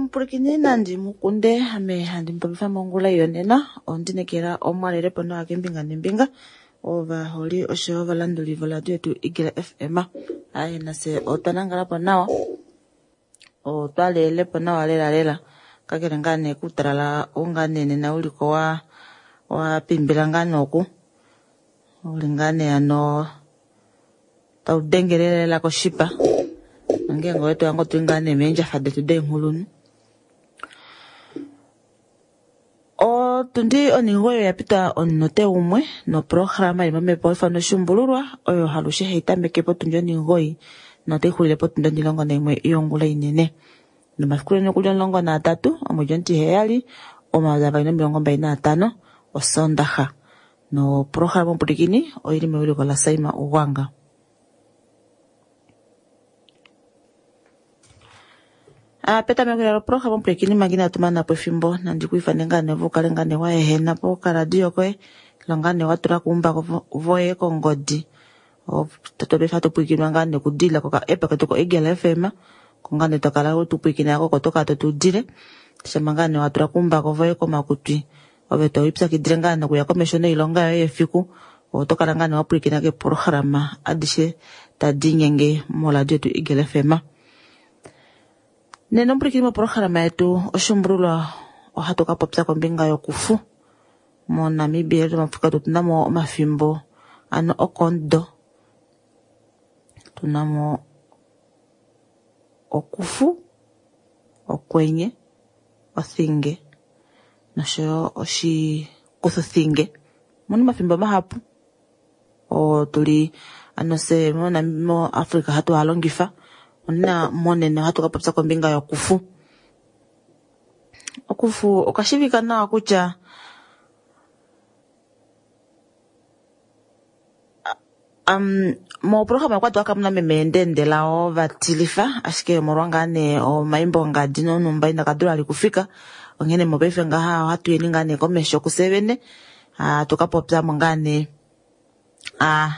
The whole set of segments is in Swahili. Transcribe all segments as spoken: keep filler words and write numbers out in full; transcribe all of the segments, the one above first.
Ompulukini nandi mukunde ame handi mpobifa mongula yonena ondinekera omwalele pono akembinga nembinga ova holi osho valanduli voladu yetu Igila F M aye nase otwanangala ponawa otwalele ponawa lela lela kakele ngane kutalala ungane nena uliko wa wa pimbila ngane oku ulingane ano taudengelela ko shipa ngengo wetu yango twingane menja fade today ngulunu o tundi oningoyo yapita onote umwe no programa imame po ifano shumbulurwa oyo halushe heitameke po tunjo ningoyi no tehulile po tundo nilongo na imwe yongula inene no mafikule nyokulyo nilongo na atatu omujonti heyali omazava ino milongo mbayi na atano osondaha no programa mpudikini oili mewili kola saima uwanga. Ah, peta mekula lo programa mpudikini magina tumana po fimbo nandi kuifanenga nevo kalenga newa ehena po karadio koe longa newa tura kumba voye kongodi o totobe fato pudikini nga ne kudila koka epa katoko Igila F M konga ne tokala utu pudikini ako kotoka tutudile shamanga newa tura kumba voye komakutwi obeto ipsa kidrenga na kuya komishone ilonga yo yefiku otokala nga newa pudikini ke programa adishe tadinyenge mola jetu Igila F M. Neno mpulukini mo programa yetu oshumbululwa ohatoka popsa kombinga yokufu mo Namibia yetu mafuka tunamo omafimbo ano okondo tunamo okufu okwenye othinge nosho oshi kuthuthinge muni mafimbo mahapu o tuli ano se mo na mo Afrika hatu halongifa ona monene hatuka popsa kombinga yokufu okufu okashivika nawa kutya um mo programa kwa twaka mna memendendela o vatilifa ashike morwangane o maimbo ngadi no numba inda kadura ali kufika ongene mo befe nga ha hatu yeningane komesho ku seven ah tukapopsa mongane ah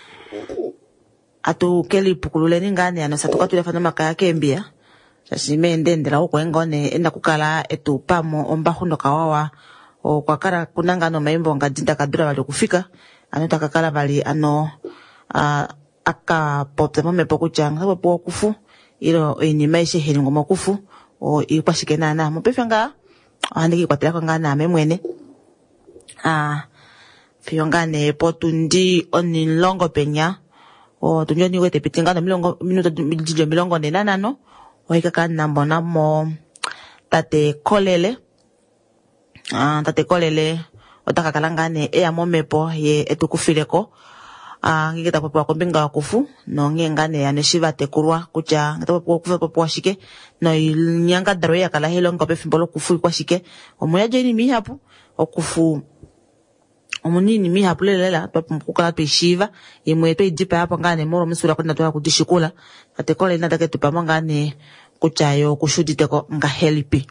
atu keli pukulule ningane ano satuka tulefana makaya kembia shashime ndendela uko engone enda kukala etu pamo ombahundo kawawa o kwakara kunangano maimbo ngadinda kadura bali kufika ano takakala bali ano uh, aka popse mo mepo kuchanga sababu po kufu ilo enima ishe helingo mo kufu o ikwashike nana mo pefanga andiki kwatela ko ngana memwene ah fiyongane potundi onilongo penya o tunyo ni wete pitingana milongo minuto milongo milongo nena no oika kana mbona mo tate kolele ah tate kolele otaka kalangane e ya momepo ye etukufileko ah ngikita popo kombinga kufu no ngengane ya neshiva tekurwa kucha ngita popo kufu popo washike no nyanga daro ya kala helo ngope fimbolo kufu kwashike omoya jeni mi hapo okufu omunini mi hapulelela twapumukukala twishiva imwe twidipa hapo ngane moro misura kwenda toya kudishikula atekole nada ke tupamo ngane kuchayo kushuditeko nga helpi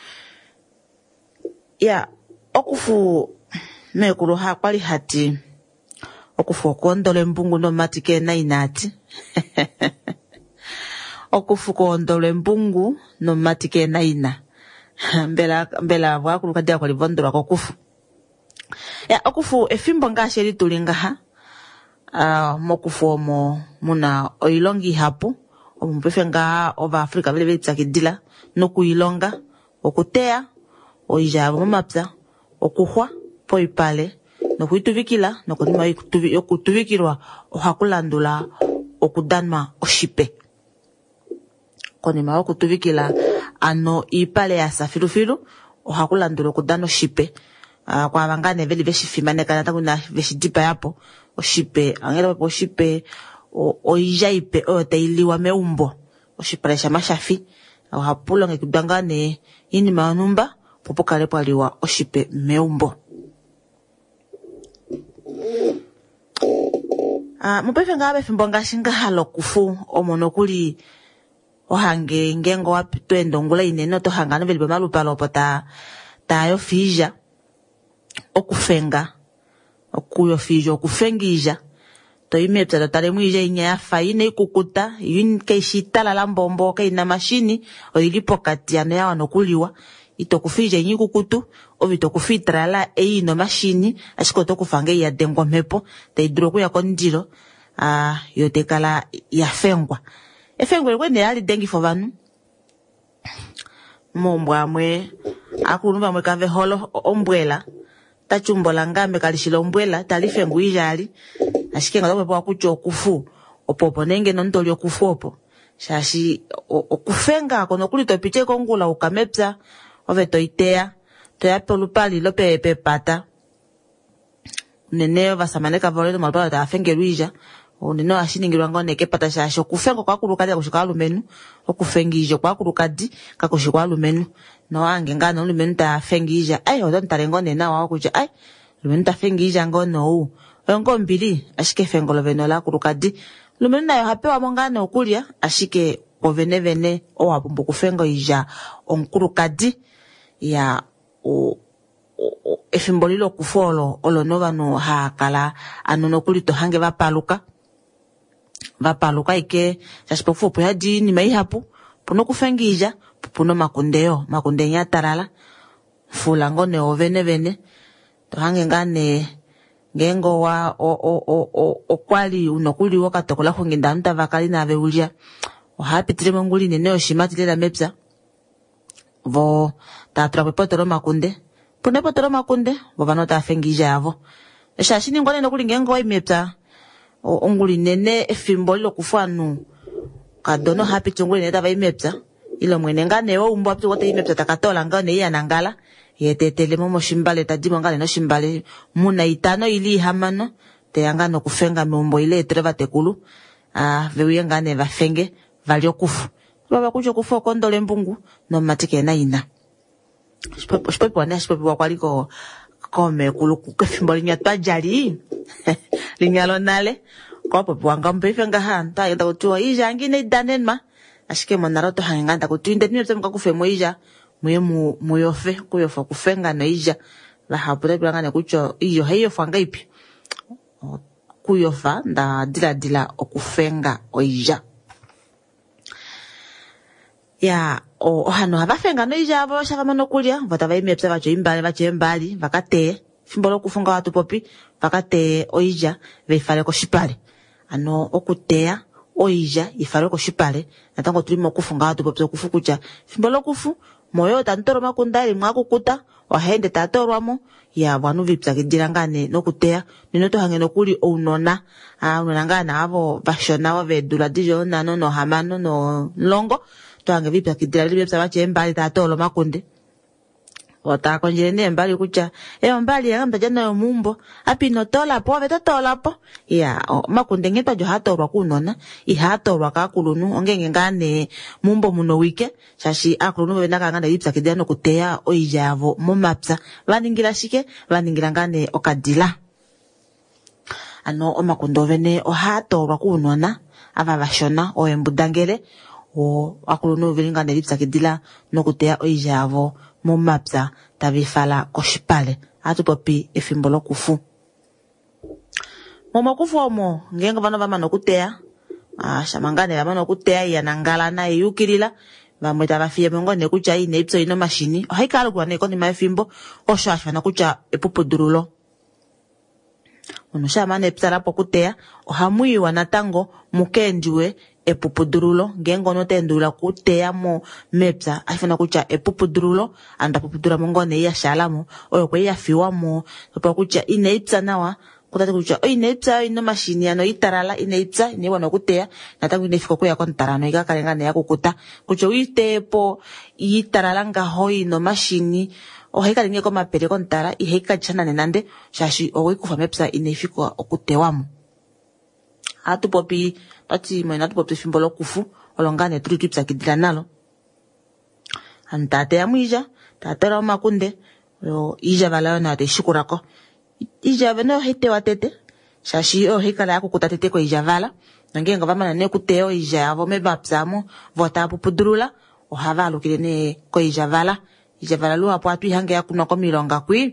ya okufu mekulu ha kwali hati okufu kondole mbungu no matike na inati okufu kondole mbungu no matike na ina mbela mbela wakulu kadia kwa livondora kokufu ya okufu efimbo ngasheri tulinga ha uh, mokufu omo muna oilongi hapo omumpefe nga ova Afrika vile vile tsakidila noku ilonga okutea oijabo momapya okuhwa poipale nokuituvikila nokunima yokutuvikirwa ohakulandula okudanwa oshipe konima yokutuvikila ano ipale ya safirufiru ohakulandula okudanwa oshipe Uh, kwa vangane veli veshifimane kana takuna veshidipa yapo oshipe angela po oshipe oijaipe o tailiwa meumbo oshiparesha mashafi au hapulo ngekudangane ini manumba popo kale paliwa oshipe meumbo ah uh, mupefe ngabe fimbo ngashinga halo kufu omonokuli ohange ngengo wapito endongula inene to hangana veli bamalupa lopota tayo fija okufenga okuyo fijo okufengija to imepsa to tale mwije inya ya fa ine ikukuta yin keishitala la mbombo ke ina mashini oyili pokati ano ya wanokuliwa ito kufije inyi kukutu ovi to kufitra la e ino mashini ashiko to kufange ya dengo mepo te idroku ya kondiro a yote kala ya fengwa efengwa kwene yali dengi fo vanu mombwa mwe akunumba mwe kave holo ombwela tachumbola ngambe kalishilo ombwela talifengu ijali ashike ngalo kwa kucho kufu opopo nenge no ntoli okufu opo shashi okufenga kono kuli to piche kongula ukamepsa ove toitea toyape olupali lope pepata nene vasamaneka volelo malpala ta afenge luija oneno ashiningirwa ngone kepata shashi okufenga kwa kulukadi akushika alumenu okufengije kwa kulukadi kakushika alumenu no ange ngana alumenu ta fengija ai odon tarengone na wa kuja ai alumenu ta fengija ngono u ongo mbili ashike fengolo veno la kulukadi lumenu nayo hapewa mongane okulia ashike ovene vene o wapumbu kufenga ija onkulukadi ya o, o, o efimbolilo kufolo olonova no hakala anono kulito hange vapaluka vapaluka ike sashipofu po yadi ni mai hapu puno kufengija puno makundeo makunde nya tarala fulango ne ovene vene to hange ngane ngengo wa o o o o, o kwali unokuli wakatokola hunginda nta vakali na veulia o hapi tire monguli nene o shimati lela mepsa vo ta trape potoro makunde pune potoro makunde vo vano ta fengija yavo esha shini ngone nokuli ngengo wa mepsa o onguli nene efimbolilo kufanu kadono hapi tunguli neta va imepsa ilo mwene ngane o umbo apti wote imepsa takatola ngane iya nangala yetetele momo shimbale tadimo ngane no shimbale muna itano ili hamano te yangano kufenga mumbo ile etreva tekulu ah veuye ngane va fenge valio kufu baba kujo kufu kondole mbungu no matike na ina shipepo wane shipepo wakwaliko kome kulu kufimbo linya twajali linyalo nale kwa popo wangambe fenga hanta yenda kutua ija ngine danenma ashike monaroto hanganda kutuinde nimepsa mkakufemo ija muye muyofe kuyofa kufenga na ija la hapure bilangane kucho iyo heyo fanga ipi kuyofa nda dila dila okufenga oija ya o hano habafenga no ija abo shaka no kulia vatava imepsa vacho imbale vacho imbali vakate fimbolo kufunga watu popi vakate oija veifale ko shipale ano okutea oija ifale ko shipale natango tulimo kufunga watu popi kufukucha fimbolo kufu moyo tantoro makundali mwakukuta wahende tatorwamo ya bwanu vipsa kidilangane nokutea ninoto hange nokuli ounona ah unangana abo bashona wa vedula dijo nano no hamano no longo to hange vipsa kidilali vipsa bache mbali tatolo makunde wata konjene mbali kucha e mbali yanga jana yo mumbo api no tola po veta tola po ya o, makunde ngeta jo hatorwa kunona I hatorwa ka kulunu ongenge ngane mumbo muno wike shashi akulunu bena kangana ipsa kidano kutea oijavo momapsa vaningira shike vaningira ngane okadila ano omakundo vene o hatorwa kunona ava bashona o embudangere o akulunu vilingane ipsa kidila no kutea oijavo momapsa tabifala koshipale atu popi efimbolo kufu momo kufu omo ngenga vano vama nokutea ah shamangane vama nokutea ya nangala na yukirila vamwe tabafie mongo ne kucha ine ipso ino mashini haikalo kwa ne koni mafimbo oshashwa na kucha epupu durulo ono shamane ipsala pokutea ohamui wanatango mukendiwe epupudurulo ngengo no tendula kutea mo mepsa afuna kucha epupudurulo anda pupudura mongone ya shalamo oyo kwe ya fiwa mo pa kucha ineipsa nawa kutata kucha o ineipsa ino mashini ano itarala ineipsa ine wana kutea natangu inefiko kuya kontarano ikakalengane ya kukuta kucha uitepo itarala ngaho ino mashini o heka linge ko mapere kontara I heka chana nenande shashi owe kufa mepsa inefiko okutewamo atu popi ati mwena atu popi fimbolo kufu olongane tuli tipsa kidila nalo antate ya mwija tatera makunde yo ija valayo na te shukurako ija veno hete watete shashi o heka la kukutatete ko ija vala ngenga vama na ne kuteo ija yavo mebapsamo vota pupudrula o havalo kilene ko ija vala ija vala lu apo atu hange yakuna ko milonga kwi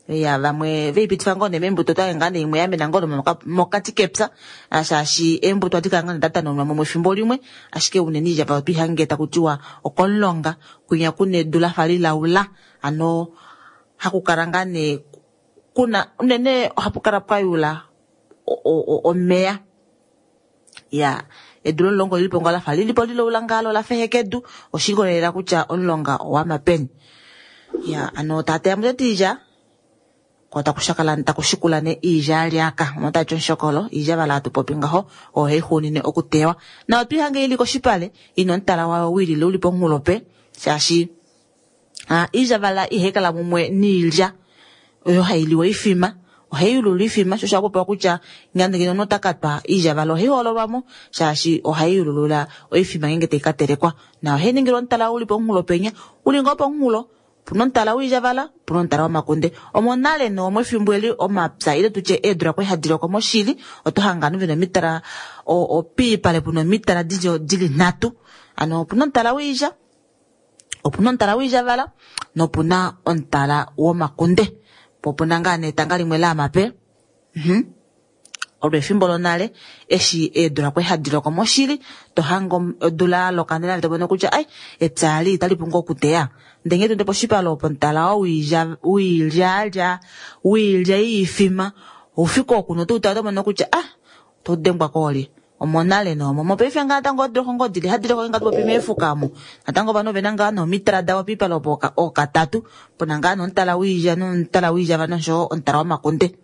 ya vamwe veipitifa ngone membuto ta ngane imwe yamena ngono mokati kepsa ashashi embuto atikanga ndata no mwe fimbo limwe ashike uneni java pihangeta kutiwa okolonga kunya kune dula fali laula ano hakukarangane kuna unene hapukara payula o meya ya edulo longo lipo ngala fali lipo lilo ulangalo la fehekedu oshigolera kucha onlonga wa mapeni ya ano tate ya mtetija kota kushakala nta kushikulane ija lyaka mota chonshokolo ija bala tupopingaho o hehunine okutewa na otuhange ili koshipale ino ntala wa wili lo lipo ngulope shashi ah ija bala ihekala mumwe nilja oyo hailiwe ifima ohayulu lifima shosha kupa kucha ngande kino notakatwa ija bala ohihololwamo shashi ohayulu la oifima ngete ikaterekwa na oheningiro ntala ulipo ngulope nya ulingopo ngulo puno ntala wija bala puno ntala wa makunde omonale no mwefimbweli omapsa ile tuche edra kwe hadiro ko moshili otohangano vino mitara o, o pipale puno mitara dijo dili natu ano puno ntala wija o puno ntala wija bala no puna ontala wa makunde popuna ngane tangali mwela mape mhm olwe fimbolo nale eshi edra kwe hadiro ko moshili tohango dula lokanela tobona kucha ai etali talipungo kutea ndenge tunde poshipalo pontala wija wija ja wija ifima ufiko kuno tutata mona kucha ah to dengwa koli omonale no mo pefe ngata ngodro ngodile hadire ko ngata pope mefukamo atango bano benanga no mitra dawa pipalo boka o katatu ponanga no ntala wija no ntala wija bano sho ontara makonde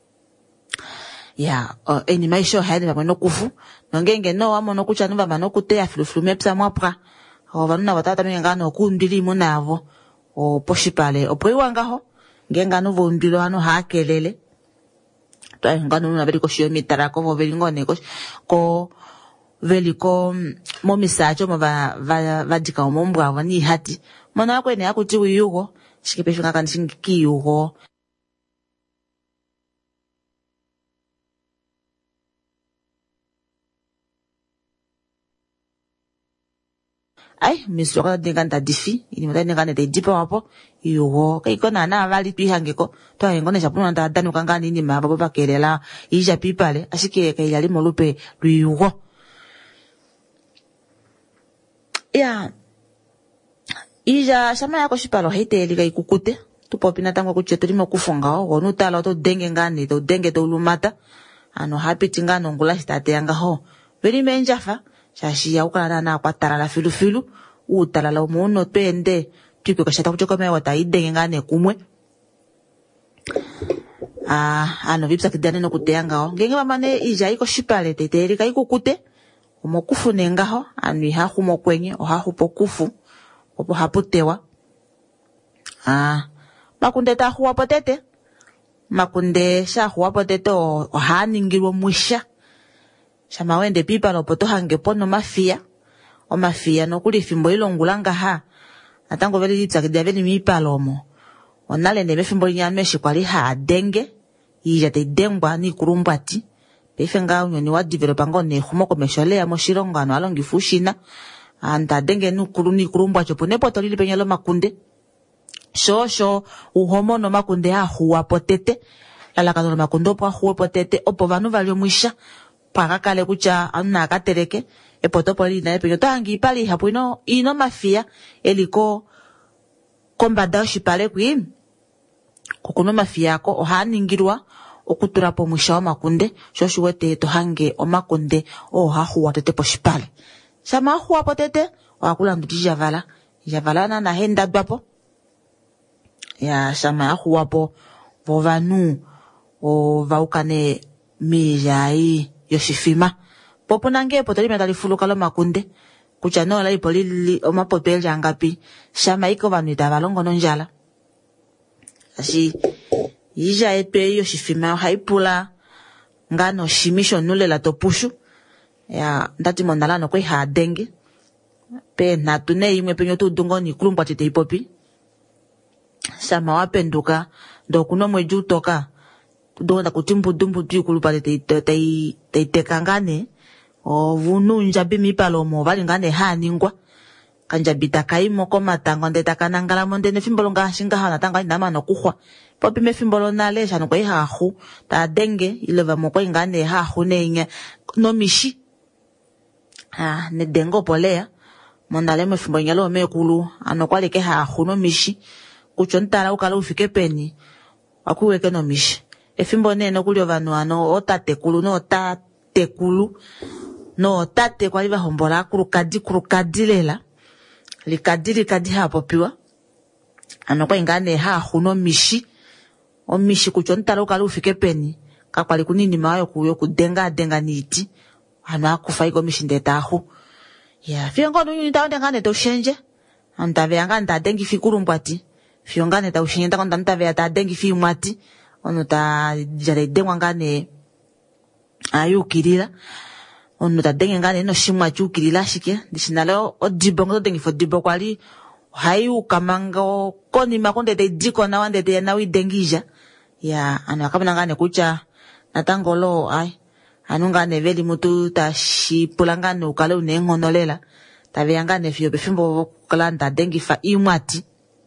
ya uh, enima isho haide bano kufu ngenge no amono kucha no bano kutea filuflu mepsa mwapra o vanuna batata ngano kundili monavo o poshipale opoiwangaho ngengano vondilo ano hakelele to ngano na beli ko shio mitara ko veli ngone ko ko veli ko mo misacho mo va va vadika mo mbwa vani hati mona ko ene akuti uyugo shikipesho ngakani shingi yugo ai misoka ndinganda difi ini mutane ngane de dipa wapo yugo kaiko na na vali pihangeko to ngone japuna nda danu kangani ni mababa bakelela ija pipale ashike kailali molupe luyugo ya ija shama yako shipalo heteli kai kukute tupopina tango kucheto limo kufunga o no tala to denge ngane to denge to lumata ano happy tingano ngula state yanga ho veli menjafa shashi ya ukala na kwatara la filu filu utala la umuno pende tuko kashata kuchoka mewa taide ngane kumwe ah ano vipsa kidane no kuteanga o ngenge mamane ija iko shipale teteri kai kukute omokufu nengaho anwi ha humo kwenye o ha hupo kufu opo haputewa ah makunde ta huwa potete makunde sha huwa potete o, o haningirwo mwisha shama wende pipa lopoto hange pono mafia o mafia no kuli fimbo ilongulanga ha atango veli litsakidia veli mipa lomo onale nebe fimbo nyame shikwali ha denge ija te dengwa ni kurumbati befenga unyoni wa developa ngone humo komeshole ya moshirongo ano alongi fushina anda denge nu kuruni kurumbwa chopo nepo tolili penyalo makunde shosho uhomo no makunde ha huwa potete lala kano makundo po huwa potete opo vanu valio mwisha para kale kucha anna katereke e potopo lina e peyo tangi pali hapo ino ino mafia eliko kombada shipale kwi kokuno mafia ko ohaningirwa okutura po mwisha wa makunde shoshu wete to hange o makunde o hahuwa tete po shipale shama huwa potete wakula nduti javala javala na na henda dwapo ya shama huwa po vovanu o vaukane mijai yoshifima popo nange potoli metali fuluka lo makunde kucha no la ipolili o mapopel jangapi shama iko vanu itavalongo no njala ashi ija epe yoshifima haipula ngano shimisho nule la topushu ya ndati mondala no kwe ha denge pe na tune imwe penyo tu dungo ni kulumba tete ipopi shama wapenduka ndo kuno mweju toka donda kutimbu dumbu tu kulupa te te te te kangane o vunu njabi mipalo mo vali ngane ha ningwa kanjabita kaimo komatango ndeta kanangala monde nefimbolo ngashinga hana tanga ndama nokuhwa popi mefimbolo nale shano kwa ihahu ta denge ilova moko ingane hahu neinye no mishi ah ne dengo polea mondale mefimbolo nyalo mekulu ano kwale ke hahu no mishi kuchontala ukala ufike peni akuweke no mishi efimbo nene kuli ovanu ano otatekulu no tatekulu no tate kwali bahombola kurukadi kurukadi lela likadi likadi hapo piwa ano kwa ingane ha huno mishi o mishi kuchontala ukala ufike peni kakwali kunini mayo kuyo kudenga denga niti ano akufa iko mishi ndetahu ya fiongo no yuni taonde ngane to shenje antave ngane ta dengi fikuru mbwati fiongane ta ushinye ta konta ntave ta dengi fi mwati ono ta jare dengwa ngane ayu kirira ono ta dengi ngane no shimwa chu kirila shike dishinalo o dibongo to dengi fo dibo kwali hayu kamango koni makonde de diko na wande de na wi dengija ya ano akabana ngane kucha natangolo ai anunga ne veli mutu ta shipulanga no kala unengonolela tavyanga ne fio befimbo kalanda dengi fa imwati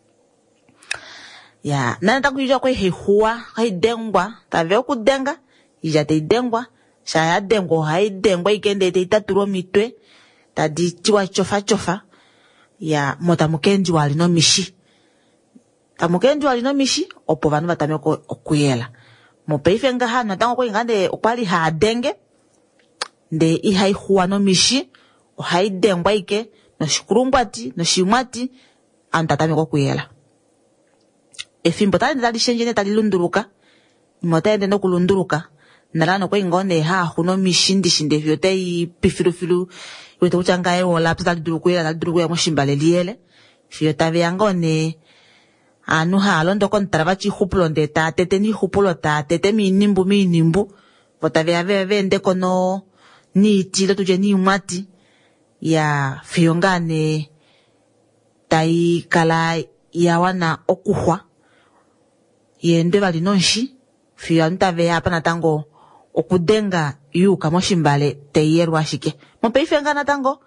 ya nana takujua kwa hehua haidengwa tavyo kudenga ija te dengwa shaya dengo haidengwa ikende te itaturo mitwe tadi tiwa chofa chofa ya mota mukenji wali no mishi tamukenji wali no mishi opo vanu batameko okuyela mopeife nga hano tango kwa ingande okwali haadenge nde ihai huwa no mishi o haidengwa ike no shikurumbwati no shimwati antatameko okuyela efimbo tali ndali shenjene tali lunduruka mota ende no kulunduruka nalano kwa ingone ha huno mishindi shinde fyote i pifirufiru yote uchanga ewo la tali duruku ya tali duruku ya moshimbale liele fyota vyangone anu ha londo kontrava chi hupulo nde ta tete ni hupulo ta tete mi nimbu mi nimbu vota vya vya vende kono ni tilo tuje ni umati ya fiongane tai kala ya wana okuhwa yende bali nonshi fiya ntave hapa natango okudenga yuka moshimbale teyerwa shike mopeife nga natango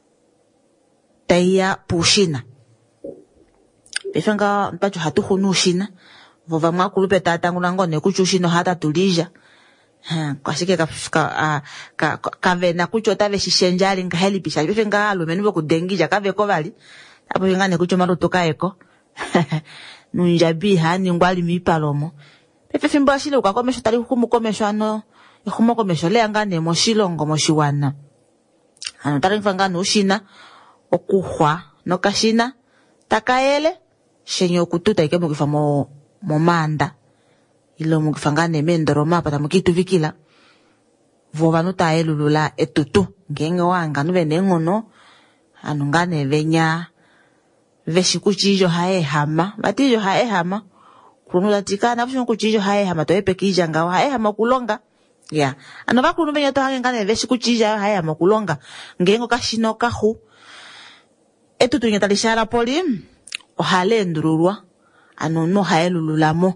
teya pushina pefanga mpacho hatuhu nushina vova mwakulupe tatangu nangone kuchushino hata tulija ha kwa shike ka ka ka kavena kucho tave shishenjali nga helipisha pefanga alumenu kudengija kave ko bali apo ngane kucho maruto kaeko nunjabi hani ngwali mipalomo pepe fimbo ashile ukakomesho tali hukumu komesho ano hukumu komesho le ngane moshilongo moshiwana ano tali mfangano ushina okuhwa no kashina takaele shenyo kututa ike mukifa mo momanda ilo mukifangane mendoro mapa tamukitu vikila vova nuta elulula etutu ngenge wanga nube nengono anu ngane venya veshi kuchijo hae hama batijo hae hama kunula tikana fushon kuchijo hae hama to epe kijanga hae hama kulonga ya anova kunu benya to hange ngane veshi kuchija hae hama kulonga ngengo kashino kahu etutu nyatalishara poli ohale ndururwa ano no hae lululamo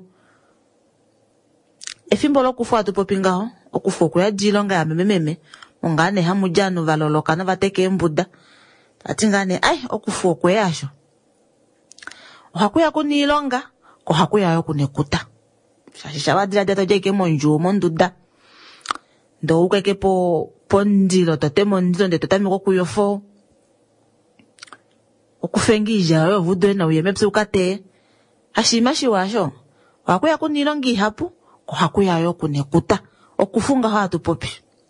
efimbo lokufu atupopingaho okufu kuya jilonga ya mememe ongane hamujano valoloka na vateke embuda atingane ai okufu kweyasho hakuya kunilonga ko hakuya yo kunekuta shashisha badira dato jeke monju monduda ndo ukeke po pondilo tote mondilo nde totami ko kuyofo okufengija yo vudo na uyemepse ukate hashimashi washo hakuya kunilongi hapu ko hakuya yo kunekuta okufunga hatu popi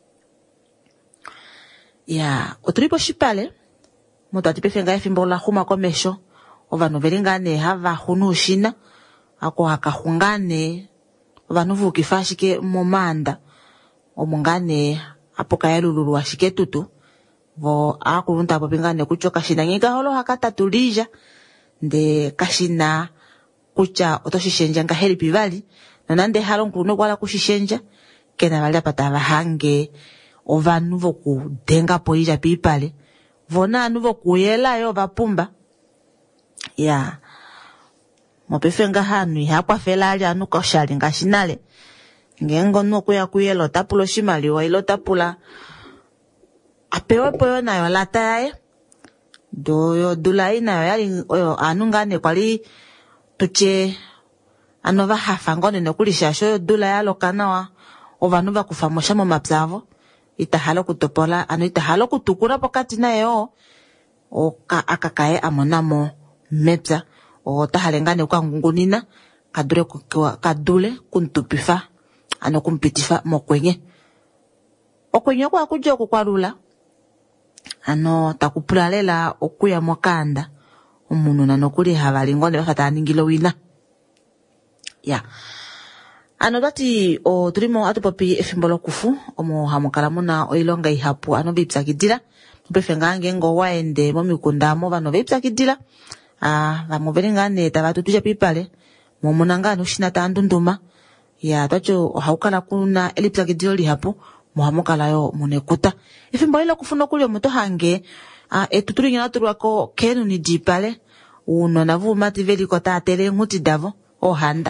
ya otripo shipale moto atipefenga efimbo la huma komesho ovanu velingane hava hunu ushina ako hakahungane ovanu vukifashike momanda omungane apoka ya lululu washike tutu vo akulunta apo pingane kucho kashina ngika holo hakata tulija nde kashina kucha otoshishenja nga heli pivali nanande halo nkuluno kwa la kushishenja kena wali apata vahange ovanu voku denga poija pipale vona anu voku yela yo vapumba ya mopefenga hanu ihakwa felali anu koshali ngashinale ngengo nuku ya kuyelo tapulo shimali wa ilo tapula apewe poyo na yo lata yae do yo dula ina yali oyo anungane kwali tuche anova hafa ngone nokulisha sho dula yalo kanawa ovanu vakufa mosha momapyavo itahalo kutopola ano itahalo kutukura pokati nayo oka akakaye amonamo mepya o tahalengane kwa ngungunina kadure kwa kadule kuntupifa ano kumpitifa mokwenye okwenye kwa kujo kukwalula ano takupulalela okuya mokanda umuntu nanokuli havalingone bafata ningilo wina ya ano dati o turimo atupopi efimbolo kufu omo hamukala muna oilonga ihapu ano bipsakidila tupefenga ngengo waende momikunda mo vano bipsakidila ah vamuvelengane tabatu tuja pipale momunanga no shina tandunduma ya tacho haukala kuna elipsakidilo lihapu muhamukala yo munekuta ifimbo ilo kufuna kulyo muto hange a etuturi ngina turwako kenu ni dipale uno navu mativeli kota atele nguti davo o handa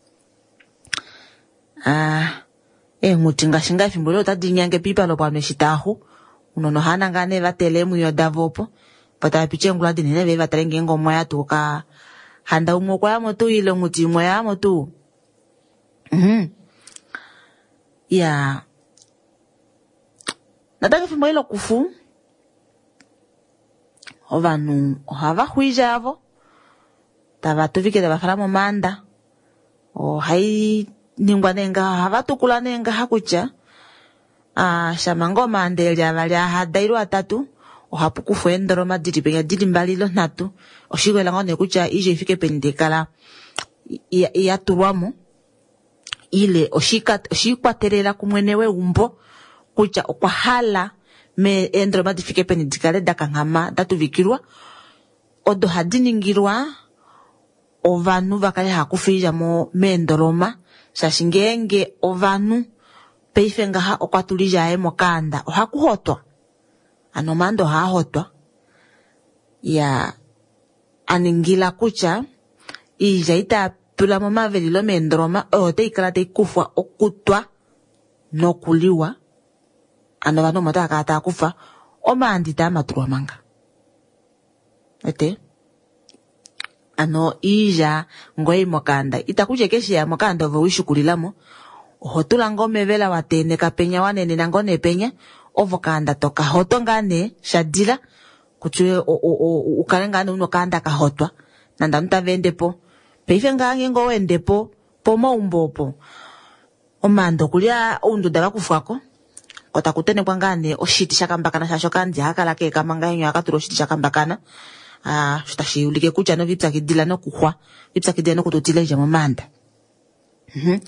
ah e nguti ngashinga ifimbo ilo tadi nyange pipalo pano shitahu uno no hana ngane vatele mu yo davopo pata piche ngula dinene ve vatrenge ngomwa ya tuka handa umo kwa moto ilo nguti mo ya moto mhm ya nataka fimbo ilo kufu ovanu ohava huijavo tava tuvike tava fala momanda o hai ningwa nenga hava tukula nenga hakucha ah shamango mandeli avali ahadairu atatu ohapu kufu endoroma dili penya dili mbalilo natu oshigwela ngone kucha ije ifike pendekala ya turwamo ile oshika oshikwaterera kumwenewe umbo kucha okwahala me endro madifike penidikale dakangama datuvikirwa odo hadiningirwa ovanu vakale hakufija mo mendoroma shashingenge ovanu peifenga ha okwatulija ae mokanda ohakuhotwa ano mando hahotwa ya aningila kucha ija ita pula mo mavelilo mendoroma ote ikala te kufwa okutwa nokuliwa ano vano mota kata kufa omandita maturwa manga ete ano ija ngoi mokanda itakuje keshi ya mokanda ovo wishukulilamo hotula ngome vela watene kapenya wanene na ngone penya ovo kanda toka hoto ngane shadila kuchwe ukalengane uno kanda kahotwa nanda nuta vendepo peife ngange ngo wendepo pomo umbopo omando kulia undu dava kufwako kota kutene kwa ngane oshiti shakambakana shasho kandi hakala ke kamanga yenyo akaturo oshiti shakambakana ah shitashi ulike kucha no vipsakidila no kuhwa vipsakidila no kutotileja momanda mhm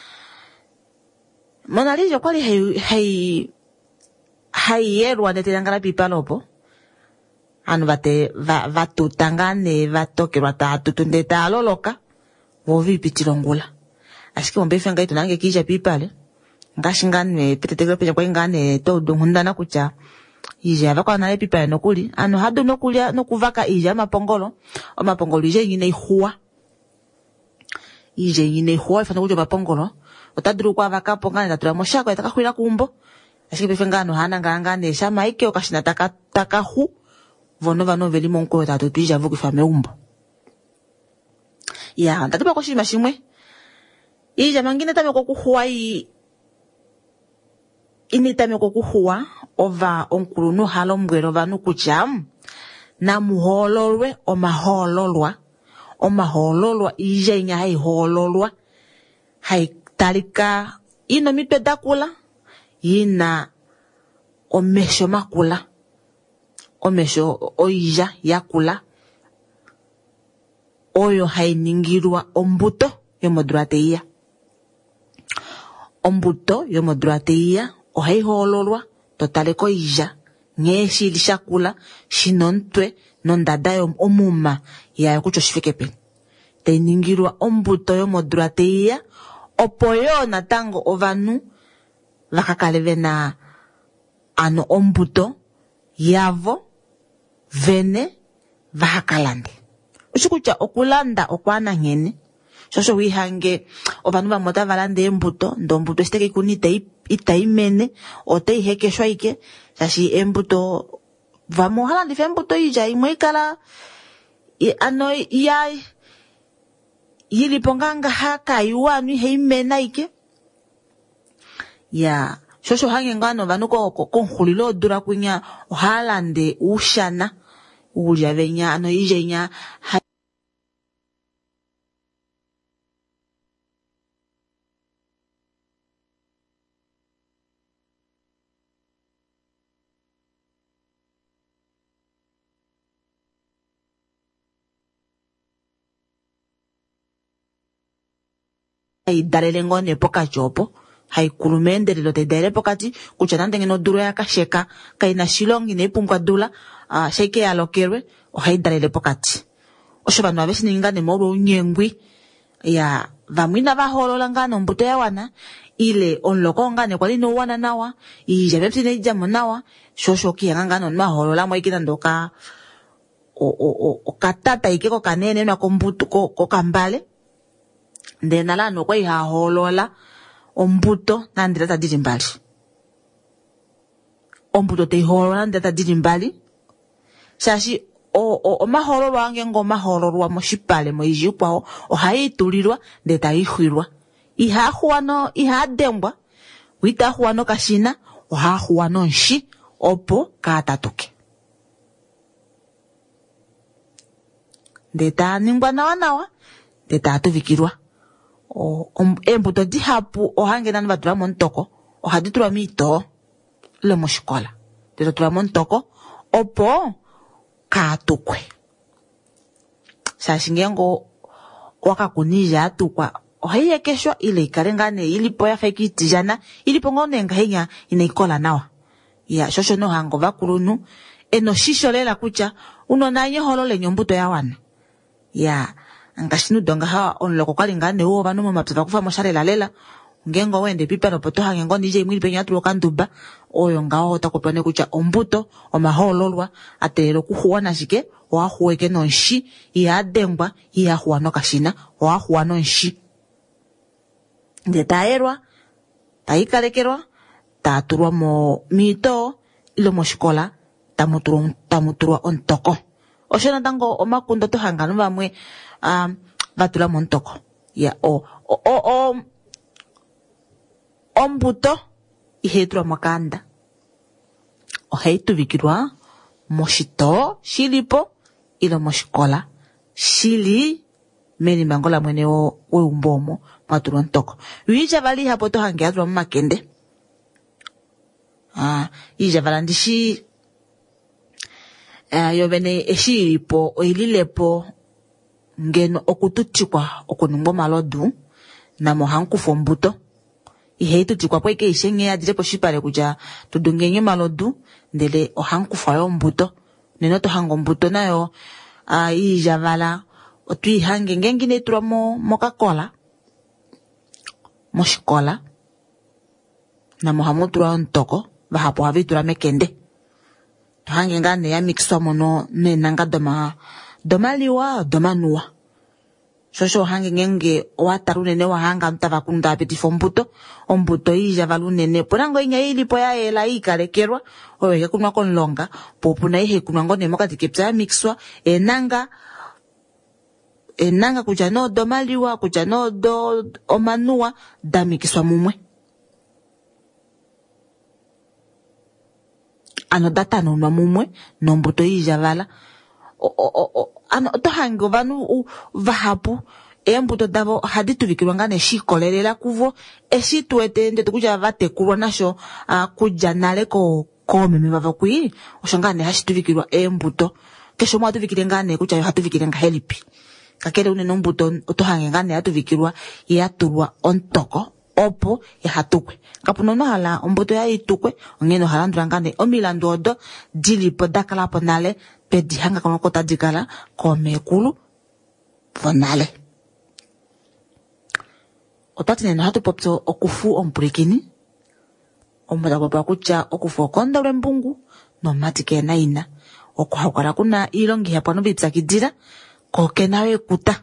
monalijo kwali hai hai hai yerwa netelangala pipalopo anu vate va vatutangane vatokerwa tatu tundeta aloloka vovi pitilongula asiki ombe fenga itu nange kija pipale ngashingane pitetekele penya kwa ngane to dungundana kucha ija vakwa na pipale nokuli anu hado nokulia nokuvaka ija mapongolo o mapongolo ije nyine ihua ije nyine ihua ifana kujo mapongolo otaduru kwa vakapo ngane tatura moshako yatakakwira kumbo asiki pefenga anu hana ngangane shama ike okashina taka taka hu vono vano veli monko tatu tuija vuki fame umbo ya ndatipa kwa shima shimwe ija mangine tame kwa kuhuwa i ini tame kwa kuhuwa ova onkulu halo mwero vanu kucham na muhololwe o mahololwa o mahololwa ija inya hai hololwa hai talika ino mitwe dakula ina omesho makula omesho oija yakula oyo hainingirwa ombuto yomodurateia ombuto yomodurateia ohaihololwa totaleko ija ngeshili shakula shinontwe nondada yo omuma ya kucho shifikepe tainingirwa ombuto yomodurateia opo yo natango ovanu vakakaleve na ano ombuto yavo vene vahakalande ushikucha okulanda okwana ngene shosho wihange ovanu vamota valande embuto ndo mbuto siteke ikuni itaimene o teihekeshwa ike shashi embuto vamo hala ndife mbuto ija imwe ikala ano ya yili ponganga haka yuwanu heimena ike ya shosho hange ngano vanuko konkhulilo dura kunya ohalande ushana ulya venya ano ijenya ai dalele ngone poka chopo hai kulumende lilo te dele pokati kuchana ndenge no duro ya kasheka kaina shilongi ne pumpwa dula uh, sheke ya lokerwe o hai dalele pokati osho banu abesi ningane moro nyengwi ya vamwina baholola ngano mbuto ya wana ile onloko ngane kwali no wana nawa ija bepsi ne jamo nawa shosho ki ngano ma holola mo ikina ndoka o o o, o katata ikeko kanene na kombuto ko, ko kambale ndena la no kwa iha holola ombuto na ndeta didi mbali ombuto te holola na ndeta didi mbali shashi o o, o maholo wange ngo maholo wa moshipale mo ijipwa o haitulirwa ndeta ihwirwa iha huano iha dembwa wita huano kashina o ha huano nshi opo katatuke ndeta ningwa nawa nawa ndeta atuvikirwa o embuto di hapu o hange nanu batula montoko o haditula mito le moshikola ndeta tula montoko opo katukwe sashingengo wakakunija atukwa o haiyekeshwa ile ikalengane ilipo ya feki tijana ilipo ngone ngahenya inaikola nawa ya shosho no hango vakulunu eno shisho lela kucha uno nanye holole nyombuto ya wana ya ngashinu donga hawa onloko kwali ngane uo vanu momapsa kufa moshalela lela ngengo wende pipa no poto hange ngondi je mwili penya tulo kanduba oyo ngao takopane kucha ombuto omahololwa atelo kuhuana shike wa huweke no nshi ya dengwa ya huano kashina wa huano nshi ndetaerwa taikalekerwa taturwa mo mito ilo moshikola tamuturwa tamuturwa ontoko oshona tango omakundo to hangano bamwe um batula montoko ya o o o ombuto ihetwa makanda o heitu vikirwa moshito shilipo ilo moshikola shili meni mangola mwene wo weumbomo patula ntoko wija bali hapo to hange atwa makende ah ija balandishi Uh, yobene eshilipo oililepo ngeno okututikwa okunungwa malodu na mohankufo mbuto ihe itutikwa po ike ishenge ya direpo shipale kuja tudungenye malodu ndele ohankufo yo mbuto neno to hango mbuto nayo uh, ijavala otu ihange ngengi netura mo mokakola moshikola na mohamutura ontoko bahapo havitura mekende hange ngane ya mixwa mono menanga doma doma liwa doma nuwa shosho hange ngenge watarunene wa hanga mtava kunda apetifo mbuto ombuto ija valunene purango inya ilipo ya ela ikalekerwa oyo kunwa konlonga popuna ihe kunwa ngone mokati kepsa ya mixwa enanga enanga kuja no doma liwa kuja no do omanuwa da mixwa mumwe ano data no na mumwe no mbuto ijavala o o o ano to hango vanu vahapu e mbuto davo haditu vikirwa ngane shikolelela kuvo eshitwete ndete kuja vatekulwa nasho uh, kuja nale ko ko meme bava kui oshangane hashitu vikirwa e mbuto kesho mwa tuvikire ngane kuja hatu vikire nga helipi kakele une no mbuto to hange ngane hatu vikirwa yaturwa ontoko opo ya hatukwe kapuno no hala ombuto ya itukwe ongeno hala ndurangane omilando odo dilipo dakala ponale pedi hanga kono kota dikala komekulu ponale otatine no hatu popso okufu ompurikini ombuta kwa kucha okufu okondole mbungu no matike na ina okuhakala kuna ilongi hapo no bitsakidira kokenawe kuta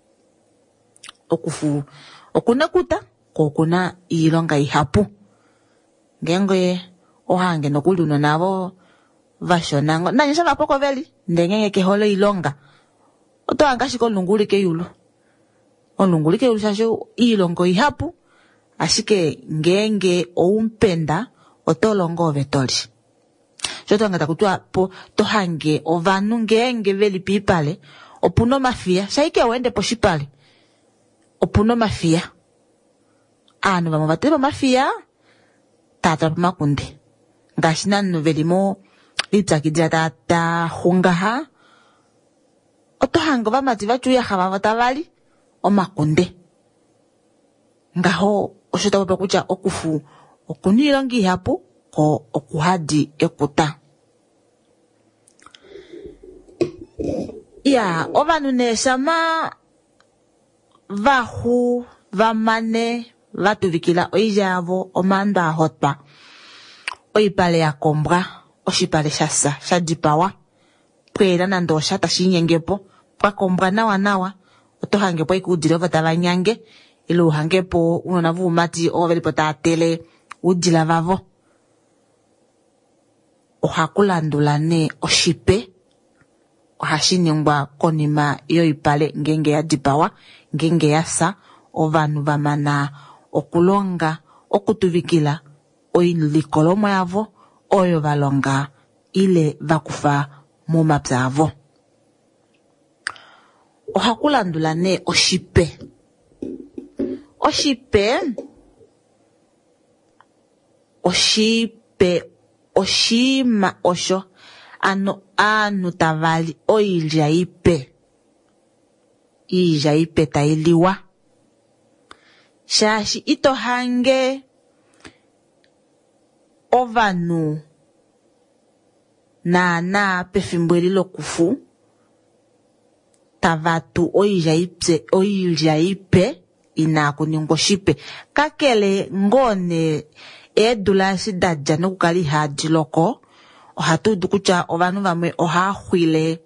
okufu okuna kuta kokuna ilonga ihapu ngenge ohange nokuli uno nabo vashonango na nyesha vapoko veli ndengenge ke hole ilonga oto angashi ko lungulike yulu olungulike yulu shasho ilongo ihapu ashike ngenge oumpenda otolongo vetoli shoto ngata kutwa po tohange ovanu ngenge veli pipale opuno mafia shaike wende poshipale opuno mafia anu vamo vateba mafia tatra pamakunde ngashi nanu velimo litsakidira tata hungaha otohange vamati vachuya hava vatavali omakunde ngaho oshota pope kutya okufu okunilongi hapu ko okuhadi ekuta ya ovanu ne shama vahu vamane vatuvikila oijavo omando ahotpa oipale ya kombwa oshipale shasa shadipawa pwela nando oshata shinyengepo pwa kombwa nawa nawa otohangepo ikudile ovatavayange ili uhangepo unona vumati ovelipo taatele udila vavo ohakulandula ne oshipe ohashiningwa konima yoipale ngenge yadipawa ngenge yasa ovanu vamana okulonga okutuvikila oilikolomwa yavo oyo valonga ile vakufa momapya avo ohakulandula ne oshipe oshipe oshipe oshima osho ano anu tavali oilya ipe ilya ipe tailiwa shashi ito hange ovanu nana pefimbo lilokufu tavatu oilya ipe oilya ipe inakuningwa shipe kakele ngone edula shidadja nokukali hadiloko ohatu dukutya ovanu vamwe ohahwile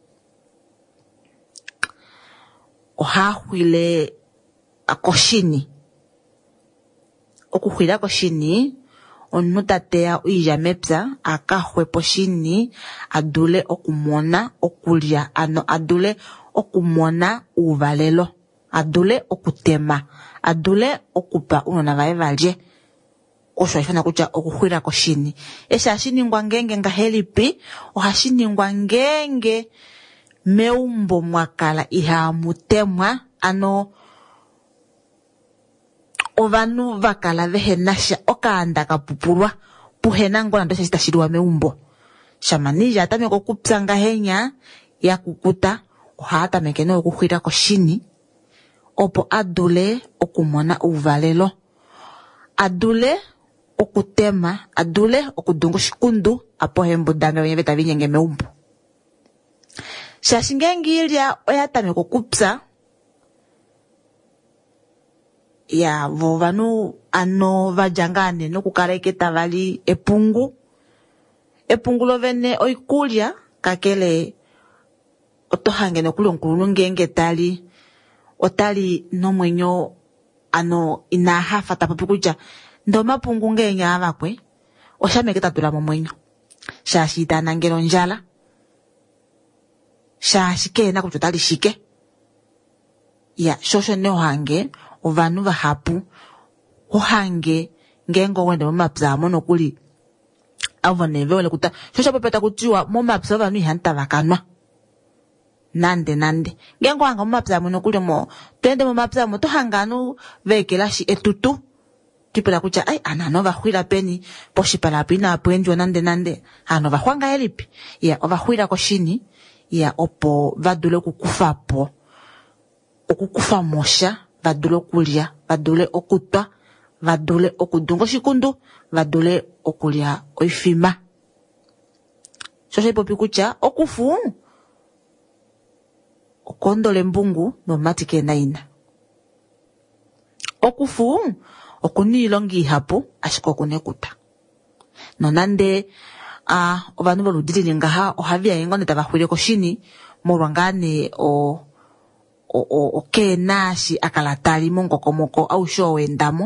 ohahwile koshini okuhwila koshini omuntu tateya oilya mepya akahwe poshini adule okumona okulya ano adule okumona uvalelo adule okutema adule okupa unona vae valye osho ashifana kutya okuhwila koshini esha ashiningwa ngenge ngahelipi ohashiningwa ngenge meumbo mwakala ihamutemwa ano ovanu vakala vehenasha okaanda kapupulwa puhena ngona ndo shashita shiliwa meumbo shamanija atameke okupya ngahenya yakukuta ohatameke ne okuhwila koshini opo adule okumona uvalelo adule okutema adule okudunga oshikundu apo hembudanga wenye veta vinyenge meumbo shashi ngenge ilya oyatameke okupya ya vovanu ano vajangane nokukala ike tavali epungu epungu lovene oikulya kakele otohange nokuli onkulu ngenge tali otali nomwenyo ano inahafa tapopi kutya ndomapungu ngenge avakwe oshameke tatula momwenyo shashi itanangela ondjala shashi kena kutya otali shike ya shosho ne ohange ovanu vahapu ohange ngenge wende momapya amo nokuli avo neve ole kuta shosho popeta kutiwa momapya ovanu ihantavakanwa nande nande ngenge ohanga momapya amo nokuli mo twende momapya amo tohanga anu vekelashi etutu tipela kutya ai anano vahwila peni poshipala apo inapo enjwa nande nande ano vahwanga elipi ya ovahwila koshini ya opo vadule okukufapo okukufa mosha vadule okulya vadule okutwa vadule okudunga oshikundu vadule okulya oifima shosho ipopi kutya okufu okondole mbungu nomati kena ina okufu okuniilonga ihapu ashike okunekuta nonande uh, ovanu voludilili ngaha ohaviya yengone tavahwile koshini molwa ngane o okenashi akala tali mongokomoko ausho wendamo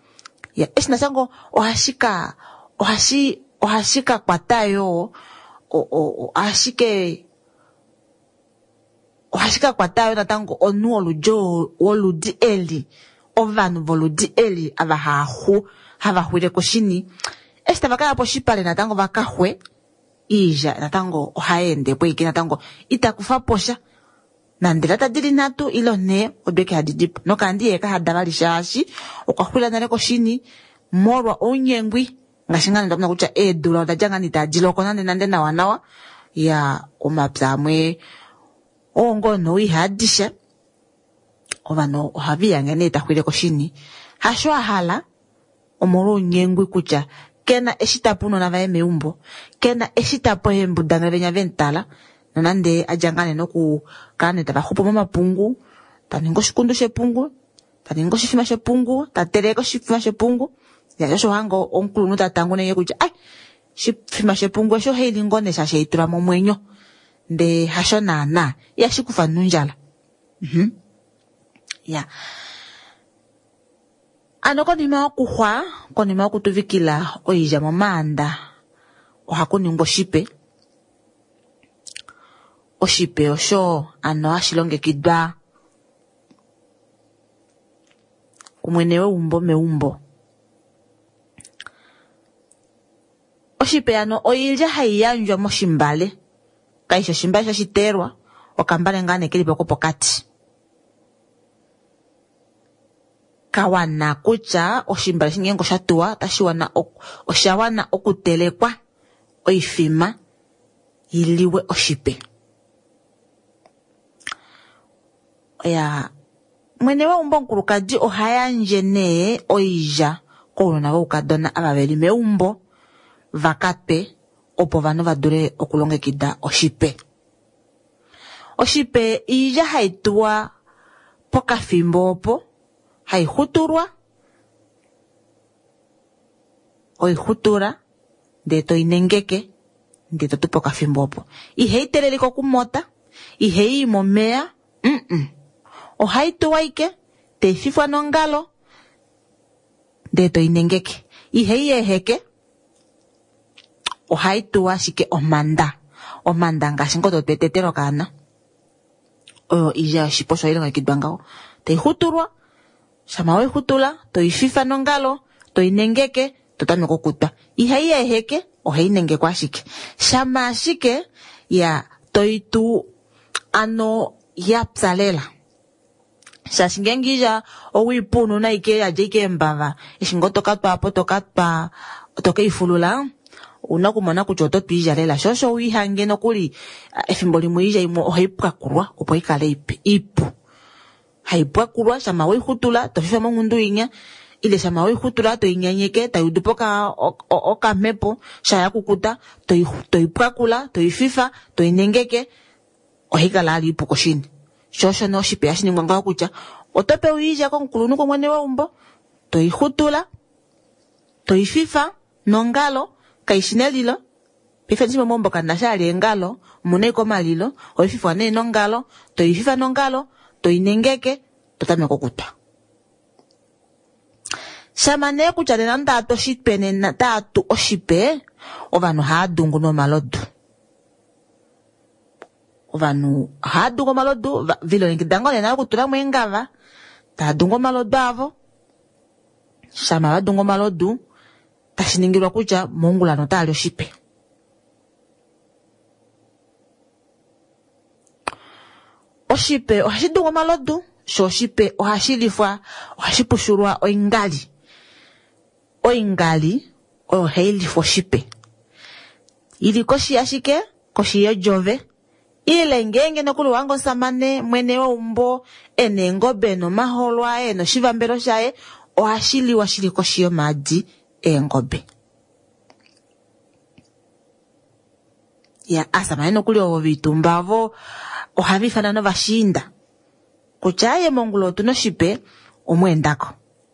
ya eshina shango ohashika ohashi ohashika kwatayo o, o, ashike ohashika kwatayo natango onu olujo oludi eli ovanu voludi eli avahahu havahwile koshini esta vakaya poshipale natango vakahwe ija natango ohaende pweke natango itakufa posha nandela tadili natu ilo ne obeke hadidipo nokandi yeka hadavali shashi okwahwila nale koshini morwa onyengwi ngashingana ndamuna kucha edula odajanga nitajiloko nande nande nawa nawa ya omapsamwe ongono ihadisha ovano ohaviyange ne tahwile koshini hasho ahala omoro onyengwi kucha kena eshitapo nona vae meumbo kena eshitapo hembudanga venya ventala nonande ajangane noku kane tabahupo momapungu taningo shikundu shepungu taningo shifima shepungu tateleko shifima shepungu ya yosho hango onkulunu tatangu nenge kucha ai shifima shepungu esho heili ngone shashe itura momwenyo nde hasho nana ya shikufa nunjala mhm ya ano konima okuhwa konima okutuvikila oija momanda ohakuningwa oshipe oshipe osho ano hashilongekidwa kumwene weumbo meumbo oshipe ano oyilya hayi yanjwa moshimbale kaisho shimbale shashiterwa okambale ngane kelipo kopokati kawana kucha oshimbale shingengo shatuwa tashiwana oshawana okutelekwa oifima yiliwe oshipe ya mwene weumbo nkulukadi ohayandje nee oija kounona woukadona ababeli meumbo vakape opo vano vadure okulongekida oshipe oshipe iilya haituwa pokafimbo opo haihutulwa oihutura nde toinengeke nde totupa okafimbo opo iheiteleliko kumota ihei momeya mm -mm. ohaituwa ike teififwa nongalo nde toinengeke ihei eheke ohaituwa shike omanda omanda ngashi ngo totetetelo kana oyo iilya yoshipe sho ilongekidwa ngawo teihutulwa shama weihutula toififa nongalo toinengeke totameka okutwa ihei eheke oheinengekwa ashike shama ashike ya toitu ano yapsalela shashi ngenge iilya owiipunu na ike yalya ike embava eshingo tokatwa apo tokatwa tokeifulula una kumona kutya oto twiilya lela shosho wiihange nokuli ethimbo limwe iilya yimwe ohaipwakulwa opo ikale ipe ipu haipwakulwa shama weihutula tofifa mongundu yinya ile shama weihutula toinyanyeke tayudupo oka okampepo shaya kukuta toipwakula toififa toinengeke ohikala ali ipu koshini shosho no oshipe yashiningwa ngaho kutya otope wiilya konkulunu komwene weumbo toihutula toififa nongalo kaishine lilo pife nshime mombo kanashali engalo mune komalilo oififa ne nongalo toififa nongalo toinengeke totameka okutwa shama ne kutya nena ndatu oshipe nena tatu oshipe ovanu haadungu nomalodu ovanu haadungu omalodu vilongekidango nena okutula mwengava taadungu omalodu avo shama vadungu omalodu tashiningilwa kutya mongulano taali oshipe oshipe ohashidungu omalodu sho oshipe ohashilifwa ohashipushulwa oingali oingali oyo hailifwa oshipe ili koshi ashike koshi yejove ile ngenge nokuli wanga osamane mwene weumbo ene engombe nomaholwa eno oshivambelo shaye ohashiliwa shili koshi yomaadi engombe ya asamane nokuli ovo vitumba avo ohavifana novashinda kutya aye mongulo otuna oshipe omweendako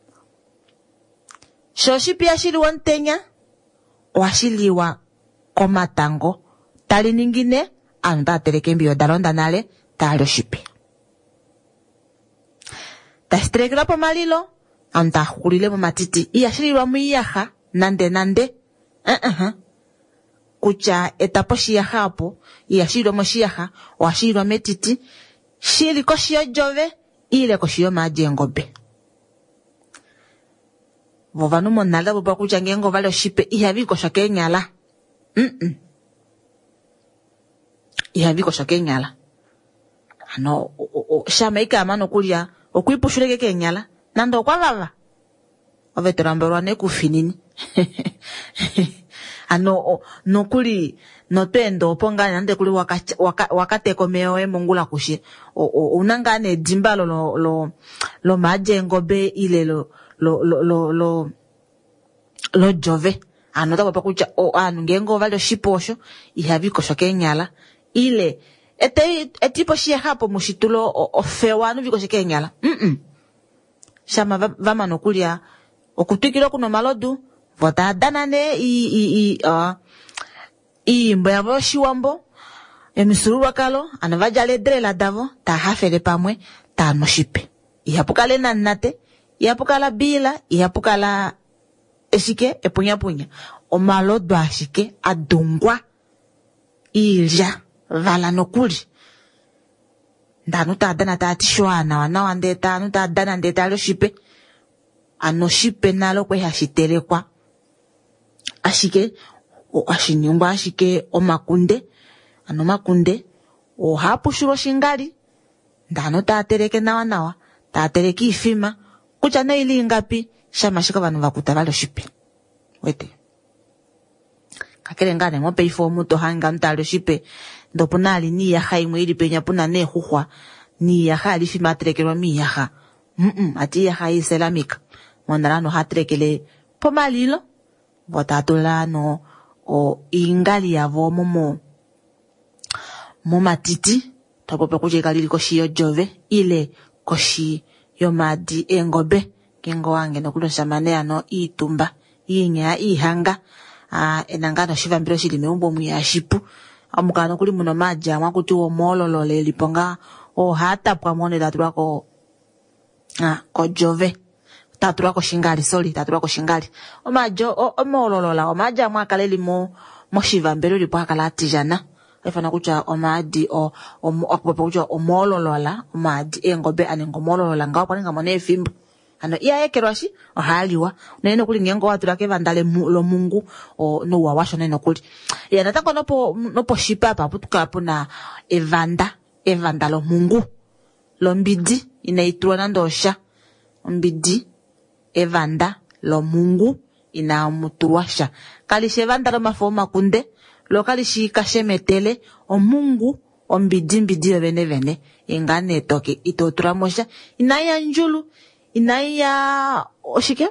sho oshipe ihashiliwa omutenya ohashiliwa komatango tali ningine aantu taa teleke embiyo dalonda nale taali oshipe tashitelekelwa pomalilo aantu taa hukulile momatiti ihashililwa mwiiyaha nande nande uh -uh. kucha etapo shiyaha hapo iyashirwa mo shiyaha washirwa metiti shili koshiyo jove ile koshiyo maji engobe vovanu monalda bupa kucha ngengo vale oshipe ihavi kosha kenyala mm -mm. ihavi kosha kenyala ano o, o, o, shama ika amano kulia okuipushuleke kenyala nando kwa vava ovetorambirwa ne kufinini ano no kuli no twendo ponga nande kuli wakate waka, wakate komeo e mongula kushi o, o unanga ne dimbalo lo lo lo majengo be ile lo lo lo lo lo, lo jove ano ta kwa kucha o anu ngengo vale shiposho ihaviko shokenyala ile ete etipo shia hapo mushitulo ofewanu viko shokenyala mm -mm. Shama vama no kulia okutikiro kuno malodu vota danane i i i uh, i mbo shiwambo emisurwa kalo anavajale drela davo ta hafele pamwe ta noshipe ihapukale nanate ihapukala bila ihapukala esike epunya punya o malodu ashike adungwa ilja vala nokuli ndanu ta dana ta tishwana wana wande ta anu ta dana ndeta lo shipe anoshipe nalo kwe hashitelekwa ashike o ashinyumba ashike o makunde ano makunde o hapushuro shingali ndano ta tereke nawa nawa ta tereke ifima kucha na ili ngapi shama shika vanu vakuta valo shipe wete kakele ngane ngope ifo muto hanga ntalo shipe ndopunali ni ya haimwe ili penya puna ne huhwa ni ya hali fima terekelwa mi ya ha mm -mm, ati ya hai selamika monarano hatrekele pomalilo votatulano o ingali ya vo momo momatiti tapope kuje kalili koshi yo jove ile koshi yo madi engobe kengo wange nokulosha mane ano itumba inya ihanga a enangano shiva mbiro shili meumbo muyashipu amukano kuli muno maja mwakuti wo mololo le liponga o hata kwa mone tatura ko ah ko jove tatura ko shingali sorry tatura ko shingali o majo o mololola o maja mwakale limo moshiva mbero lipo akala tijana efana kucha o madi o akpopa kucha o mololola o madi engobe anengo mololola ngawa kwa nga mone fimbo ano iya ekerwashi o haliwa neno kuli ngengo watura ke vandale mu, lo mungu o no wawasho neno kuli ya natako nopo nopo shipa pa putuka puna evanda evanda lo mungu lo mbidi inaitwa nandosha mbidi evanda lo mungu ina mutuwasha kali shevanda lo mafoma kunde lo kali shika shemetele o mungu o mbidi mbidi vene vene ingane toke itotura mosha inaya njulu inaya oshike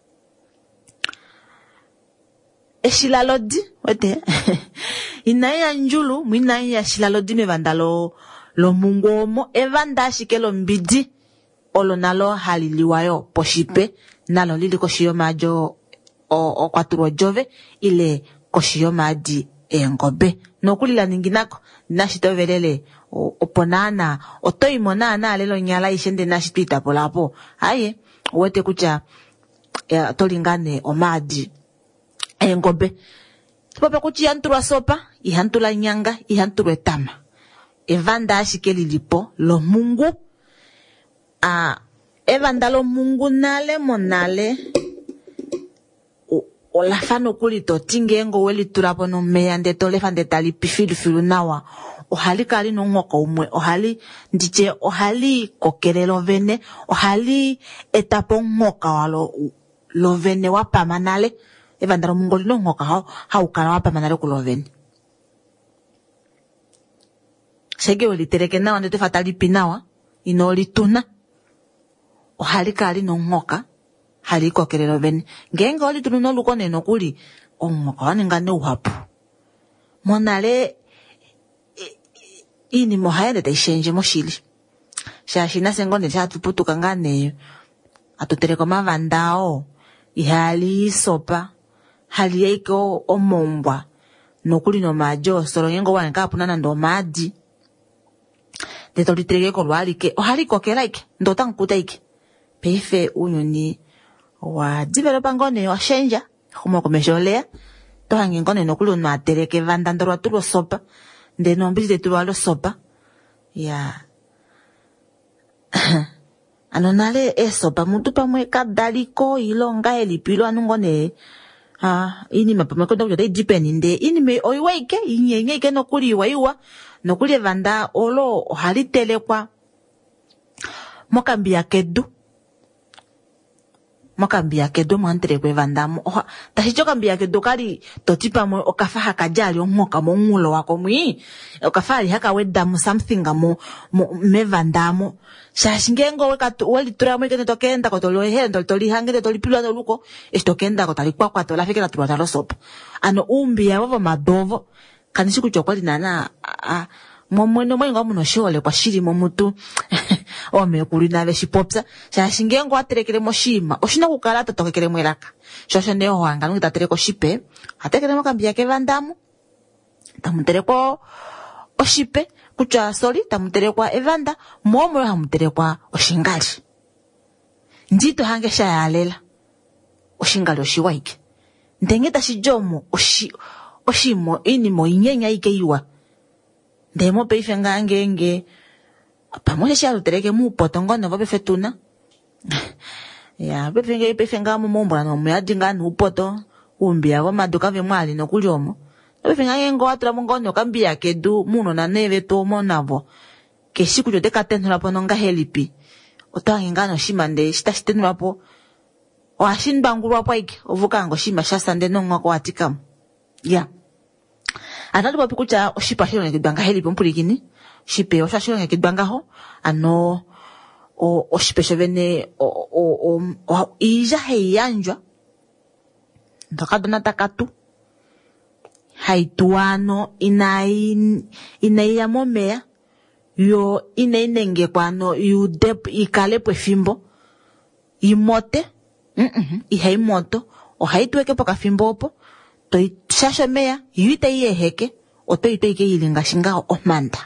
eshilalodi wete inaya njulu mwinaya shilalodi mevanda lo lo mungomo evanda ashike lo mbidi olo nalo haliliwayo poshipe nalo lili koshiyo majo o, o kwaturo jove ile koshiyo maji engobe nokulila ninginako nashitovelele oponana otoimonana lelo nyala ishende nashitwita polapo aye wete kucha ya, tolingane omadi engobe tipope kuchi yanturwa sopa ihantula nyanga ihanturwa etama evanda ashike lilipo lo mungu a evanda lo mungu nale monale o, o la fano kulito tingengo weli turapo no meyande tolefande tali pifilu filu nawa ohali kali no ngoka umwe ohali ndiche ohali kokelelo vene ohali etapo ngoka walo lo vene wapa manale evanda lo mungu no ngoka hao haukala wapa manale kulo vene shege weli tereke nawa ndete fatali pinawa inoli tuna ohali kali no ngoka hali kokelelo vene ngenga wali tunu no lukone no kuli ongoka waningane uhapu monale ini mohaende taishenje moshili shashina sengone chatuputuka ngane atutereko mavandao ihali sopa hali yeiko omombwa nokuli no majo soro yengo waneka punana ndo madi deto litereko lwalike ohali kokelaike ndo tankutaike peife unyoni wa developa ngone wa shenja kuma komesholea to hange ngone no kulu no atereke vanda ndoro tulo sopa nde no mbili tulo alo sopa ya anonale e sopa mutu pamwe kadaliko ilonga elipilo anungone ah ini mapama ko ndo dipeni nde ini me oiwaike inyenye ke no kuli waiwa no kuli vanda olo halitelekwa mokambi ya kedu mokambi ya kedu mwantere kwe vandamo oha tahicho kambi ya kedu kali totipa mo okafaha kajali omoka mo ngulo wako mwi okafali haka wedamu something mo me vandamo shashingengo weka wali tura mwe kene tokenda ko tolo hendo toli hangere toli pilwa no luko estokenda ko tali kwa kwa tola fikira tuwa talo sopa ano umbi ya wavo madovo kanishiku chokwali nana a momweno mwenga muno shole kwa shiri momutu ome kulina ve shipopsa shashingengo aterekele moshima oshina kukala totokekele mwelaka shosho neo wanga nungi tatereko shipe atekele mokambi yake vandamu tamutereko oshipe kucha soli tamuterekwa evanda momwe hamuterekwa oshingali ndito hange shayalela oshingali oshiwaike ndengeta shijomo oshi oshimo inimo inyenya ikeiwa ndemo peife ngangenge pamoja sha lutereke mu potongo no babe fetuna ya befe nge peife ngamu mombra no myadinga no poto umbia wa maduka ve mwali no kulyomo befe ngango atra mongono kambia kedu muno na neve to monavo ke siku jote katenula pono nga helipi otanga no shimande shita shitenula po o ashin bangurwa paike ovukango shima shasande no ngwa atikam ya anali papi kucha oshipa shilo ngekidwanga heli pompulikini shipe osha shilo ngekidwanga ho ano o oshipe shovene o o o ija heyanjwa ndakadona takatu haituano inai inai ya momea yo inainenge kwano yu dep ikale pwe fimbo imote mhm mm ihai moto o haitweke poka fimbo opo toi shasha mea yuita iye heke o toi toi ke ilinga shinga omanda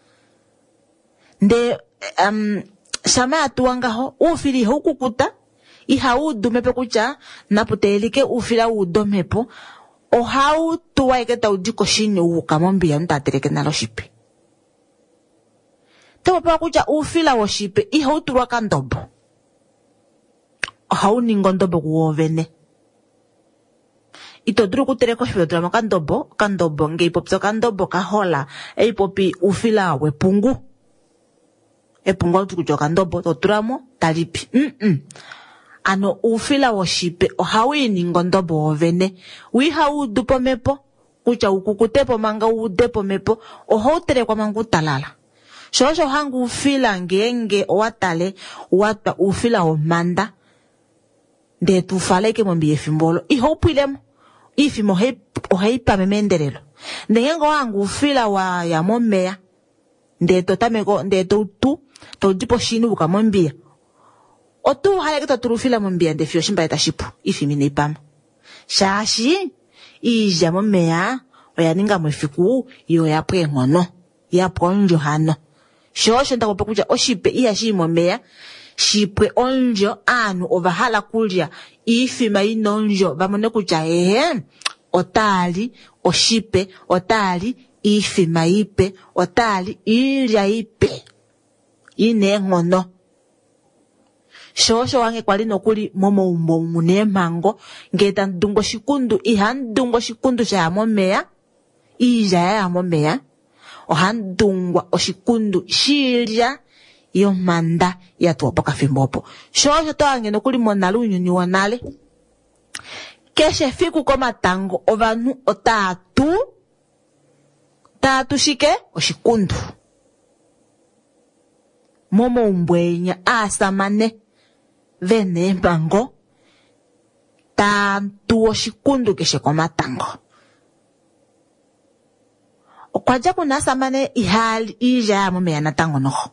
nde um shama atuanga ho ufili ho kukuta iha udume pe kucha naputelike ufila udomepo o hau tuwa ke taudiko shini ukamombi ya ntatereke nalo shipe tewa pa kucha ufila wo shipe iha utuwa kandobo o hau ningondobo kuovene ito duru kutereko shipe drama kandobo kandobo nge ipopso kandobo kahola e ipopi ufila we pungu e pungu au tukucho kandobo to dramo talipi mm -mm. ano ufila wo shipe o hawi ningondobo ovene wi hau dupo mepo kucha ukukutepo manga udepo mepo o hautere kwa mangu talala shosho hangu ufila ngenge watale wata ufila o manda de tufaleke mombi fimbolo i hopilemo ifi mo hei o hei pa memenderelo ndengo hangu ufila wa ya momea nde totameko nde to tu to dipo shinu buka mombia otu haya kita turufila mombia nde fio shimba etashipu ifi mine ipama shashi ija momea oya ninga mwefiku iyo ya pwe ngono ya ponjo hano shosho ndako pekuja oshipe iya shi momea shipwe onjo anu ovahala kulya ifi mainonjo vamone kuja ehe otali oshipe otali ifi maipe otali ilya ipe ine ngono shosho wange kwali nokuli momo umbo mune mango ngeta ndungo shikundu ihandungo shikundu cha momea ija ya momea ohandungwa oshikundu shilya yo manda ya tuwa poka fimbopo shosho to wange nokuli monalu nyuni wanale keshe fiku koma tango ovanu otatu tatu shike oshikundu momo umbwenya asamane vene mbango tantu oshikundu keshe koma tango okwaja kuna asamane ihali ija ya momea na tango noho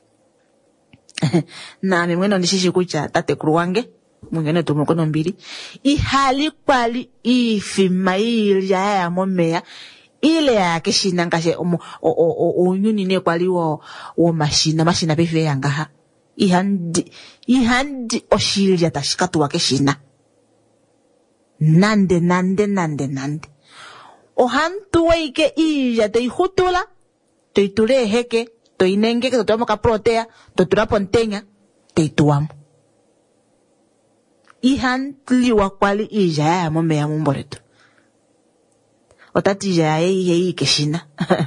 na mimweno nishishi kucha tate kruwange mwingene tumukono mbili ihali kwali ifima ilya ya momea ile ya keshina ngashe o o o nyuni ne kwali wo wo mashina mashina befe yangaha ihandi ihandi oshilya tashikatu wa keshina nande nande nande nande ohantu weike iilya toyi hutula, toyi tula eheke, toyi nengeke, to tulamo kaprotea, to tula pomutenya, toyi tuwamo. Ihantliwa kwali iilya yaya momeya mumboletu. Otati iilya yaye ihe yikeshina.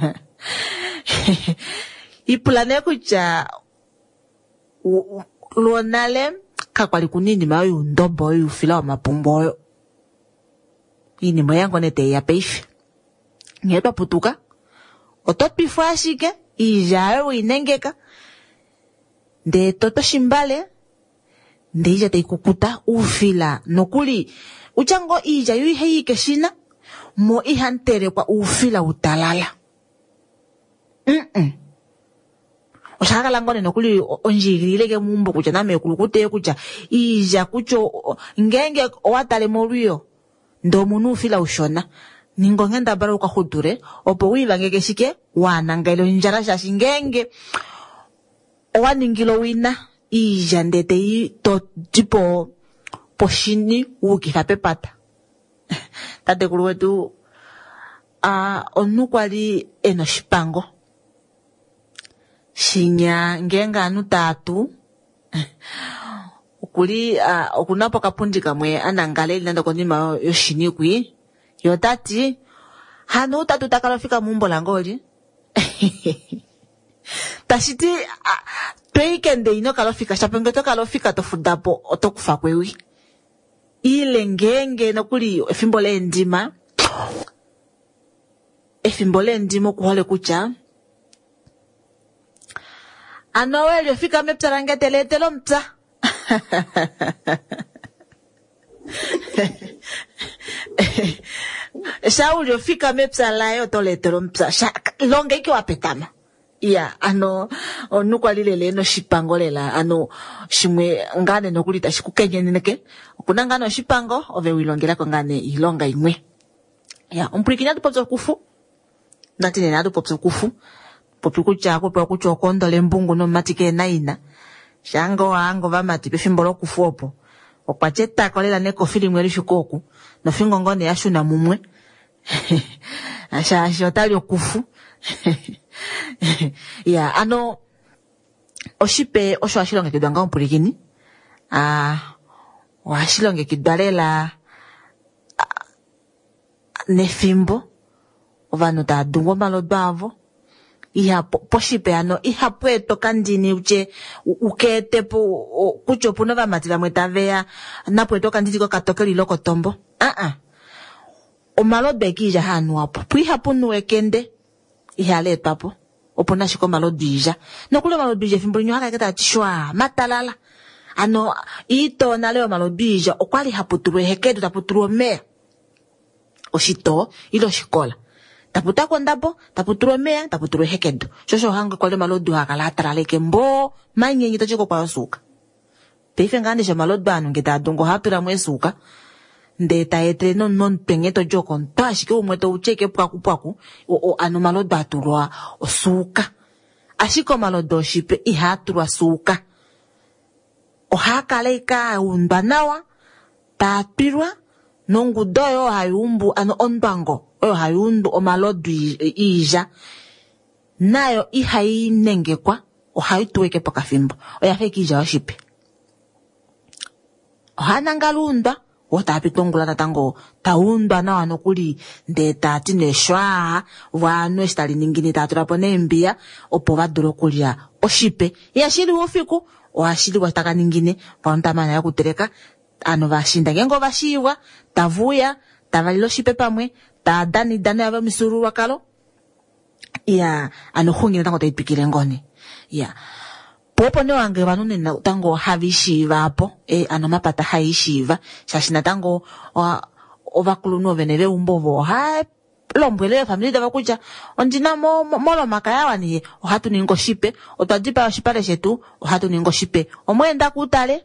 Ipulane kutya luonale kakwali kuninima yo yundombo yo yufila wa mapumbo yo. Inimo yango nete ya peife. Ngepa putuka. Otopifu ashike, iilya yo inengeka. Nde toto shimbale. Nde iilya teikukuta ufila nokuli. Uchango iilya yu ihe yikeshina. Mo ihantere kwa ufila utalala. Mm-mm. Oshaka langone nokuli onjigileke mumbo kucha na mekulukute kucha iilya kucho ngenge owatale moluyo ndo munu ufila ushona ningo ngenda bara ukahudure opo wivangeke shike wanangelo njara shashi ngenge owaningilo wina iilya ndete yi to tipo poshini ukitha pepata. Tate kulu wetu a uh, onukwali eno shipango shinya ngenga anu tatu ukuli uh, okunapo kapundi kamwe anangale nando konima yoshinikwi yotati hanu tatu takalofika mumbo langoli tashiti uh, tweekende ino kalofika shapenge to kalofika tofudapo otokufa kwewi ile ngenge nokuli efimbo le ndima efimbo le ndimo kuhole kucha ano weli ofika mepsa langete letelo mpsa. Shauli ofika mepsa layo to letelo mpsa. Longa iki wapetama. Iya, ano, onukwa lilele no shipango lela, ano, shimwe ngane no kulita shikukenye nineke. Kuna ngano shipango, ove wilongela kwa ngane ilonga imwe. Ya, umpulikinya tu popso kufu. Natine na tu popso kufu. Popi kucha kupa kucho kondo lembungu no matike naina. Shango wango vamati pefimbolo kufuopo. Opacheta kolela neko fili mweli shukoku. No fingo ngone yashu na mumwe. Asha ashotali okufu. Ya, ano oshipe osho ashilonge kidwanga umpulikini. Ah, wa ashilonge kidwalela nefimbo. Ovano ta dungo malo dwavo. Iha poshipe ano iha pueto kandini uche ukete po kucho puno va matila mwetavea na pueto kandini ko katokeli loko tombo. Ah ah. O malo beki ja hanu hapo. Puiha punu wekende iha le papo. Opona shiko malo dija. No kule malo dija fimbo nyo haka keta tishwa matalala. Ano ito na leo malo dija okwali haputuru hekedu taputuru me. Oshito ilo shikola. Taputa kondapo, taputuru mea, taputuru hekedu. Shosho hango kwa le malodu hakalatra leke mbo, mange ngito chiko kwa suka. Peife ngane sha malodu anu ngita dongo hapira mwe suka. Nde taetre non non pengeto joko ntashi ke umweto ucheke pwaku pwaku, o, o anu malodu aturwa o suka. Ashiko malodu shipe ihaturwa suka. O hakaleika undanawa, tapirwa, nongu doyo hayumbu anu ondango. Oyo hayundu o malodu iija. Nayo ihai nenge kwa. O haituweke poka fimbo. Oya feki ija oshipe. O hanangalunda. O tapitongula tatango. Taunda na wanokuli. Nde tatine shwa. Wano estali ningini taturapo nembia. Opo vaduro kulia oshipe. Ya shili wofiku. O ashili wataka ningine. Pauntamana ya kutereka. Ano vashinda. Gengo vashiwa. Tavuya. Tavalilo shipe pamwe. Ta dani dani ava misuru wakalo. Ya, ano hungi na tango taipikile ngoni. Ya. Popo ne wange wanune na tango havi shiva hapo. E, ano mapata hai shiva. Shashina tango ovakulu no veneve umbovo. Hai, lombwele familia wakuja. Ondina mo, molo makayawa ni. Ohatu ningo shipe. Otwajipa wa shipare shetu. Ohatu ningo shipe. Omwenda kutale.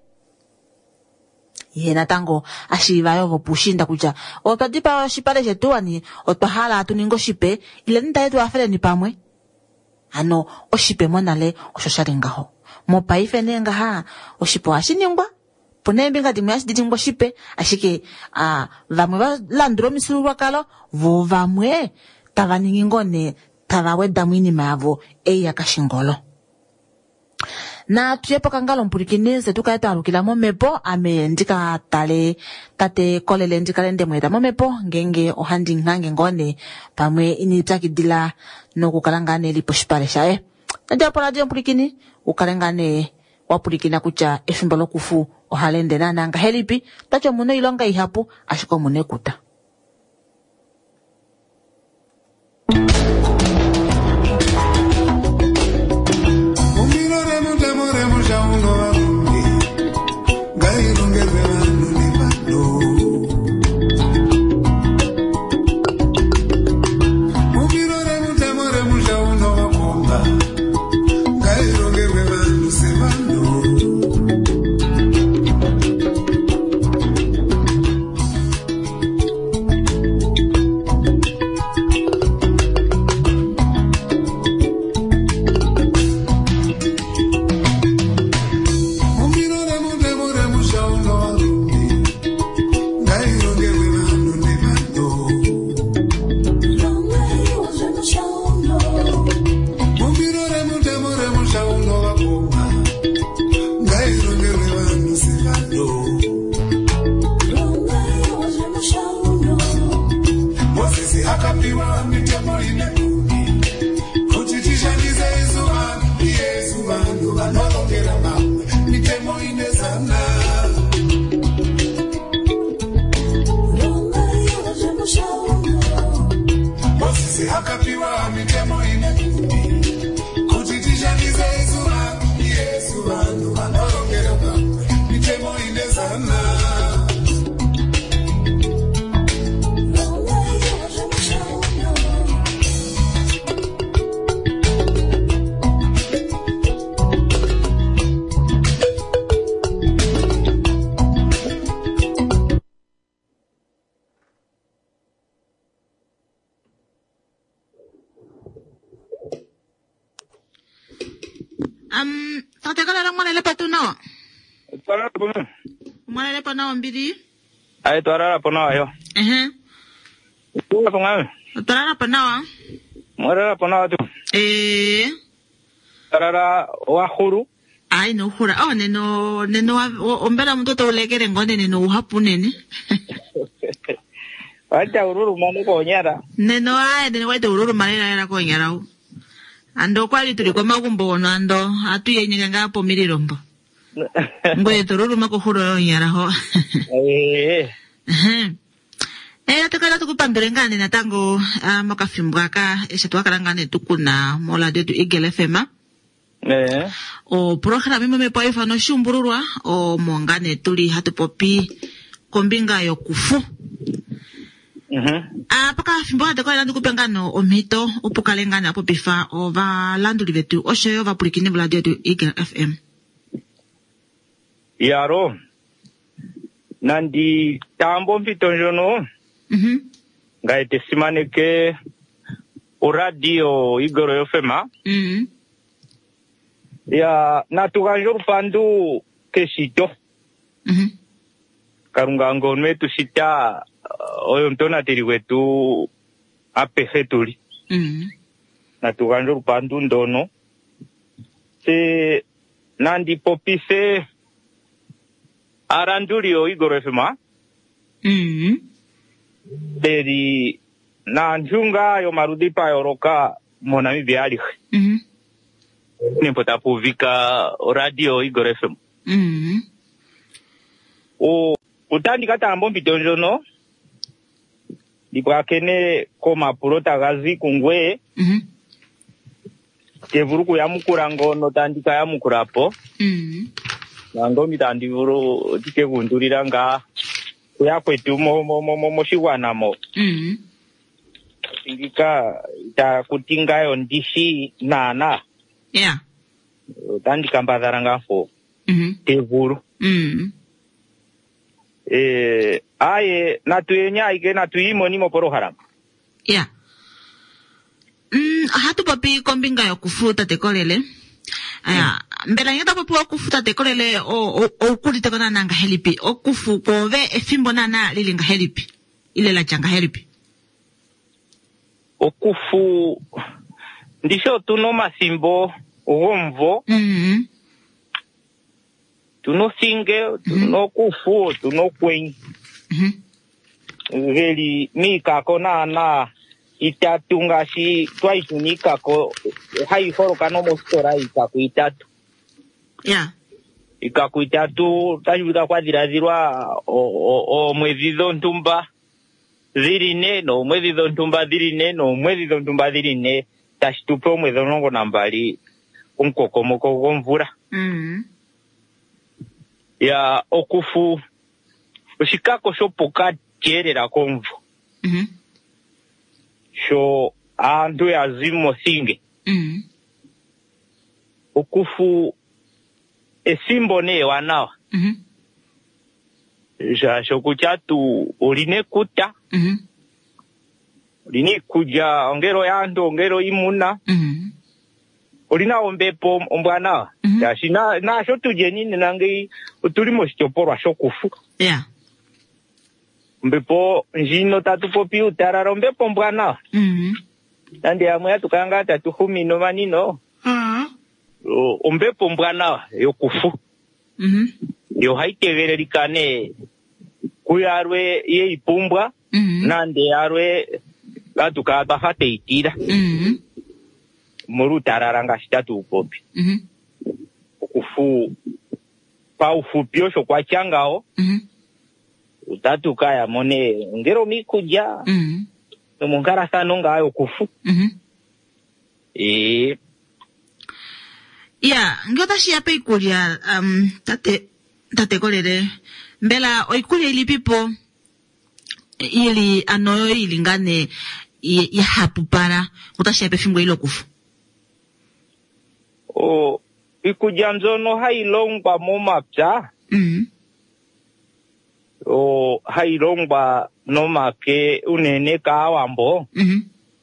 Yena tango ashiva yovo pushinda kuja. Otwajipa wa shipare shetu wani. Otwahala atu ningo shipe. Ile nita yetu wafele ni pamwe. Ano, oshipe monale, oshoshari ngaho. Mo paife nenga haa, oshipe wa shiningwa. pone mbinga dimyasi ditingwa shipe ashike ah vamwe va landro misulwa kalo vo vamwe tavaningi ngone tavawe damwini mavo eya kashingolo na tuyepo kangalo mpurikineze tukaeta alukila momepo ame ndika tale tate kolele ndika lende mweta momepo ngenge ohandi ngange ngone pamwe initaki dila no kukalangane lipo shiparesha eh ndia po radio mpurikini ukalangane wapurikina kucha efimbalo kufu ohalende nana anga helipi tacho muno ilonga ihapu ashiko mune kuta Um, tate kala lang manele patu na. Para po. Manele pa na ambiri. Ay tara po na ayo. Eh. Ito po nga. Tara pa na. Mara po na to. Eh. Tara wa huru. Ay no hura. Oh neno neno ombela mtoto ulegere ngone neno uhapune ni. Acha ururu mano ko nyara. Neno ay neno waite ururu manela era ko nyara. Ando kwali tuli kwa magumbo ono ando atu yenye nga hapo milirombo. Ngoye tururu mako huro nyara ho. Eh. Eh atakala tukupambere ngane na tango makafimbwaka eshatwakalangane tukuna mola dedu Igel F M. Eh. O programa mime po ifa no shumbururwa o mongane tuli hatupopi kombinga yo kufu. Mhm. Ah paka fimbo de kwa landu kupengano o mito upukalengana apo bifa o va landu livetu o sheyo va pulikine bla de Igel F M. Yaro. Nandi tambo mpitonjono. Mhm. Ngaite simane ke o radio Igel F M. Mhm. Ya natuganjo pandu kesito. Mhm. Karungango metu sita oyo mtona tiri wetu apefetuli. Mhm. Natuganjo pandu ndono. Se nandi popise arandulio Igel F M. Mhm. Deri na njunga yo marudipa yoroka monami biali. Mhm. Nimpota povika radio Igel F M. Mhm. O utandi kata mbombi donjono. Dibwa kene koma purota gazi kungwe. Mhm. Kevuruku ya mukurango no tandika ya mukurapo. Mhm. Nango mitandi vuru tike kundurira nga kuya kwetu mo mo mo mo shiwana mo. Mhm. Singika ta kutinga yo ndishi nana. Yeah. Tandika mbadharanga fo. Mhm. Kevuru. Mhm. Eh aye natuyenya ike natuyimo nimo poro haram. Yeah. Mm, hatu papi kombinga yo kufuta tekolele. Aya, mbela ngeta popo okufuta tekolele o o kulite kona nanga helipi okufu kove efimbo nana lilinga helipi ile la changa helipi okufu ndisho tuno masimbo womvo mhm tuno singe tuno kufu tuno kwen mhm veli mika kona na itatunga si twaitunika ko hai horo kano mostora ikaku itatu yeah ikaku itatu tajubika kwa dirazirwa o o, o mwezi zontumba zirine no mwezi zontumba zirine no mwezi zontumba zirine tashitupo mwezi nongo nambali unkokomoko gomvura mhm ya okufu ushikako shopoka kierera konvu mhm sho andu ya zimo singe mhm okufu esimbo ne wanawa mhm ja shokuchatu uline kuta mhm uline kuja ongero yando ongero imuna mhm ulina ombepo ombwana mm -hmm. ya shina na shotu jenini nangi utulimo shitoporo shokufu yeah mbepo njino tatu popi utarara ombepo mbwana mhm nandi amwe atukanga tatu humi no manino mhm ombepo mbwana yokufu mhm yo haitegererikane kuyarwe ye ipumbwa mm -hmm. nande yarwe atuka bahate itira mhm muru tararanga shitatu upopi mhm okufu pa ufupio sho kwa changao mhm utatu kaya mone ngero mikuja mhm mungara sano ngayo kufu mhm eh yeah ngota shi ape ikulia um tate tate kolere mbela oikulia ili pipo ili anoyo ilingane ya hapu para utashi ape fingo ilo kufu o ikuja nzono hailongwa momapya mhm o hailongwa nomake unene kawambo mhm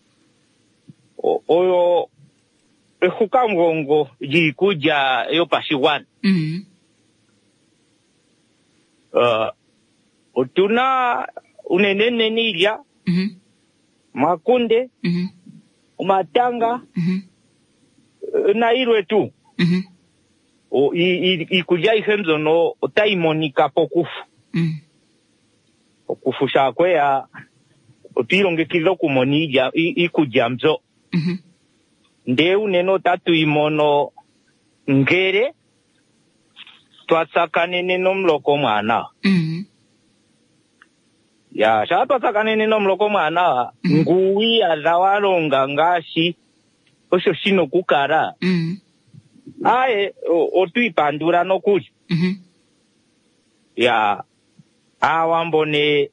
oyo ehuka ngongo jikuja yo pashiwan mhm uh utuna unene nenilya mhm makunde mhm matanga mhm na irwe tu mhm o ikuja ihemzo no taimonika pokufu mhm okufu shakwe ya otilongekizo kumonija ikuja mzo mhm ndeu neno tatu imono ngere twatsakane neno mloko mwana mhm ya sha twatsakane neno mloko mwana nguwi azawalonga ngashi osho shino kukara mhm aye otuipandura nokuli mhm ya awambone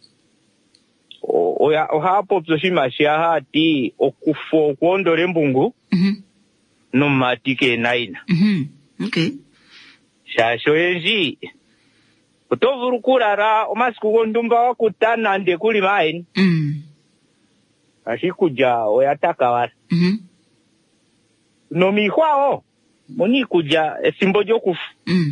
oya ohapo psoshimashia hati okufo kuondore mbungu mhm no matike naina mhm okay shasho enji utovuru kurara omasiku gondumba wakutana nde kuli maini mhm ashikuja oyataka wala mhm no mihwao moni kuja esimbo jokufu mhm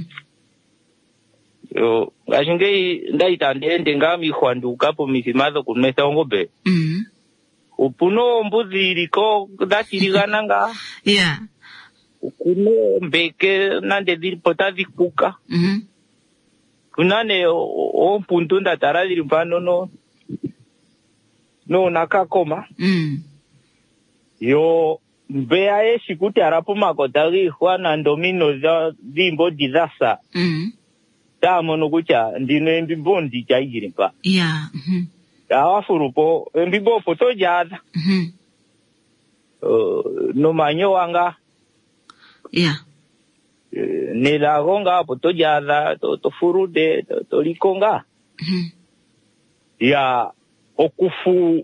yo ashingei ndaita ndende ngami hwandukapo misimazo kumesa ongobe mhm upuno mbuzi liko datirigana nga yeah kuno mbeke nande zilipota zikuka mhm kunane o mpuntu ndatara zili mpano no no nakakoma mhm yo mbea yeshi kuti arapo makotari hwana ndomino za zimbo dizasa mhm tamo nokucha ndino embibondi chaigiri mpa yeah mhm awafurupo embibopo tojaza mhm uh, no manyo wanga yeah uh, nelagonga apo tojaza to, tofurude to, tolikonga mhm ya okufu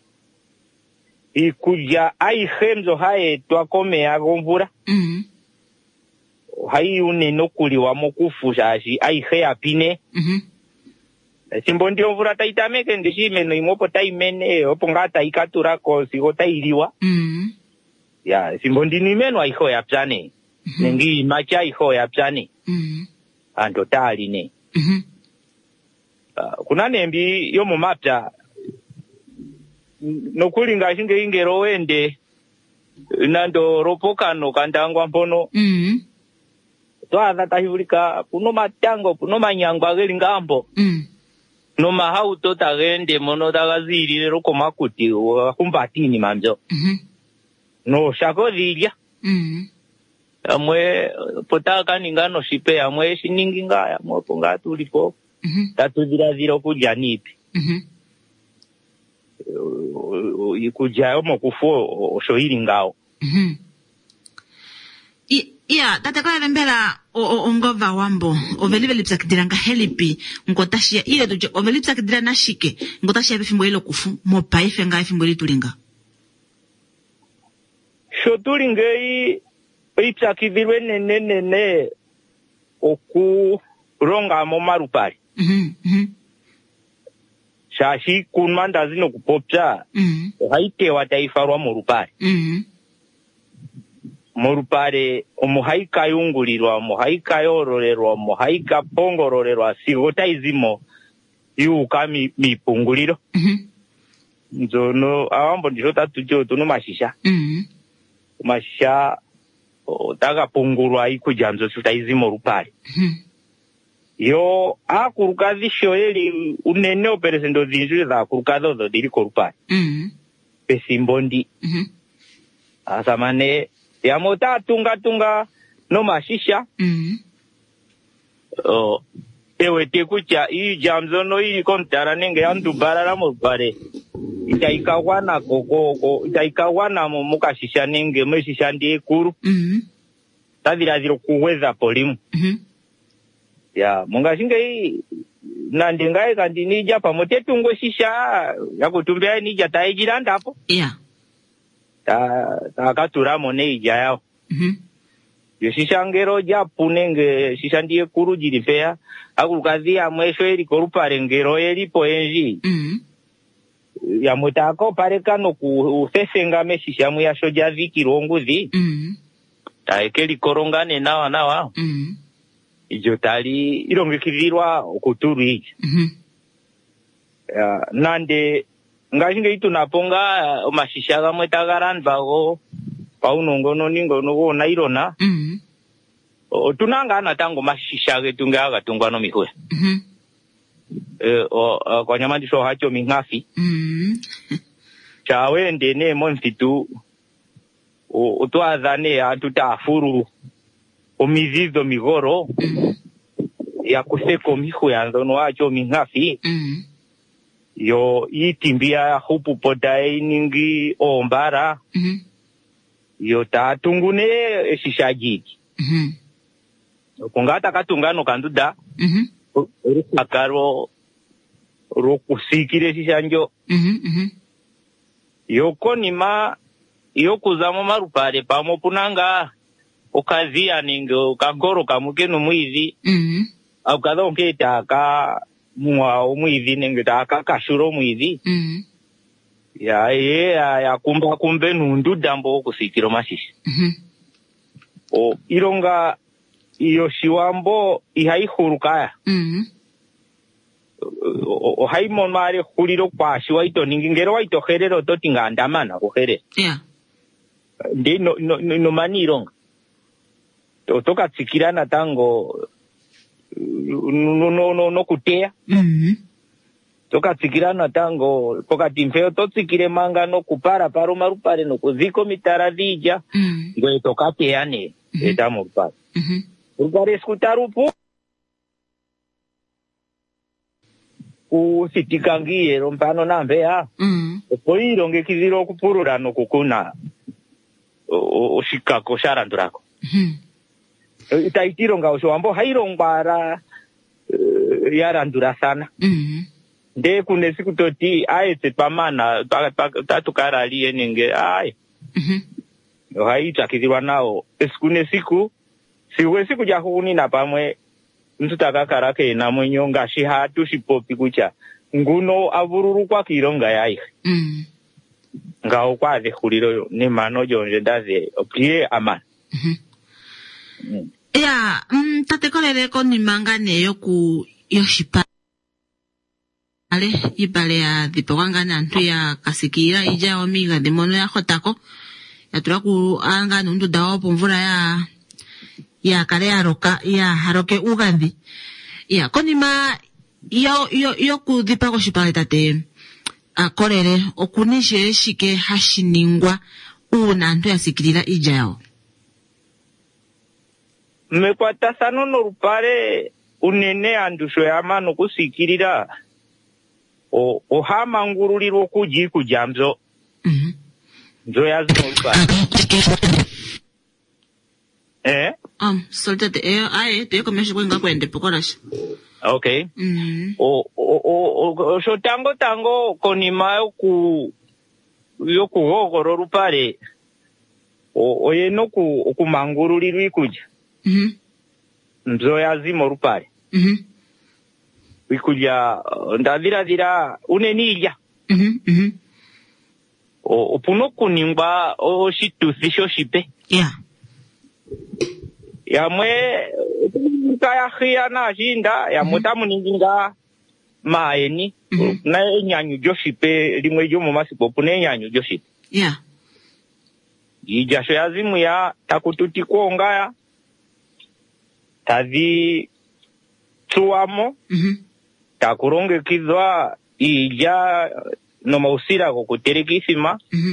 ikuja aihemzo hae twakome agomvura mhm hai uneno kuliwa mokufu shashi aihe apine mhm simbo ndio mvura taitameke ndishimeno imopo taimene opo ngata ikatura ko sigo tailiwa mhm ya simbo ndini meno aiho yapjane Mm-hmm. Nengi macha iho ya pjani. Mhm. Ando tali ne. Mhm. Uh, kuna nembi yo mu mapya nokulinga shinge ingero wende nando ropokano kandangwa mpono. Mhm. Twaza tahulika kuno matango kuno manyango ageli ngambo. Mhm. No mahauto tagende mono tagaziri roko makuti kumbatini manjo. Mhm. No shakodilya. Mhm. Amwe potaka ningano shipe amwe shiningi ngaya amwe ponga tulipo. Mhm. Tatuzira zira kuja nipi. Mhm. Ikuja omo kufo oshohiri ngao. Mhm. Iya, tatakala lembela ongova wambo, oveliveli psakidira nga helipi, ngotashia, iya tuje, oveli psakidira na shike, ngotashia bifimbo ilo kufu, mopa ife nga ifimbo ili tulinga. Sho tulingei, ipsakidirwe nene nene, oku ronga mo marupari. Mhm, mhm. Shashi kunmanda zino kupopcha, Mhm. haite wataifarwa morupari. Mhm. Morupare omuhaika yungulirwa omuhaika yororerwa omuhaika pongororerwa sigota izimo yuka mi mipunguliro. Mhm. Nzono awambo ndiro tatujo tuno mashisha. Mhm. Mashisha otaga pungurwa ikujanzo suta izimo rupare. Mhm. Yo akurukazi shoeli unene operesendo zinjuri za akurukazo zo diriko rupare. Mhm. Pesimbondi. Mhm. Asamane ya mota tunga tunga no mashisha. Mhm. Oh, ewe tekucha ii jamzo no ii kontara nenge yandu barara mo bare. Itaikawana koko, itaikawana mo mukashisha nenge meshisha ndiye kuru. Mhm. Tadira ziro kuweza polimu. Mhm. Ya, munga shinge ii nandingae kandi nija pamote tungo shisha ya kutumbea nija taijiranda hapo. Yeah. Ta, ta katura mone ija yao. Mhm. Yo shishangero japu nenge shishandiye kuru jirifea. Akurukazi ya mwesho eri korupare ngero eri poenji. Mhm. Ya mutako parekano kusesenga meshishamu ya shoja viki ronguzi. Mhm. Taekeli korongane nawa nawa. Mhm. Ijo tali irongekirirwa okuturu iji. Mhm. Ya, nande ngashinge itu naponga mashisha gamwe tagaran bago paunongono ningono go nairona. Mhm. O tunanga na tango mashisha getu ngaga tungwano mihwe. Mhm. Eh o kwa nyama ndiso hacho mingafi. Mhm. Chawe ndene monfitu o utwazane atutafuru omizizo migoro Mhm. ya kuseko mihu ya ndono hacho mingafi. Mhm. Yo itimbia hupu potai ningi ombara. Mhm. Yo tatungune shishajiki. Mhm. Kungata katungano kanduda. Mhm. Akaro rokusikire shishanjo. Mhm. Mhm. Yoko nima yokuzamo marupare pamo punanga okazia ninge kagoro kamuke no mwizi. Mhm. Akado nketa ka mwa omwizi ninge taka kashuro mwizi. Mhm. Ya ye ya, ya kumba kumbe nundu dambo okusikiro mashishi. Mhm. O ironga iyo shiwambo ihaihurukaya. Mhm. O, o haimon mare huliro kwa shiwaito ningingero waito herero toti ngandamana kuhere. Yeah. Ndi no, no, no, no mani ironga. Toka tsikirana tango no no no no kutea. Mhm. Toka tsikirana tango poka timfeo to tsikire manga no kupara paro marupare no kuziko mitaradija. Mhm. Ngwe toka teane eta murupare. Mhm. Rupare skutarupu usitikangie rompano nambea. Mhm. Poiro ngekiziro kupurura no kukuna oshikako sharandurako. Mhm. Itaitiro nga oshwambo hairongwara uh, yarandura sana. Mhm. Nde kune siku toti aetse pamana tatukara liye nenge ai. Mhm. Haita kizirwa nao esikune siku siwe siku jahuni na pamwe ntutaka karake na mwenyonga shihatu shipopi kucha nguno avururu kwa kironga yai. Mhm. Ngao kwa ze khuliro ne mano jonje ndaze opie amana. Mhm. Mm. Ya, mm, tate kolele konima ngane yoku yoshipa. Ale, ibale ya dhipewa ngane antu ya kasikira ija omiga demono ya hotako. Ya turaku anga nundu dawa pomvura ya ya kare ya roka ya haroke ugandi. Ya, konima yo yo yoku dhipa koshipale tate akolele okunishe shike hashiningwa una antu ya sikirira ija yao. Mekwatasano norupare unene andusho yamano kusikirira o ohama nguruliro kuji kujamzo. Mhm. Nzo yazino rupare. Eh? Um, soltate eh aye te komesha kwenga kwende pokolasha. Okay. Mhm. O o o o so tango tango konima yoku yoku gogoro rupare. O oyeno ku okumanguruliro ikuja. Mhm. Nzo yazimo rupare. Mhm. Ikuja ndadira dira unenilya. Mhm. Mhm. O opuno kuningba o shitusi sho shipe. Yeah. Yamwe kaya khia na jinda yamwe tamuninga maeni na enyanyu joshipe limwe jo mu masipo pune enyanyu joshipe. Yeah. Ijasho yazimu ya takututi kuongaya tazi tuamo. Mhm. Takurongekizwa ija no mausira ko kuterekisima. Mhm.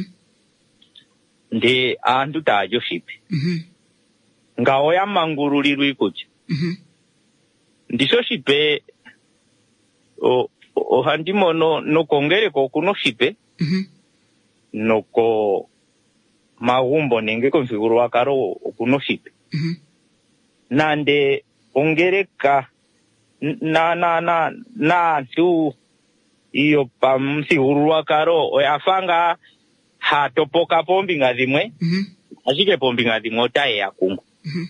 Nde antu tajo shipe. Mhm. Ngao ya mangurulirwe ikuja. Mhm. Ndisho shipe o o handimo no no kongere ko kuno shipe. Mhm. Noko magumbo nenge konfigurwa karo kuno shipe. Mhm. Nande ongereka na na na na tu iyo pamfigurwa karo oyafanga hatopoka pombi ngazimwe. Mhm. Ashike pombi ngazimwe otaye yakungu. Mhm.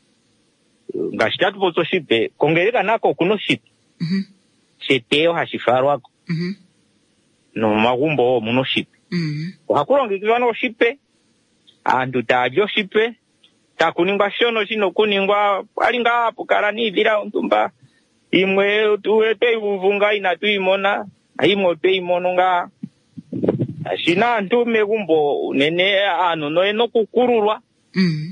Ngashitatu poto shipe kongereka nako kuno shipe. Mhm. Cheteo hashifarwa Mhm. no magumbo muno shipe. Mhm. Hakurongekizwa no shipe antu tajo shipe takuningwa shono shino kuningwa alinga pukara ni vira ntumba imwe tuwete uvunga inatuimona imwe pe imononga ashina ntume gumbo nene ano no eno kukururwa. Mhm.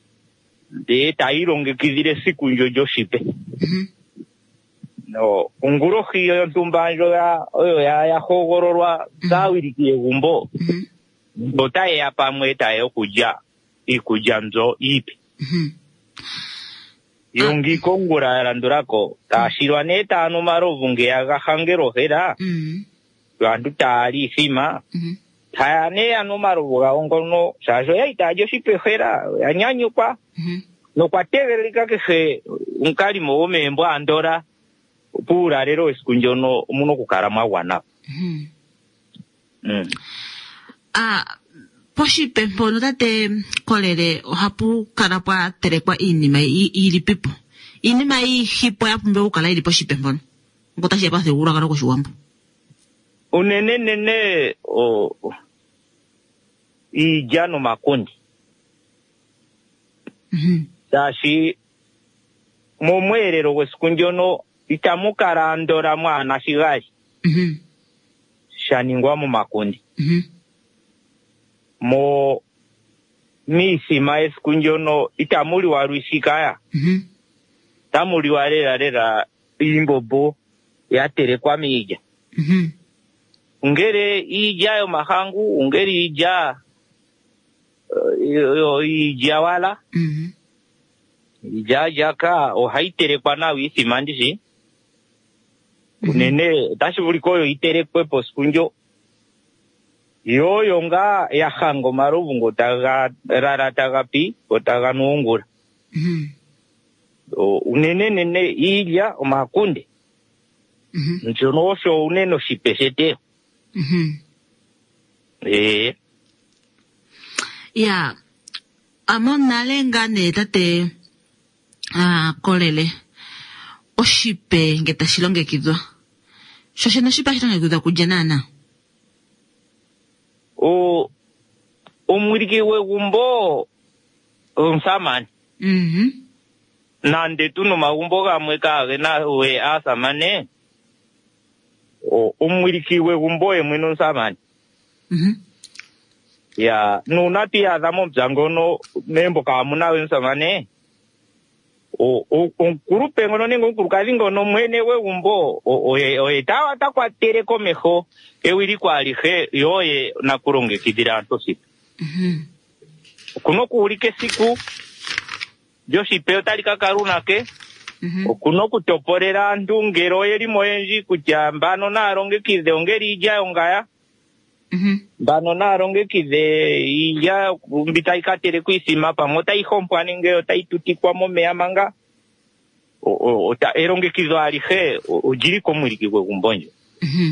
De tairongekizire siku njojo shipe. Mhm. No unguro khiyo ntumba njo ya oyo ya ya hogororwa zawirikiye gumbo. Mhm. Botaye ya pamwe tayo kuja ikuja nzo ipi. Mhm. Yungi kongura randurako tashirwa neta anu marovunge ya gahangero hera. Mhm. Wandu tari fima. Mhm. Tayane anu marovuga ongono shajo ya itajo shipe hera ya nyanyu kwa. Mhm. No kwa tegerika kehe unkali mwome mbwa andora pura rero esikunjono muno kukarama wana. Mhm. Mm. Ah, poshipe mpono tate kolele ohapu karapwa terekwa inima ili pipo. Inima hii hipo ya pumbe ukala ili poshipe mpono. Ngota shepa segura karo koshiwambu. Unene nene o ijano makundi. Mhm. Dashi momwerero wesikunjono itamukara andora mwana shigali. Mhm. Shaningwa mu makundi. Mhm. Mo misi maesikunjono itamuli waruishikaya. Mhm. Tamuli warera rera imbobo yaterekwa mija. Mhm. Ungere ija yo mahangu, ungere ija uh, ija wala. Mhm. Ija jaka o haiterekwa nawe isi mandishi. Unene tashi bulikoyo iterekwe poskunjo. Yoyo nga ya hango marubu ngotaga rara tagapi ngotaga nuungura. Mhm. Unene nene ija o makunde. Mhm. Nchono osho uneno shipeshete. Mhm. Eh. Ya, amon nalenga ne tate ah kolele oshipe ngeta shilonge kidwa. Shoshe no shipa shilonge kidwa kujenana. O omwirike we gumbo onsaman. Mhm. Nande tuno magumbo gamwe kage na we asamane. O umwirikiwe gumbo yemwe no samane. Mhm. Ya nunati ya zamo mzangono membo kamuna we samane. O o kurupe ngono ningo kurukazi ngono mwene we gumbo o o etawa takwa tere komeho ewiri kwalihe yoye na kuronge kidira tosi. Mhm. Kuno kuulike siku Joshi peo talika karuna ke Mhm. kuno kutoporera ndungero yeri moyenji kutya mbano naronge kize ongeri ija ongaya. Mhm. Mbano naronge kize ija mbita ikatere kuisima pamota ihompwa ninge taituti kwa momea manga o o, o ta eronge kizo alihe ujiri komwiriki kwe kumbonjo. Mhm.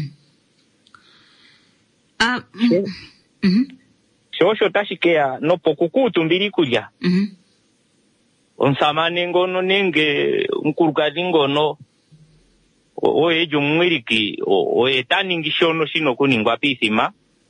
Ah. Mhm. Shosho tashikea no pokukutu mbili kuja. Mhm. Onsamane ngono nenge nkurukazi ngono o ejo mwiriki o etaningi shono shino kuningwa pisima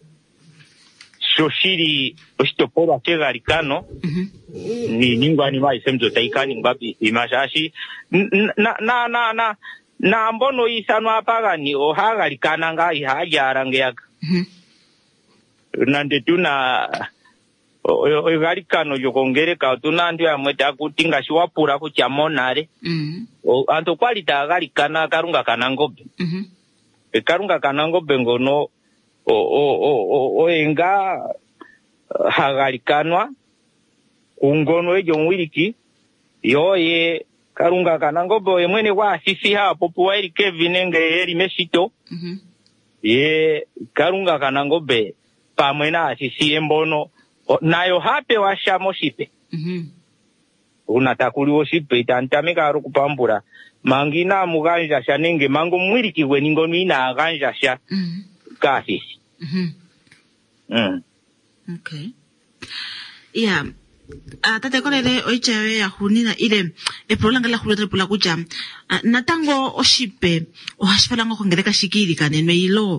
shoshiri oshitopolwa chegalikano Mhm. ni ningwa ni mai semzo taikani ngwa pisima shashi na na na na na mbono isanwa pagani o hagalikana ngai hajarange yaka. Mhm. Nande tuna o galikano yokongereka tunandu ya mweta kutinga shiwapura kucha monare. Mhm. O anto kwalita galikana karunga kanangobe. Mhm. E karunga kanangobe ngono o o o o enga uh, hagalikanwa kungono ejo mwiriki yoye karunga kanangobe yemwene wa sisi hapo puwairi Kevin enge eri meshito. Mhm. Ye karunga kanangobe pamwe na asisi embono o, nayo hape washamo shipe. Mhm. Unatakuliwo shipe itantamika aru kupambura mangina muganja sha nenge mango mwiriki we ningo nina aganja sha. Mhm. Kasisi. Mhm. Mm. Okay. Yeah. Ah, tate kolele oichewe ya hunina ile e prolanga la huleta pula kucha. Uh, natango oshipe o hashfalango kongereka shikiri kaneno ilo.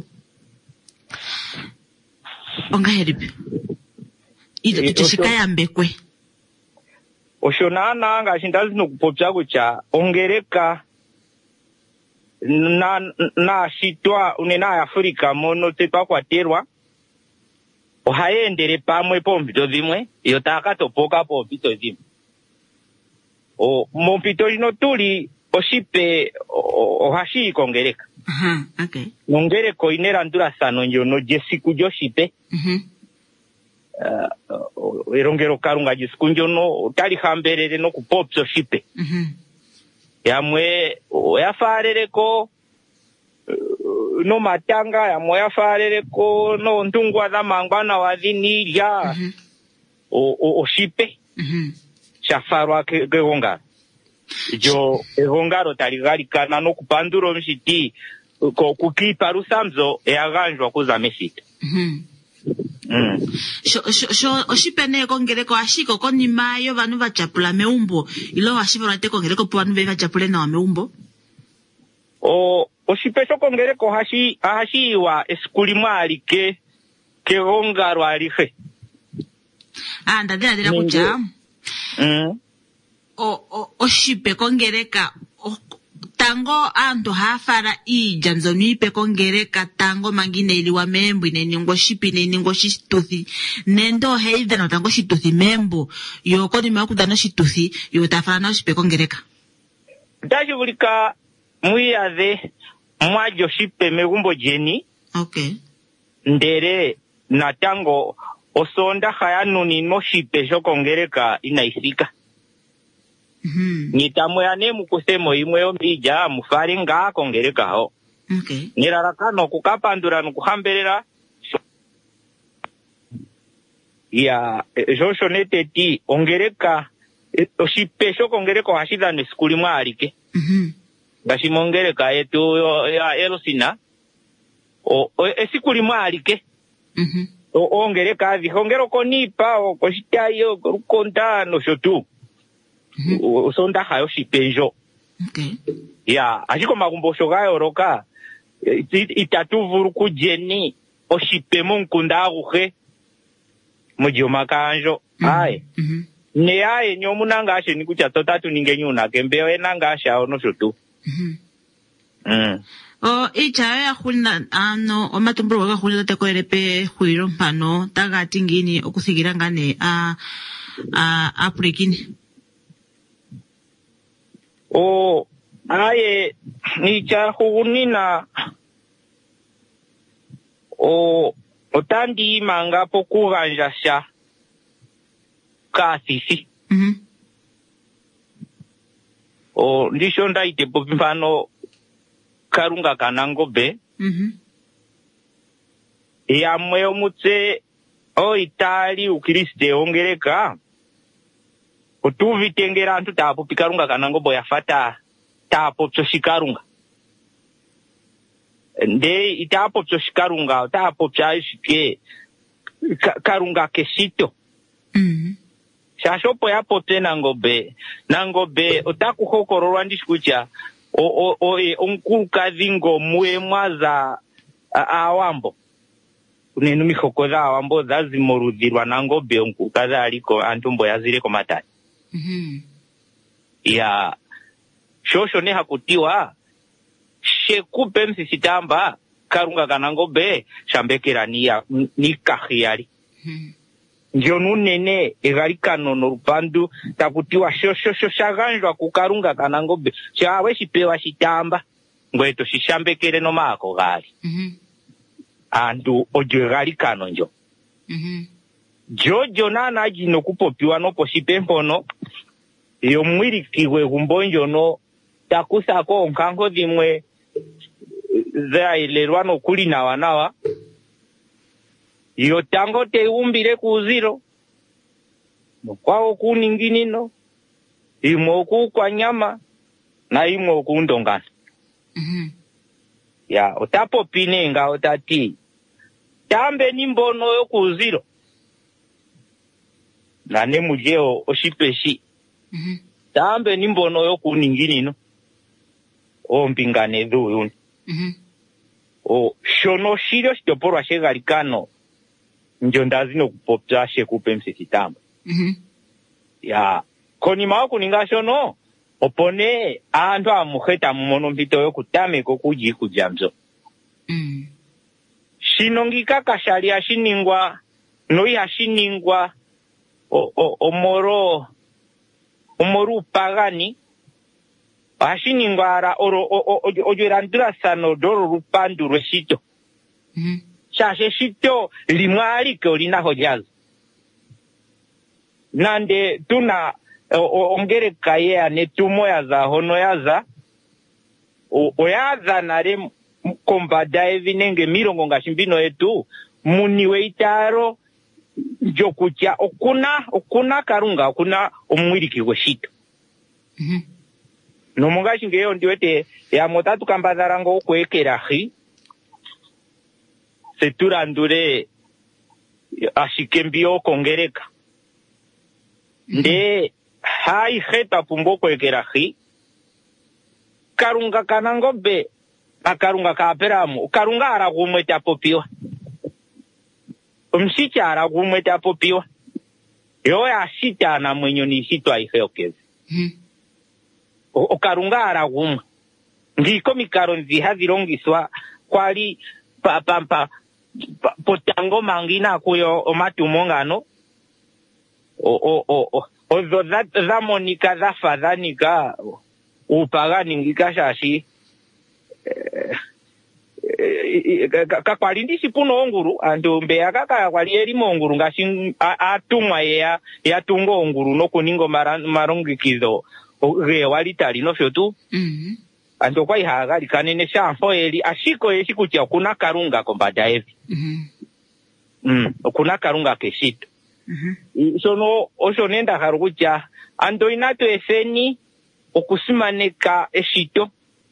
Onga heripe. Ilo E, tuchishikaya mbekwe. Oshonana anga shindazi no kupopya kucha ongereka na na shitwa unena ya Afrika mono tepa kwaterwa ohaendere pamwe pompito zimwe yotaka topoka pompito zimwe o mompito lino tuli oshipe ohashi kongereka. Aha, okay. Nongereko inera ndura sano njono jesiku joshipe. Mhm. Uh, erongero karunga jesiku njono tali hamberere no kupopso shipe. Mhm. Yamwe yafarereko uh, no matanga yamwe yafarereko no ndungwa za mangwana wadhinilya. Mhm. o o, o shipe. Mhm. Shafarwa ke gonga jo egongaro taligalikana no kupanduro mshiti ko kukipa rusamzo yaganjwa kuza meshita. Mhm. Mm. Sho sho sho oshipene kongereko ashiko konimayo vanu vachapula meumbo ilo ashivora te kongereko po vanu vachapule na meumbo. O oshipeso kongereko hashi hashi wa eskuli mwali ke ke gongaro alihe. Ah, ndadira dira kucha. Mm. O o oshipe kongereka o, tango anto hafara ija nzoni ipe kongereka tango mangine iliwa membu ineningo shipi ineningo shituthi nendo heidha no tango shituthi membu yoko ni makudano shituthi yotafana na oshipe kongereka. Dajulika muyaze mwajo shipe megumbo jeni. Okay. Ndere na tango osonda hayanuni no shipe shokongereka inaisika. Mhm. Nitamu ya nemu kusemo imwe yombija mufari nga kongereka ho. Okay. Nirarakano kukapandura nukuhamberera ya josho neteti ongereka oshipesho kongereka hashida nesikuli mwalike. Mhm. Gashi mongereka yetu ya Elosina o, o esikuli mwalike. Mhm. O ongereka azi hongero konipa o koshitayo konta no shotu. Mhm. Usonda hayo shipejo. Okay. Ya ashiko magumbo shogayo roka itatuvuru kujeni oshipe monkunda aguhe mujio makanjo. Mhm. Ai. Mhm. ne aye nyomunanga ashe nikucha totatu ningenyuna kembeo enanga ashe ono shotu. Mhm. Mm. O icha ya hulina ano o matumburo waka hulina teko erepe huiro mpano taga tingini okusigira ngane a a aprekini. O aye icha hunina o otandi manga poku ganjasha kasisi. Mhm. O ndisho ndaite popimano karunga kanangobe. Mhm. Ya mweo mutse o itali ukriste ongereka. Otuvi tengera antu tapo pikarunga kanangobo yafata tapo tsoshikarunga. Nde itapo tsoshikarunga tapo tsaishike karunga kesito. Mhm. Shashopo yapo tena ngobe. Nangobe otaku hokororwa ndishukucha. O o o e onkukazi ngomwe mwaza awambo. Kunenu mihoko awambo zazimorudhirwa nangobe onkukazi aliko antumbo yazire komatani. Mhm. Ya shosho ne hakutiwa shekupe msisitamba karunga kanangobe shambekerania nikahiyari. Mhm. Ndio nunene egalikano no rupandu takutiwa shosho shoshaganjwa kukarunga kanangobe chawe shipewa shitamba ngweto shishambekere no mako gali. Mhm. Andu ojo egalikano njo. Mhm. Jojo nana jino kupopiwa no posipempono yo mwirikiwe gumbonjo no takusako nkango dimwe zailelwa no kulina wanawa yo tango te umbire kuziro kwao kuninginino imo ku kwa nyama na imo ku ndongana. Mhm. Ya otapo pinenga otati tambe nimbono yo kuziro na nemujeo oshipeshi. Mhm. Tambe nimbono yo kuninginino o mpingane dhuyu. Mhm. O shono shirio shitoporwa shegalikano njo ndazino kupopya shekupe msisitamba. Mhm. Ya koni mao kuninga shono opone antu amuheta mumono mpito yo kutameko kuji kujamzo. Mhm. Shinongika kashalia shiningwa no ya shiningwa o o omoro omoru pagani ashiningwa ara oro ojerandura sano doro rupandu reshito. Mhm. Shashe shito limwali ke olina hojazo. Nande tuna ongere kaye ane tumo yaza hono yaza o oyaza nare kombada evinenge mirongo ngashimbino etu muniwe itaro jokucha okuna okuna karunga okuna omwiriki weshito. Mhm. No mungashi ngeyo ndiwete ya motatu kambadarango okwekerahi seturandure ashikembio kongereka. Nde hai heta pumbo kwekerahi karunga kanangobe akarunga kaperamu karunga aragumwe tapopiwa umshicha aragumwe tapopiwa yo ya shita na mwenyo ni shito aiheokezi. Mhm. Okarunga aragumwe ngiko mikaro nzihazirongiswa kwali pa pa pa potango mangina kuyo omatumo ngano o o o o ozo za monika za fadhanika upagani ngikashashi kakwali ndisi puno onguru andu mbeya kaka kwali eri monguru ngashi atumwa ya yatungo onguru no kuningo marongikizo ge walitali no fyotu. Mhm. Andu kwa ihaga likanene shampo eli ashiko yeshikucha kuna karunga kombada evi. Mhm. Mm kuna karunga keshito. Mhm. Sono osho nenda harukucha ando inato eseni okusimaneka eshito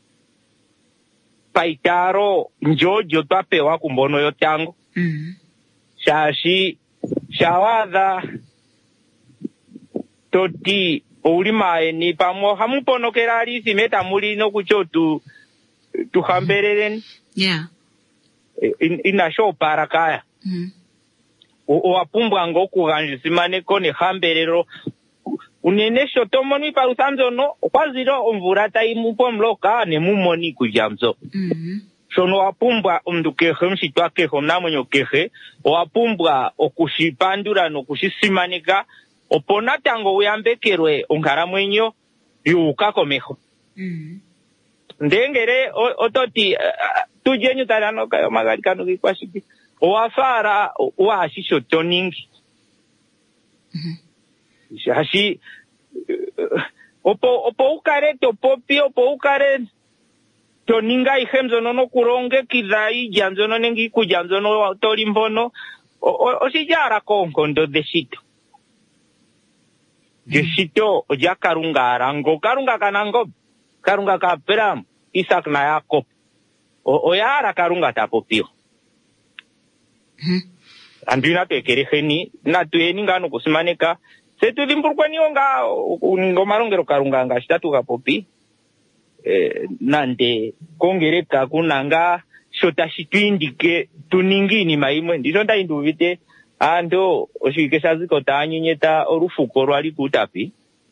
paitaro njojo twapewa kumbono yo tango. Mhm. Shashi shawadha toti ulimae ni pamo hamuponokera alisi meta muli no kuchotu tuhambereren. Yeah. In, ina show para kaya. Mhm. O apumbwa ngo kuganjisimane kone hamberero unene shotomoni parusamzono kwaziro omvura taimupo mloka nemumoni kujamzo. Mhm. Sono wapumbwa umdukehe mshitwa kehe mnamonyo kehe wapumbwa okushipandura nokushisimanika opona tango uyambekerwe onkara mwenyo yuka komeho. Mhm. Ndengere ototi uh, tujenyu tarano kayo magari kanu kikwashiki owafara washisho toningi. Mhm. Hashi uh, opo opo ukare topopi opo ukare toninga ihemzo nono kuronge kidai janzo no nengi kujanzo no tolimbono osijara konkondo de sito de sito oja karunga arango karunga kanango karunga kapram Isak na Yakob oyara karunga tapopio. Mhm. Andina tekereheni na tueni ngano kusimaneka setu dimpurkwani onga ngomarongero karunga ngashitatu kapopi. Eh, nande kongereka kunanga shota shitwindike tuningini maimwe ndizo ndainduvite ando oshikesha ziko tanyonyeta orufuko rwali kutapi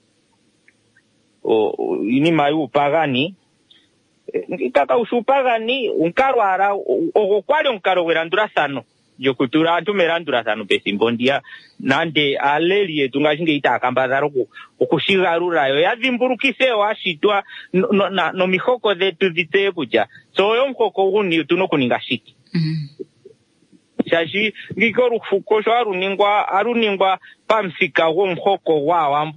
o ini mayu pagani ngikaka ushupagani unkarwara ogokwali onkaro werandura sano yokutura tumerandura sano pesimbondia nande alelie tungashinge ita akambazaro okushigarura yo yadhimburukise washitwa no, no, na, no mihoko dhetu dhitekuja so yo mhoko guni tunokuninga shiki. Mhm. Shashi ngiko rufuko sho aruningwa aruningwa pamsika wo mhoko wa wambo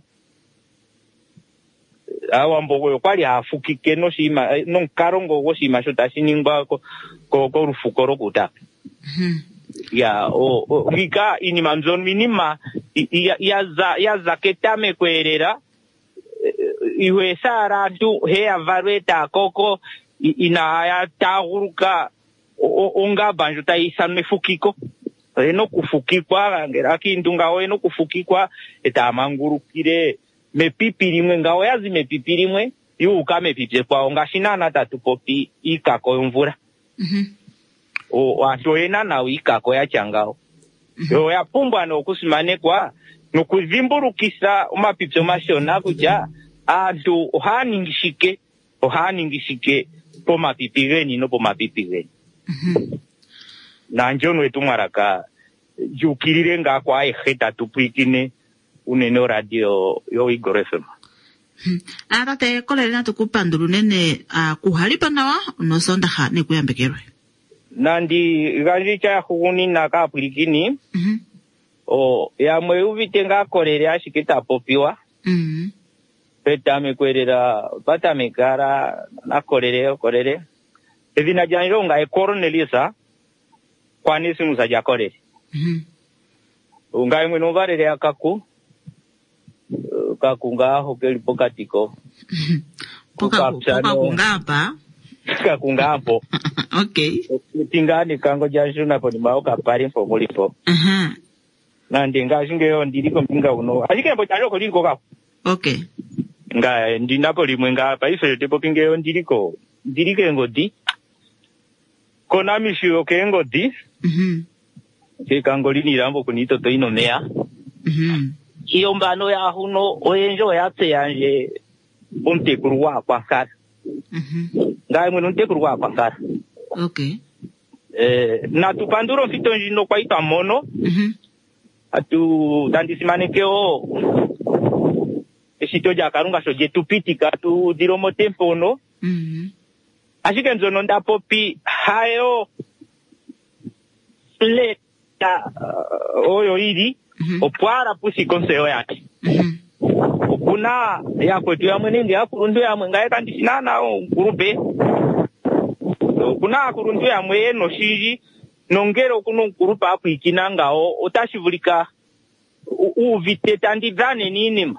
awambo go kwali afukike no shima no karongo go shima sho tashiningwa ko ko rufuko rokuta. Mhm. Ya o, o ngika ini mamzon minima ya ya za ya zaketame kwerera iwe sara tu he avareta koko ina ya taguruka onga banjo taisa mefukiko eno kufukikwa ngera kindunga we no kufukikwa eta mangurukire mepipirimwe ngawo yazi mepipirimwe yuka mepipye kwa onga shinana tatu popi ikako mvura. Mhm. O watoena na wikako ya changao. Yo ya pumbwa no kusimanekwa no kuzimburukisa umapipyo mashona kuja adu ohaningishike ohaningishike po mapipigeni no po mapipigeni. Mhm. Na njono wetu maraka jukirire nga kwa eheta tupikine uneno radio yo Igor F M. Mhm. Ara te kolere na tukupanduru nene kuhalipa nawa no sonda ha ne kuyambekerwe. Nandi galicha huni na kaplikini. Mhm. O ya mwe uvitenga korere ashikita popiwa. Mhm. Peta mekwerera pata mekara na korere korere evina janilonga e Cornelisa kwani simu za jakorere. Mhm. Unga imwe novarere akaku kakunga hokeli pokatiko. Poka poka kungapa. Kakungapo. Okay. Tingani kango jashuna poni maoka pari mpo mulipo. Aha. Na ndinga shingeyo ndiriko mpinga uno. Ajike mbo chalo liko kapo. Okay. Nga ndinapo limwe nga pa ife tepo pingeyo ndiriko. Ndirike ngodi. Kona mishiro ke ngodi. Mhm. Ke kangolini rambo kunito to ino mea. Mhm. Kiyombano ya huno oyenjo yatse yanje bonte kurwa kwa kar. Mhm. Nga imwe nonte kurwa kwa kar. Okay. Eh na tupanduro fito njino kwa ita mono. Mhm. Atu tandisimane keo esito ja karunga so je tupitika tu diromo tempo no. Mhm. Ashike nzono nda popi hayo pleta uh, oyo iri Mhm. opwara pusi konseo yake. Mhm. Kuna ya kwetu ya mwenende ya kurundu ya mwenga ya kandisinana o ngurupe. Kuna kurundu ya mwe no shiji nongero kuno ngurupa hapu ikinanga o otashivulika uvite tandidhane ninima.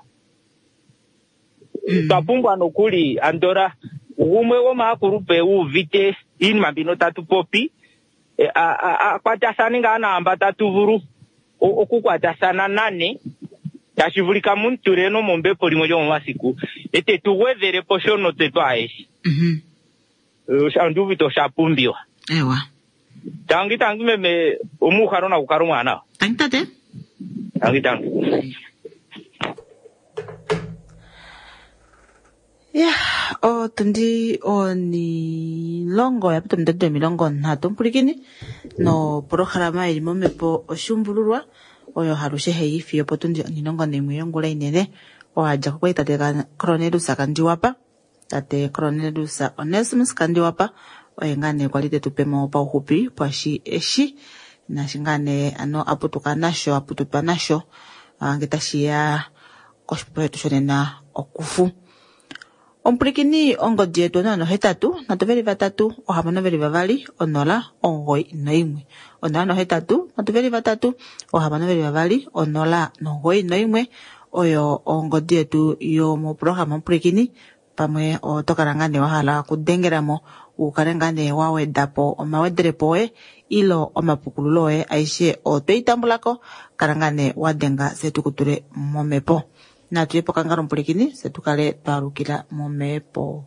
Mhm. Tapungwa no kuli andora umwe wo makurupe uvite in mabino tatu popi e, a a a kwatasani ngana amba tatu vuru okukwatasana nane tashivulika muntu reno mombepo limwe lyo masiku ete tuwezere poshono tetu aishi. Mhm. Ushandu vito shapumbiwa. Ewa. Tangi tangi meme omukharo na kukaro mwana. Tangitate? Tangi tangi. Ya, o tundi o ni longo ya puto mdado milongo nhato mpurikini no programa ilimo mepo oshumbulurwa oyo harushe heifi opo tundi ni longo ni muyongula inene o haja kwa itate Cornelius akandiwapa tate Cornelius Onesimus kandiwapa o engane kwalite tupemo pa uhupi pashi eshi na shingane ano aputuka nasho aputupa nasho angitashia koshpo tushonena okufu Omplikini ongodi yetu ono hetatu, natuveli vatatu, ohamano veli vavali, onola, ongoi, noimwe. Onola no hetatu, natuveli vatatu, ohamano veli vavali, onola, nongoi, noimwe. Oyo ongodi yetu yo mo programa omplikini, pamwe otokarangane wahala kudengeramo, ukarangane wawedapo, omawederepoe, ilo omapukululoe, aishe otoitambulako, karangane wadenga setukuture momepo. Na tuyepo kangaro mplikini setukale twarukila momepo.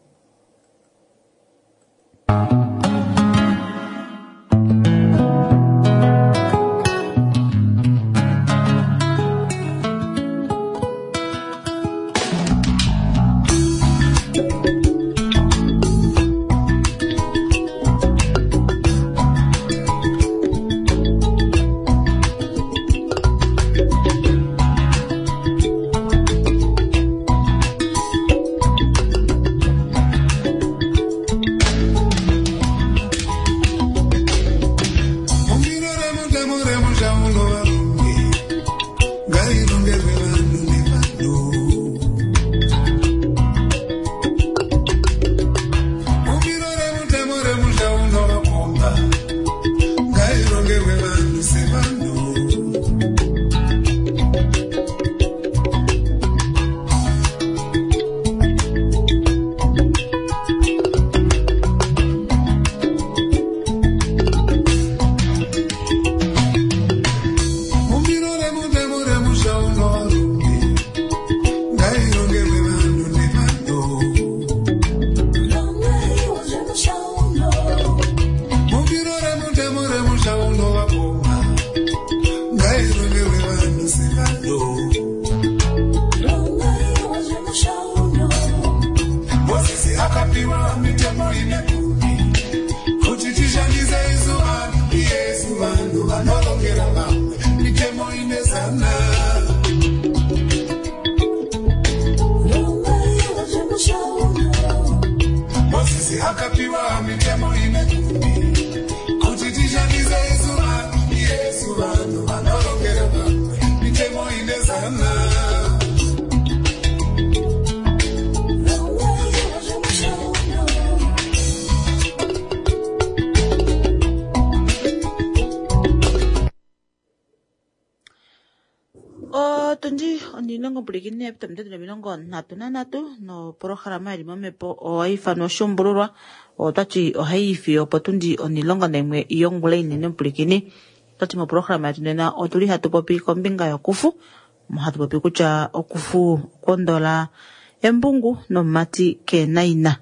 Mplikini ya pitamite tuna milongo natu na natu no programa ilimo mepo o haifa no shumbururwa o tati o haifi o potundi o nilongo na imwe iyongule inene mplikini tati mo programa ya tunena o tuli hatu popi kombinga ya kufu mo hatu popi kucha o kufu kondola embungu no mati ke naina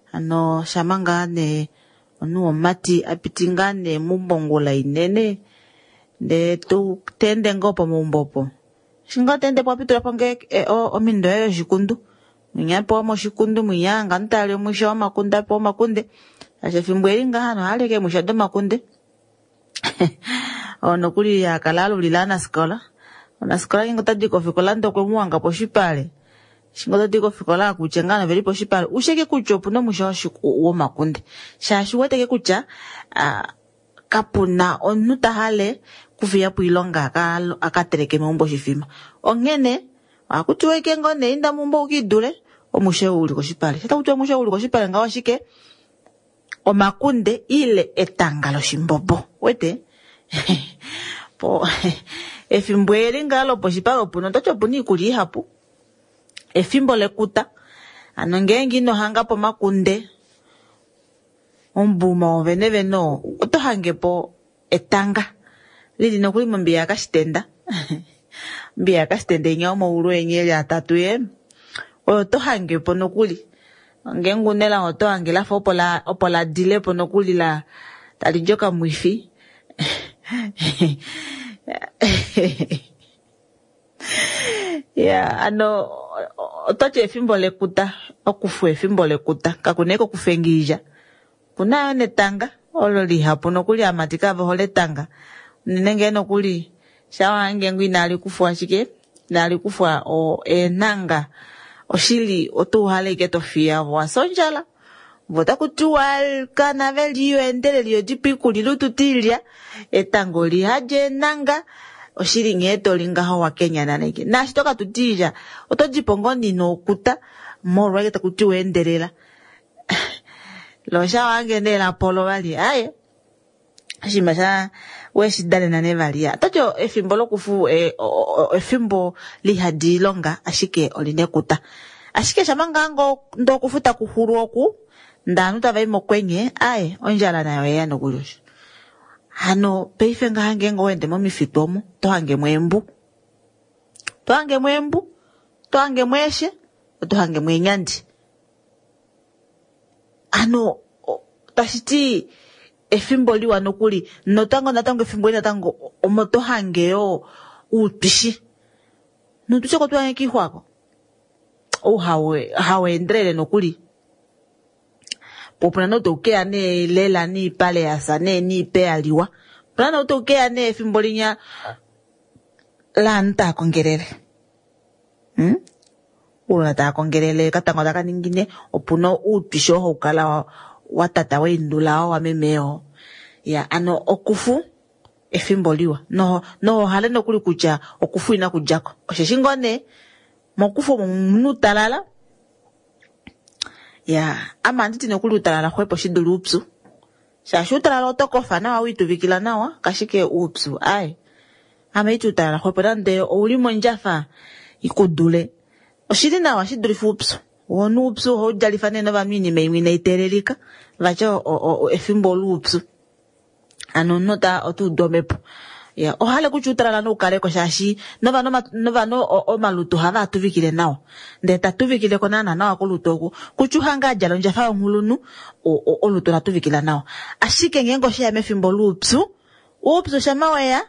ano shamanga ne onu o mati apitinga ne mumbongula inene de tu tende ngopo mumbopo Shinga tende po pitura ponge e, o, o mindo yo shikundu. Mwinya po mo shikundu mwinya nga ntale mwisho wa makunda po makunde. Ashe fimbweli nga hano haleke mwisho do makunde. Ono kuli ya kalalu lilana skola. Ona skola ingo tadi ko fikolando ko muanga po shipale. Shingo tadi ko fikola kuchengana veli po shipale. Usheke kuchopu no mwisho wa makunde. Shashi weteke kucha uh, kapuna onuta hale kufia puilonga aka akatereke mumbo shifima ongene akutuweke ngone inda mumbo ukidule omushe uli ko shipale sita kutuwa mushe uli ko shipale ngawa shike omakunde ile etangalo shimbobo wete po efimbweli ngalo po shipale puno tocho puni kuli hapu efimbo lekuta ano ngengi no hanga po makunde ombuma oveneve no otohange po etanga Lili no kuli mbia kashitenda. Mbia kashitenda inga omo ulu enye ya tatu ye. Oyo tohange po no kuli. Ngengu nela oto hange la fa opola, opola dile po no kuli la talijoka mwifi. Ya, ano, otoche efimbo lekuta okufu efimbo lekuta kakuneko kufengija kunayo netanga olo lihapo nokuli amatika avo letanga nenge nokuli shawange ngwi nali kufwa shike nali kufwa o enanga oshili otuhale ke tofia wa sonjala vota kutuwa kana veliyo endele liyo dipikuli lututilya etango lihaje nanga oshili ngeto lingaho wa Kenya naneke na shitoka tutija otojipongo nino kuta morwa ke takutuwa endelela lo shawange ndela polo vali aye shimasha weshidale na nevalia tocho efimbo lokufu e, efimbo lihadilonga ashike olinekuta ashike shamanga ngo ndo kufuta kuhuru oku ndanu tavaimo kwenye aye onjala nayo ya nokulusha hano peifenga hange ngo wende momifitomo tohange mwembu tohange mwembu tohange mweshe tohange mwenyandi ano tashiti efimbo liwa nokuli notango natango efimbo ina tango omoto hangeyo upishi nutuche ko tuange kihwako o hawe hawe endrele nokuli popuna no tokea ne lela ni pale asane ni pe aliwa plana no tokea ne efimbo linya lanta kongerere hm una ta kongerele katango daka ningine opuno upishi ho kala watata wendula wa memeo ya ano okufu efimbo liwa no no hale no kuli kucha okufu ina kujako osheshingone mokufu munutalala ya ama nditi no kuli utalala kwepo shidulu upsu shashutalala otokofa na witu vikila nawa kashike upsu ai ama itu utalala kwepo nande ulimo njafa ikudule oshili nawa shidulu upsu wonu upsu ho jalifane na vamini meimina iterelika vacho o, o, efimbo lupsu ano nota otu domepo ya ohale kuchutrala no kare ko shashi no vano no vano o, o malutu hava tuvikile nawo ndeta tuvikile konana nawo kulutoku kuchuhanga jalo njafa ngulunu o, o, o lutu na tuvikila nawo ashike ngengo sha mefimbo lupsu upsu shamaweya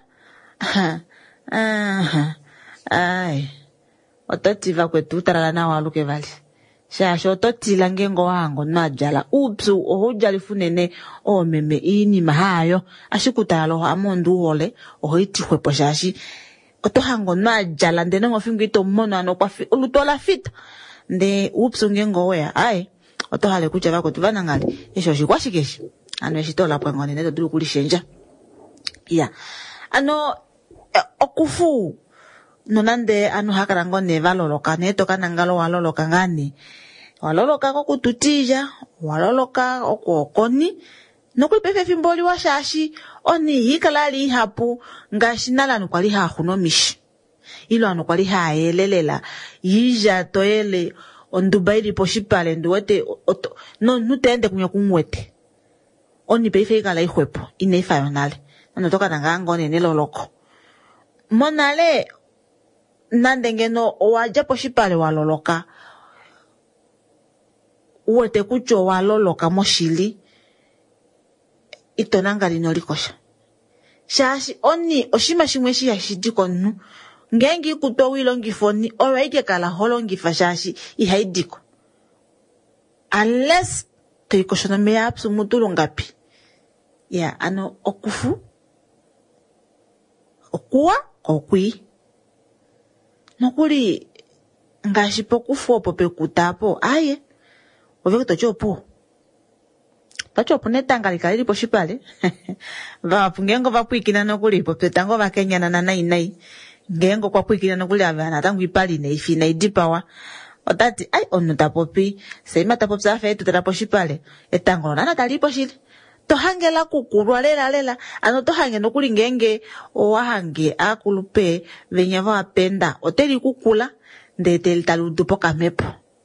aha ai ototiva kwetu tarala nawo aluke vali shasho totila ngengo wango najala upsu ohujali funene o meme ini mahayo ashikutalo amondu wole ohiti kwepo shashi otohango najala ndene ngofingi to mono ano kwa ulutola fit nde upsu ngengo wea ai otohale kucha bako tuvana ngali esho shikwashikeshi ano eshitola pwangone neto dulu kulishenja ya ano eh, okufu nonande anu hakarango ne valoloka neto kanangalo waloloka ngani waloloka ko kututija waloloka okokoni nokuli pefe fimboli wa shashi oni hikalali hapu ngashinala nukwali ha hunomishi ilo anu kwali ha elelela yija toele ondubairi poshipale nduwete no nutende kunyo kumwete oni pefe ikala ihwepo ineifa yonale nanotoka nangango nene loloko monale nandengeno owaja poshipale waloloka uwete kucho waloloka moshili itonanga lino likosha shashi oni oshima shimwe shi hashidiko nu ngengi kuto wilongifoni owaike kala holongifa shashi ihaidiko unless toikoshono meya apsu mutulu ngapi ya ano okufu okuwa okwi nokuli ngashi pokufu opo pekutapo aye oveke tochopo tochopo netanga likalili poshipale vapu ngengo vapuikina nokuli po petango vakenyana na nai nai ngengo kwa puikina nokuli avana tangu ipali ne ifina idipawa otati ai onu tapopi seima tapopi safe etu tata poshipale etango nana talipo shili tohangela kukulwa lela lela ano tohange nokuli ngenge owahange akulupe venyava wapenda oteli kukula ndete taludupo kamepo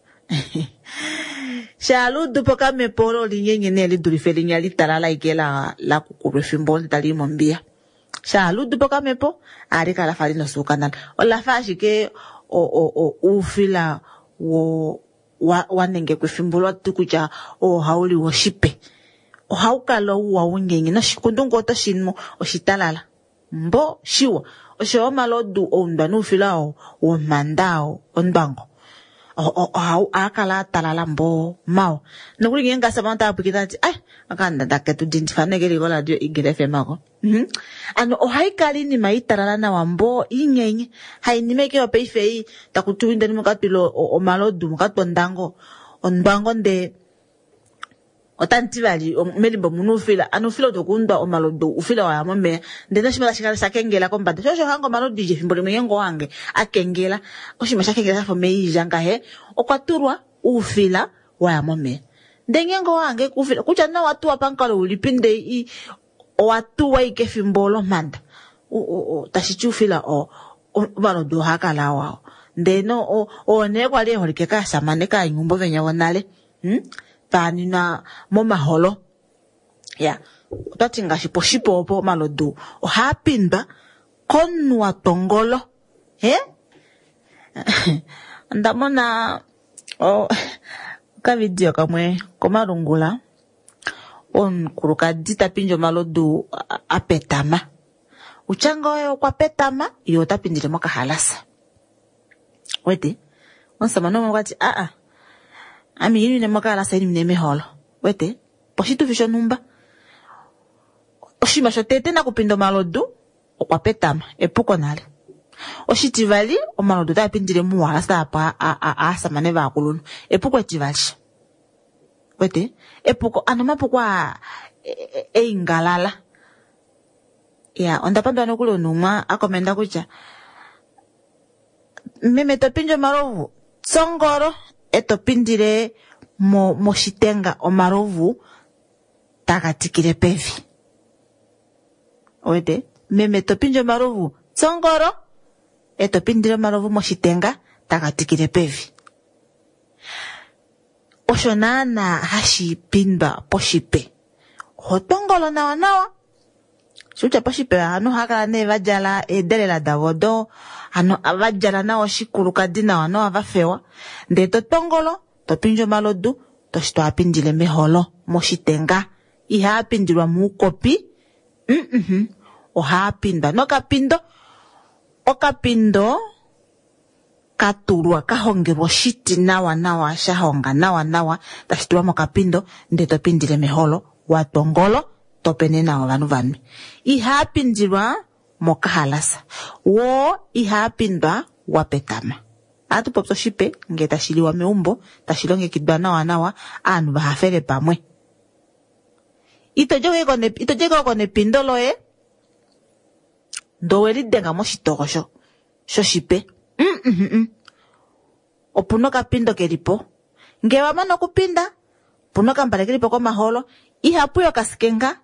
shaludupo kamepo lo linyenye neli durife linya litalala ikela la kukulwe fimbo talimo mbia shaludupo kamepo arika la falino sukanan ola fashike o o o ufila wo wa wanenge kwefimbo tukuja o hauli wo shipe o haukalo wa unyenye na shikundungo to shinmo o shitalala mbo shiwa o shoma lodu o ndanu filao o mandao o ndbango o o o akala talala mbo mao nokuli ngenga samanta apikita ati ai akanda daketu dintifane geli gola dio igere femako mhm ano o haikali ni maitarala na wambo inyenye hainimeke wa peifei takutuinde ni mukatilo o malodu mukatondango ondango nde otantivali melimbo munufila anufila tokundwa o malodu ufila wa mame ndena shimala shikala sakengela kombanda shosho hango malodu je fimbole myengo wange akengela oshima shakengela fo meija ngahe okwaturwa ufila wa mame ndengengo wange kufila kucha na watu wapankalo ulipinde i watu wa ike fimbolo manda o o tashichu fila o malodu hakala wao ndeno o o ne kwale holike ka samane ka nyumbo venya wonale hm pani na moma holo ya utatinga shipo shipo opo malodu o hapinba konwa tongolo he ndamona o ka video kamwe komarungula on kuruka dita pinjo malodu apetama uchanga yo kwa petama yo tapindile moka halasa wete onsa mano mwati a a ami yini ne moka halasa yini mneme holo wete poshitu fisho numba oshima shotete na kupindo malodu kwa petama epuko nale oshitivali o malodu tapindile mu halasa apa a a asa maneva akulunu epuko etivali wete epuko anoma kwa e, e ingalala ya onda pando no kulo numa akomenda kucha meme topinjo marovu tsongoro etopindire mo moshitenga o marovu takatikire pevi oede meme topinjo marovu tsongoro etopindire marovu moshitenga takatikire pevi oshonana hashi pinba poshipe hotongolo nawa nawa shucha poshipe ano hakala ne vajala edelela davodo ano avajala na oshikuluka dina wano avafewa nde totongolo topinjo malodu toshito apindile meholo moshitenga iha apindilwa muukopi mhm mm oha apinda no kapindo okapindo katulwa kahongerwa shiti nawa nawa shahonga nawa nawa tashitwa mokapindo nde topindile meholo watongolo topene nawa vanu vanu iha apindilwa mokahalasa wo iha apindwa wapetama atu popso shipe nge tashiliwa meumbo tashilonge kidwa nawa nawa anu bahafele pamwe itojoge kone itojoge kone pindolo e ndoweli denga moshitogosho sho shipe mm mm mm opuno kapindo kelipo nge wamano kupinda puno kambale kelipo kwa maholo ihapuyo kasikenga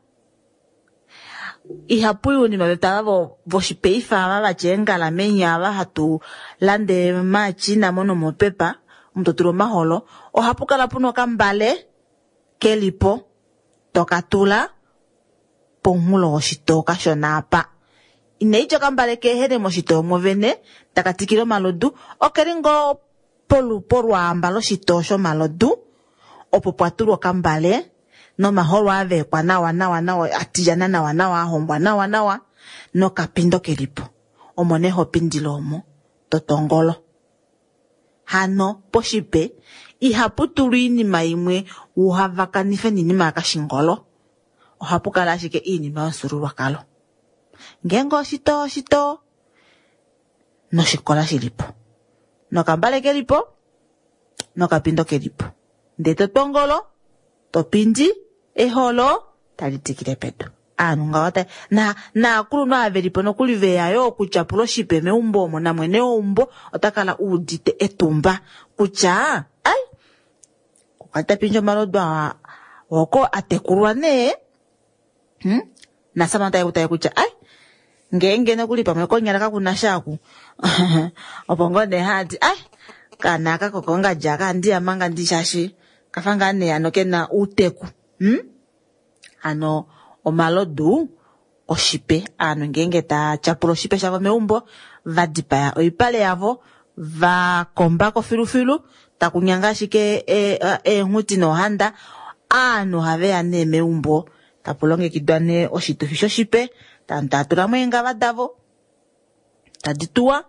ihapuyo ni mabeta vo voshipe ifa baba chenga la menya aba hatu lande machi na mono mopepa mtoturo maholo o hapuka la puno kambale kelipo tokatula pongulo oshitoka shonapa ineicho kambale kehere moshito movene takatikiro malodu okeringo polu porwa ambalo shitosho malodu opo pwaturo kambale no maholo ave kwa nawa nawa nawa atijana nawa nawa hombwa nawa nawa no kapindo kelipo omoneho pindilomo totongolo hano poshipe ihaputulu inima imwe uhavakanife ninima akashingolo ohapukala ashike inima onsurulwa kalo ngengo shito shito no shikola shilipo no kambale kelipo no kapindo kelipo nde totongolo topindi eholo talitikire pedo anu ngawata na na kulu no avelipo no kulive yayo kuchapulo shipe meumbo mo na mwene umbo otakala udite etumba kucha ai kukata pinjo malodwa woko atekulwa ne hm na samanta yakuta kucha ai ngenge no kulipa mwe konyala kakuna shaku opongo ne hadi ai kana kakokonga jaka ndi amanga ndishashi kafanga ne anokena uteku hm ano omalodu oshipe anu ngenge ta chapulo shipe shavo meumbo vadipa ya oipale yavo va komba ko filufilu takunyanga shike e, e nguti no handa anu have ya ne meumbo tapulonge kidwane oshitu fisho shipe tantatura mwenga vadavo taditua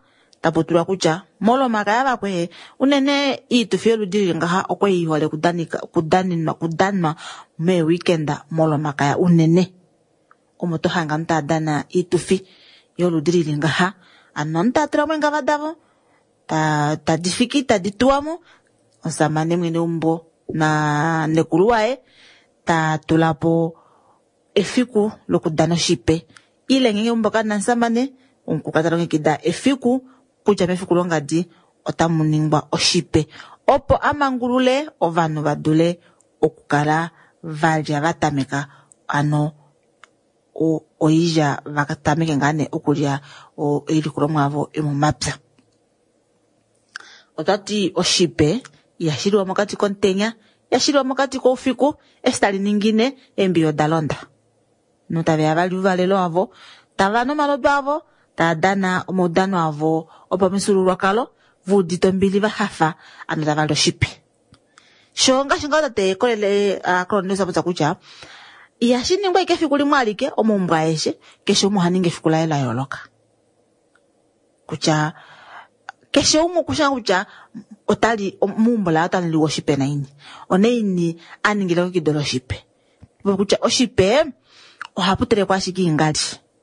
taputulwa kucha molo makaya bakwe unene itufi oludili ngaha okwe ihole kudanika kudanina kudanwa me weekenda molo makaya unene omoto hanga ntadana itufi yoludili ngaha anonta tramwe ngavadavo ta ta difiki ta dituamo osamane mwene umbo na nekuluwae ta tulapo efiku lokudano shipe ile ngenge umbo kana nsamane unkukataronge kida efiku kucha mefiku longadi otamuningwa oshipe opo amangulule ovanu badule okukala valya vatameka ano o oija vakatameke ngane okulya o ilikulomwa avo emomapya otati oshipe yashiriwa mokati kontenya yashiriwa mokati kofiku estali ningine embio dalonda notave avali uvalelo avo tavano malobe avo tadana omodano avo opo misululwa kalo vudito mbili vahafa ano tavalo shipe shonga shinga tate kolele akolone sabuza kucha yashiningwa ikefiku limwalike omumbwa eshe kesho muhaninge fikula ela yoloka kucha kesho umu kusha kucha otali mumbula atali liwo shipe na ini oneini aningile kidolo shipe kucha oshipe ohaputere kwa shiki ingali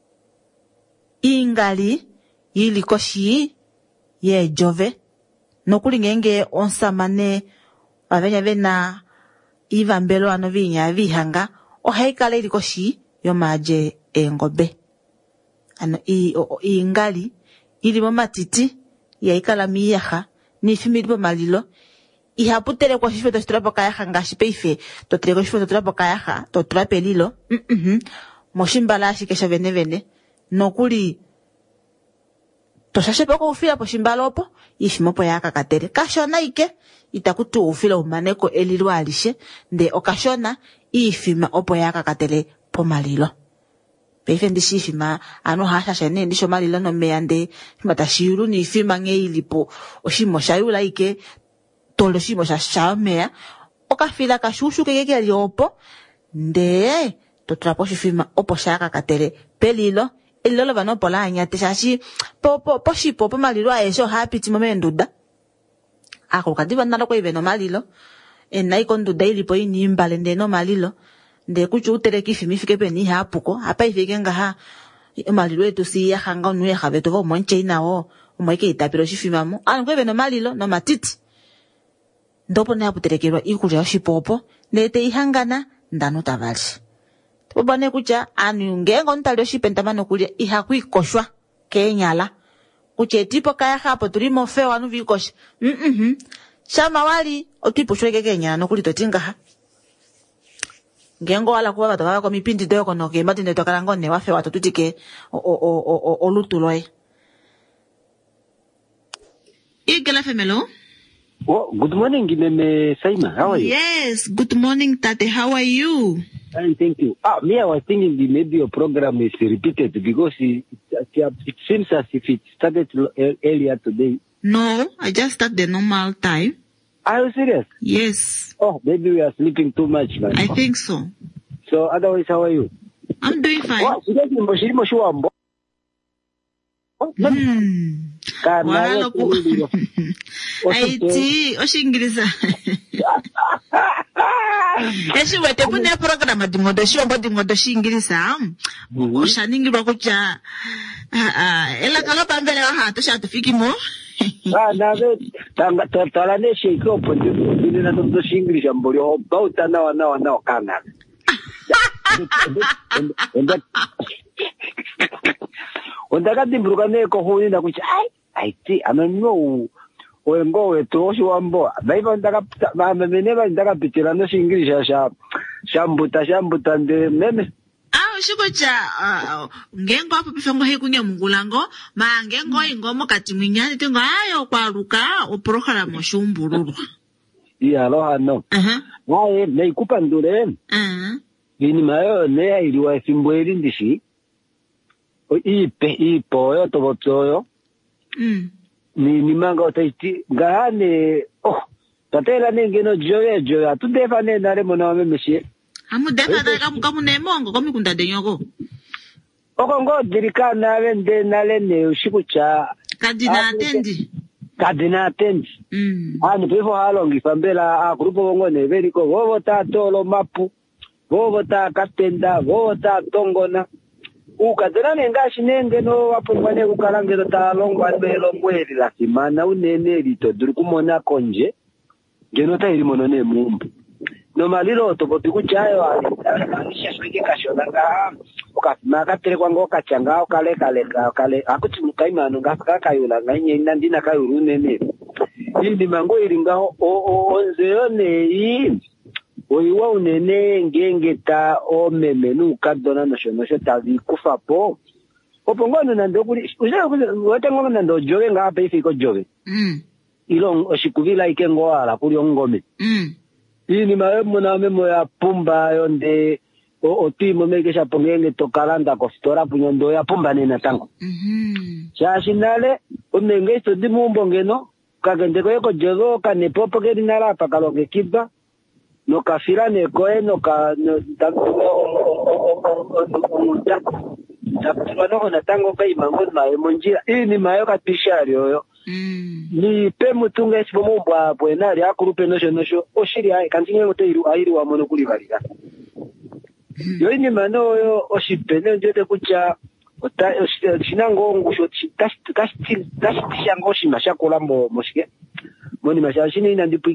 ingali yili koshi ye jove nokuli ngenge onsamane avenya vena ivambelo ano vinya vihanga ohaikala ili koshi yomaje engobe ano i o, i ingali ili momatiti yaikala miyaha nifimi lipo malilo ihaputere kwa shife to tulapo kayaha ngashi peife to treko shife to tulapo kayaha to tulape lilo mhm mm moshimbala shikesha vene vene nokuli toshashe poko ufila po shimbala opo ifimopo yaka katere kashona ike itakutu ufila umaneko elilu alishe nde okashona ifima opo yaka katere po malilo peife ndishi ifima ano hasha shene ndisho malilo no meyande mata shiru ni ifima nge ilipo oshimo shayula ike tolo shimo shashamea okafila kashushu keke ali opo nde totrapo shifima opo shaka katere pelilo elilo vano pola anyate shashi po po po shipo po malilo aesho hapiti momenduda ako kadiva nalo kwa iveno malilo enai konduda ilipo ini imbale nde no malilo nde kuchu utereki fimi fike peni hapuko hapa ifike ngaha malilo etu si ya hanga nuye habeto vo monche inawo umoike itapiro shifimamo anu kwa iveno malilo no matiti ndopo ne aputerekerwa ikulya oshipopo nete ihangana ndanu tavali tubone kucha anu ngengo ntali oshipentamano kulya ihakuikoshwa kenyala kuche tipo kaya hapo tulimo feo anu vikosha mhm shama wali otipo shweke kenyala nokuli totinga ha ngengo wala kuwa batokala kwa mipindi doko noke mati ndeto kalangone wafe watu tutike o o o o olutuloe igela femelo. Oh, good morning, Meme Saima. How are you? Yes, good morning, Tate. How are you? Fine, thank you. Ah, me, I was thinking the, maybe your program is repeated because it, it, it seems as if it started earlier today. No, I just start the normal time. Are you serious? Yes. Oh, maybe we are sleeping too much, man. I think so. So, otherwise, how are you? I'm doing fine. Oh, hmm. Wala ku Aiti oshingiriza Eshi wete kune programa dingodo shombo dingodo shingiriza oshaningirwa kucha ela kala pambele wa hatu shatu fikimo ah nawe tanga tala ne shiko pondi bini na ndo shingiriza mboli ho bauta na wana wana kana onda onda kati mbrugane ko honi na kucha ai aiti anano wengo wetoshi wambo baiba ndaka bameneba ndaka pitirano shingiriza sha shambuta shambuta nde meme ah shikocha uh, ngengo apo pifengo hekunya mungulango ma ngengo ingomo kati mwinyani tengo ayo kwaruka oprokhala moshumbururwa iya lo hano aha wae neikupa ndure aha bini mayo ne iliwa simbweli ndishi o ipe ipo yo tobotsoyo mm ni ni manga otaiti ngane oh tatela nengeno joye joya tudefa ne nare mona memeshi amu defa da kamu kamu ne mongo komi kunda denyoko oko ngo dirika nale nde nale ne ushikucha Kadina atendi. Kadina atendi. Mm. Ani pefo halongi fambela a grupo wongone veriko vovo ta tolo mapu. Vovo ta katenda, vovo ta tongona. Ukadena nenga shinenge no wapungwane ukalangero ta longwa belo mweli la simana unene lito durukumona konje. Geno ta iri monone mumbu. No malilo to bopi kuchayo ali alisha swike kashonanga ukafima katere kwango kachanga ukale kale kale akuti mukaima no ngaka kayula nganye ndina kayuru nene ndi mango iringa o onzeone yi oyiwa unene ngengeta o memenu kadona no shono shota vikufapo opongono nando kuli uzengo nando jowe ngapa ifiko jowe mm ilo oshikuvila ikengo ala kuli ongome mm ini maemo na memo ya pumba yonde o otimo mekesha pongenge tokalanda ko stora punyondo ya pumba nena tango mhm shashinale umenge to dimumbo ngeno kagende ko yeko jogo kane popo ke dinara pakaloge kiba no kafira ne ko eno ka no tapano na tango kai mango maemo njira ini mayo kapishario yo mm ni pe mutunga esi bomo bwa bwena ya kurupe nosho nosho oshiri ai kantinye moto iru airi wa mono kuli balira yo ni mano yo oshipene njote kucha ota shinango ngusho tashi tashi tashi shango shimasha kolambo moshike moni masha shini ina ndipo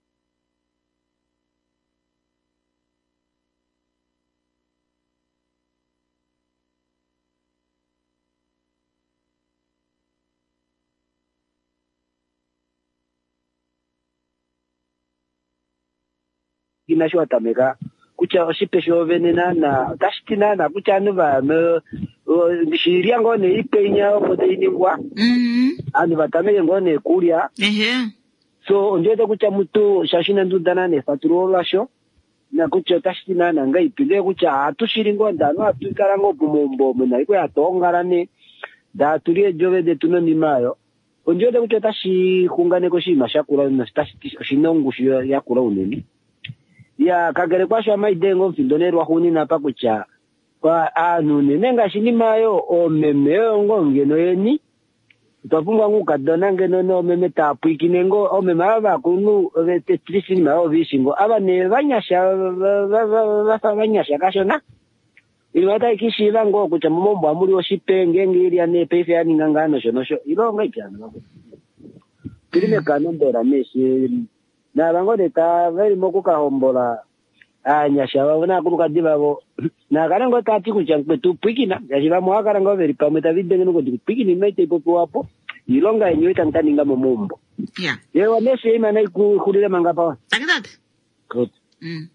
inasho atameka kucha osipesho venena na tashitina na kucha nuva me ndishiria ngone ipenya okote iningwa mhm ani batameke ngone kulia ehe so ndete kucha mutu shashina ndudana ne faturo lasho na kucha tashitina na ngai pile kucha atushiringo ndano atukarango kumombo mena iko yatongarane da tulie jove de tuno nimayo onjode kucha tashi kungane ko shima shakura na tashi shinongu shio yakura uneni ya kagere kwa shwa maidengo mfindonero huni na pakucha kwa anu nenga shinimayo o memeo ngongeno yeni utapungwa ngukadona ngeno no meme tapu ikinengo o memaba kunu vetetrisini mao vishingo aba ne banyasha banyasha kashona ilwata ikishiva ngo kucha mombo amuri oshipenge ngiri ane pefe yani ngangano shonosho ilonga ikyana kirime kanondera meshi na bango de ta veri moko ka hombola anyasha babona kuruka dibabo na karango tati kuchankwe tu pikina yashiba mwa karango veri pameta vidde ngo di pikini mete popo wapo ilonga yenyewe tantaninga momombo yeah yewa meshi imana ku khulile mangapa takidate good mm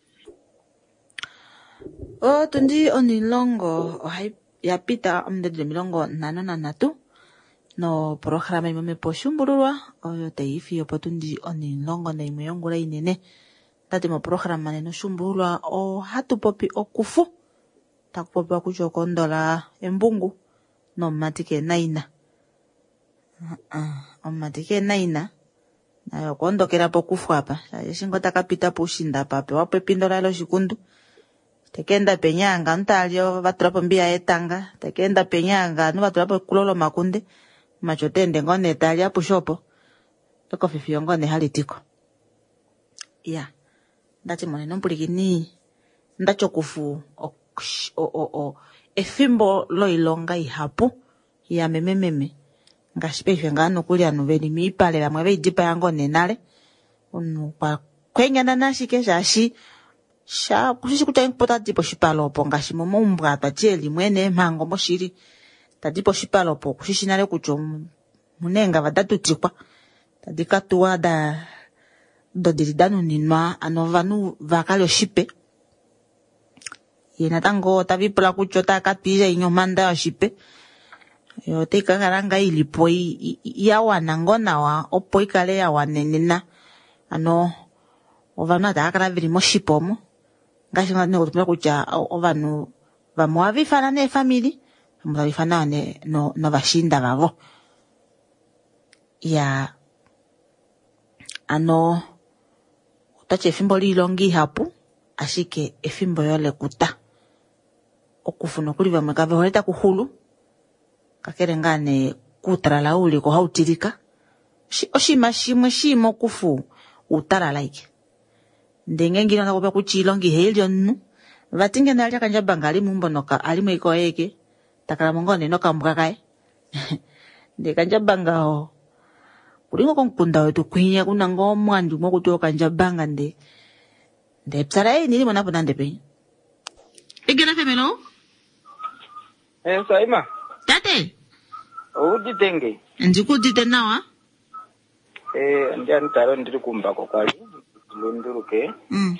o tundi onilongo ohai yapita omdede milongo nano na natu no programa imame poshumburwa oyo teifi opotundi onilongo na imeyongula inene tati mo programa neno shumburwa o hatu popi okufu takupopi akucho kondola embungu no matike naina uh, o matike naina nayo kondokera pokufu apa yeshingo takapita pushinda pape wapo pindola lo shikundu tekenda penyanga ntalyo batulapo mbia etanga tekenda penyanga no batulapo kulolo makunde machotende ngone talia pushopo toko fifio ngone halitiko ya ndati mone nompulikini ndacho kufu o o o efimbo lo ilonga ihapu ya memememe ngashipeshwe ngano kulya noveli mipale la mwe jipa yango nenale unu kwa kwenya na nashike shashi sha kushi kuta impota tipo shipalopo ngashimo mumbwa tacheli mwene mango moshiri tadipo shipalopo kushishinale kucho munenga vadatu tikwa tadika tuwa da do diridanu ninwa anovanu vakalo shipe yena tango tavipula kucho takatwija inyomanda ya shipe yo tika karanga ilipo ya wanangona wa opo ikale ya wanenena ano ovanu atakara vili moshipomo ngashi ngane kutumira kucha ovanu vamuavifana ne family vamuavifana ne no no vashinda vavo ya ano utache efimbo lilongi hapu ashike efimbo yole kuta okufuna kuli vamwe kave holeta kuhulu kakere ngane kutarala uli ko hautirika oshima shimwe shimo kufu utarala iki ndenge ngino na kupa kuchilongi helio nu vatinge na alya kanja bangali mumbonoka ali mwiko eke takala mongone noka mbukakae de kanja bangao kulingo konkunda wetu kwinya kuna ngomwa ndi mwokuti okanja banga nde nde psara e nili mwana pona ndepe igena femelo eh Saima tate udi tenge ndikudite nawa eh ndiani taro ndiri kumbako kwali lunduruke mm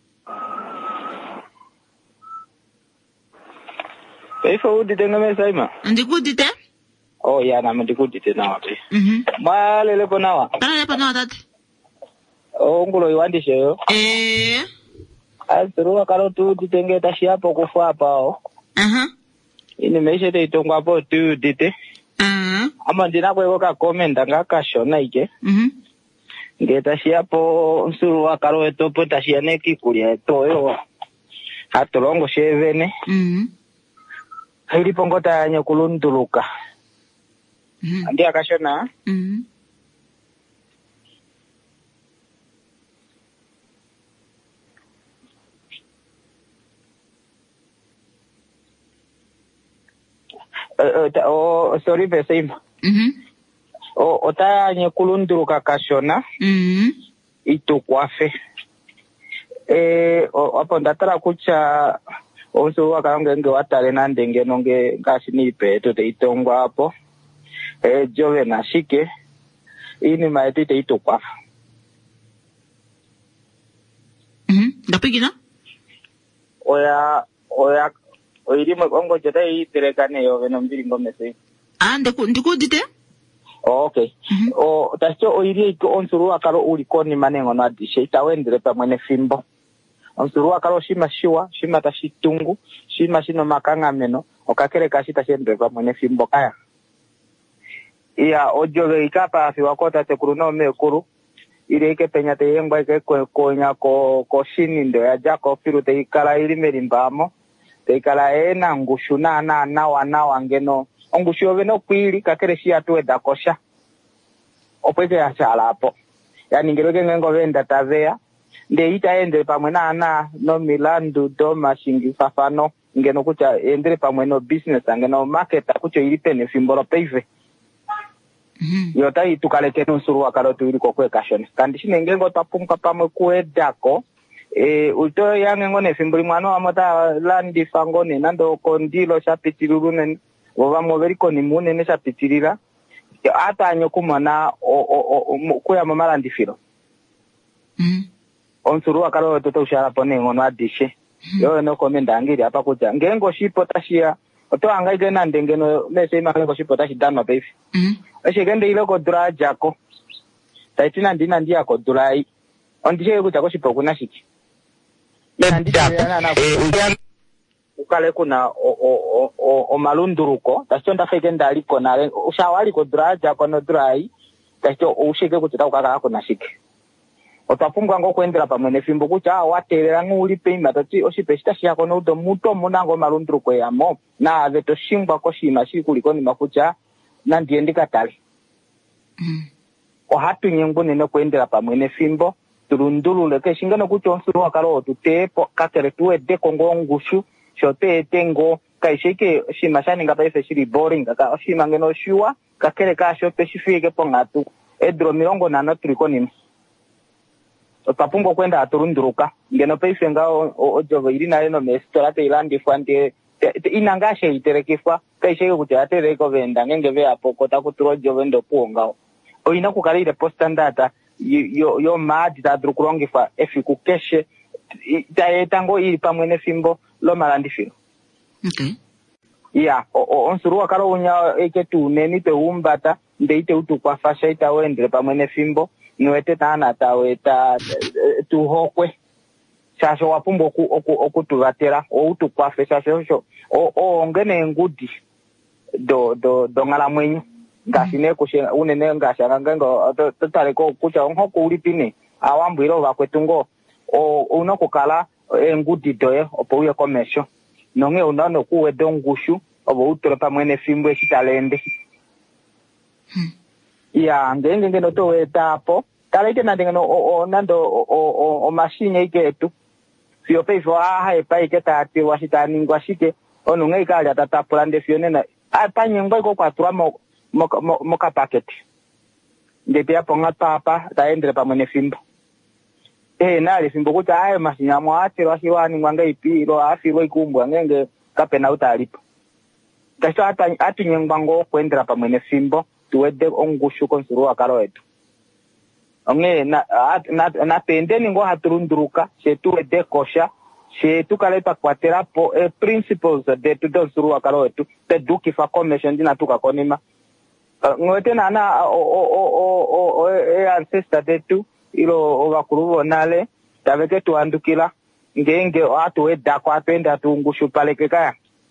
Peifa udi tenge me Saima ndikudite oh ya na ndikudite nawa pe mhm malele po nawa kana lepo nawa tate oh ngulo iwandishe yo eh Azurua karo tu ditenge tashi hapo kufu hapa o. Aha. Ini meishe te itongo hapo tu dite. Aha. Ama ndina kweko ka komenda nga kashona ike. Mhm. Nge tashi hapo nsurua karo eto po tashi ya neki kulia eto yo. Hatolongo shevene. Mhm. Hili pongota ya nyokulunduluka. Mhm. Andi akashona. Mhm. Uh, uh, oh, sorry pesima. Mhm. O otaya nyekulunduruka kashona. Mhm. Itu kwafe. Eh o apo ndatara kucha onso wakaonge nge watale na ndenge nonge ngashi nipe to te itongwa hapo. Eh jove na shike. Ini maeti te itu kwafe. Mhm. Ndapigina? Oya oya oirimo ongo jota iterekane yo veno mbiri ngomese. Ah ndiku ndikudite? Oh, okay. Mm-hmm. O tacho oirie iko onsuru akaro ulikoni manengo na dishe itawendere pa mwene fimbo. Onsuru akaro shima shiwa, shima tashitungu, shima shino makanga meno, okakere kashita shendere pa mwene fimbo kaya. Iya ojoge ikapa afi wakota te kuruno mekuru. Ile ike penya te yengwa ike konya ko ko shini ndo ya jako firu te ikala ili merimbamo. Te ikala ena ngushu na na na wana wangeno. Ongushu oveno kwili kakere shia tuwe dakosha. Opweze ya chala hapo. Yani ngeroge ngengo venda tavea. Nde ita endere pamwe na na no milandu do mashingi fafano. Ngeno kucha endere pamwe no business. Ngeno market kucho ilipene fimboro peive. Mhm. Yota itukaleke nusuru wakalo tuwili kwa kwe kashone. Kandishine ngengo tapumka pamwe kue dako. E, uto ya ngengone fimburi mwano amota landi fangone nando kondilo shapitirurune. Wova mwoveriko ni mune nesha pitirira. Ata anyokumana o, o, o, kuya mamala ndifiro. Mhm. Onsuru wakalo toto ushara pone ngono adishe. Yo no komenda angiri hapa kuja. Ngengo shipo tashia. Oto angaige na ndengeno mese ima ngengo shipo tashi dano befi. Mhm. Eshe gende ilo kodura jako. Taitina ndina ndia kodurai. Ondishe kuja ko shipo kuna shiki. Ukale kuna o o o o malunduruko tachonda feke ndaliko na ushawali ko draja kono drai tacho ushike kutita ukaka kuna shike otapungwa ngo kwendera pamwe nefimbo kucha waterera nguli pema tati oshipeshita shako no do muto munango malunduruko yamo na ave to shingwa ko shima shikuliko ni makucha na ndiendika tali Mhm. o hatu nyengone no kwendera pamwe nefimbo turundulule ke shingano kuchonsuru wakalo tutepo kakere tuwe de kongo ngushu shote tengo kaishike shimashani ngapa ife shiri boring kaka shima ngeno shua kakere ka shote shifike pongatu edro mirongo na notriko ni otapungo kwenda aturunduruka ngeno peife ngao ojovo irina eno mestorate ilandi fwante inangashe iterekifwa kaishike kujatere ko venda ngenge ve apo kota kutrojo vendo puongao oina kukalire posta data yo yo mad da drukurongi fa efi kukeshe ta tango iri pamwe ne fimbo lo malandifiro. Okay. Yeah, o o onsuru akaro unya eke tu neni te umbata ndeite utu kwa fasha ita wendre pamwe ne fimbo nwete tana taweta tu hokwe. Sasho wapumbo ku oku oku tuvatera o utu kwa fasha sho o o ngene ngudi do do do ngala mwenyu. Ngashine kushe unene ngashanga ngengo totale ko kucha onhoko ulipine awambwiro bakwetungo o unokukala engudi doye opo uye komesho nonge unano kuwe dongushu obo utore pamwe ne fimbo esitalende Hmm. Ya, ngenge ngeno to etapo. Kala ike nande ngeno o, o nando o, o, o machine ike etu. Fio pe fio aha e pa ike tati wasita ningwa shike. Onu ngai kala tatapula nde fio nena. A pa nyengwa iko kwa tua mo, mo, mo, mo ka paketi. Ngepia ponga papa, ta endre pa mwene fimbo. Eh, nale fimbo kuta ayo machine ya mwate wasi wani mwanga ipi, ilo afi ilo ikumbwa ngenge kapena utalipo. Kaso ata atu nyengbango kwendra pa mwene fimbo. Tuwede ongushu konsuruwa karo etu. Onge na na na pendeni ngo haturunduruka she tuwede kosha she tukalepa kwatera po e principles de tu donsuruwa karo etu te duki fa commission dina tuka konima. Ngote na na o o o o e ancestor de tu ilo ovakuruvo nale taveke tu andukila ngenge atu weda kwa penda tu ngushu pale kekaya.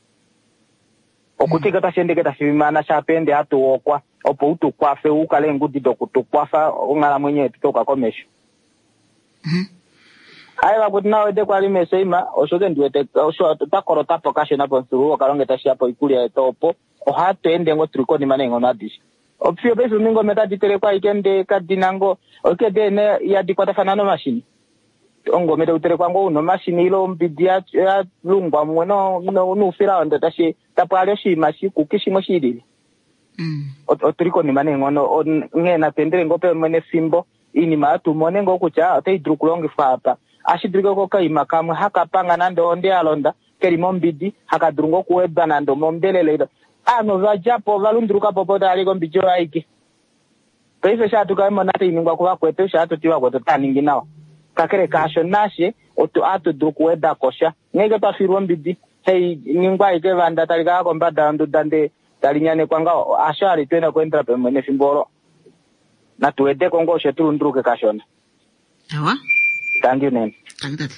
Okutika tashende keta shimana shapende atu okwa opo utu kwafe ukale ngudi dokutu kwafa ungala mwenye tutoka komesho. Mhm. Aiwa kuti nawe de kwa lime seima oshoke ndiwete osho takorota pokashe na ponsuru kalonge tashi hapo ikulia etopo o hatu ende ngo trikoni manengo nadishi. Opsio besu ningo meta ditere kwa ikende kadinango oke de ne ya dikwata fanano machine. Ongo meta utere kwa ngo no machine ilo mbidia ya lungwa mweno no no fira ndo tashi tapale shi mashi kukishi moshiri. Mm. Otriko ni manengo no ngena tendere ngope mwene fimbo ini maatu monengo kucha te drukulongi fapa ashidriko ko kai makamwe hakapanga nando onde alonda keri mombidi hakadrungo kuweba nando mombelele ano vajapo valundruka popote aliko mbijo aiki pese shatu kama nate iningwa kwa kwete shatu tiwa kwa taningi nawo kakere kasho nashe otu atu drukuweda kosha ngeke pafirwa mbidi hey ningwa ike vanda talika ko mbada ndu dande talinyane kwanga ashari twenda kwenda pe mwene fimboro na tuwede kongo shetu ndruke kashona. Awa? Thank you name. Thank you.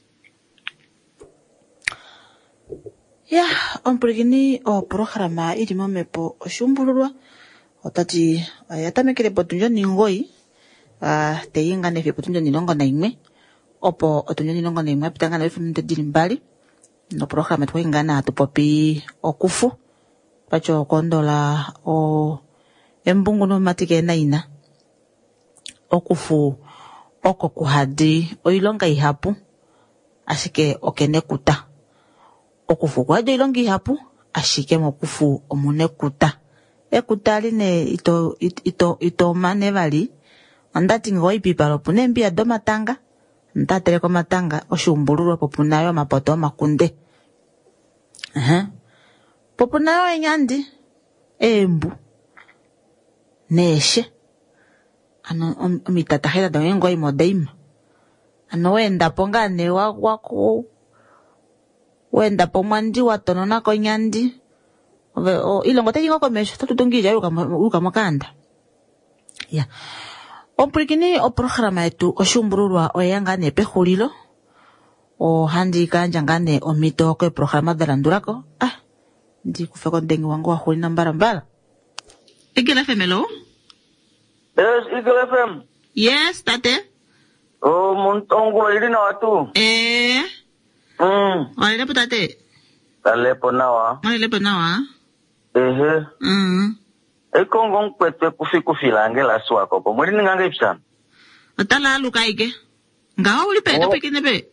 Ya, ompurigini o programa irimo mepo oshumbululwa otati yatamekele potunjo ningoi ah uh, teyinga nefe potunjo ninongo na imwe opo otunjo ninongo na imwe pitanga na efu dili mbali no programa twingana atupopi okufu pacho kondola o embungu no matike na ina okufu oko kuhadi oilonga ihapu ashike okenekuta okufu kwa oilonga ihapu ashike mokufu omunekuta ekuta line ito ito ito mane bali andati ngoi pipalo punembia do matanga ndatele ko matanga oshumbululwa popunayo mapoto makunde aha popunayo enyandi embu neshe ano omitatahera do ngo imodeima ano wenda pongane wa wako wenda pomwandi watonona ko nyandi o ilongo tekingo komesho tutungija uka uka makanda ya ompurikini o programa etu oshumbululwa oyanga ne pehulilo o handi kanja ngane omito ko programa dalandurako ah ndi kufeko ndengi wangu wa hulina mbarambara Igele femelo. Yes, Igele F M. Yes, tate. Oh, montongo ili na watu. Eh. Mm. Wale po tate. Talepo nawa. Wale po nawa. Ehe. Mm. E kongo nkwete kufi kufi lange la swako po. Mwili ngange ipsan. Otala luka ike. Ngawa uli pe, kape kine pe.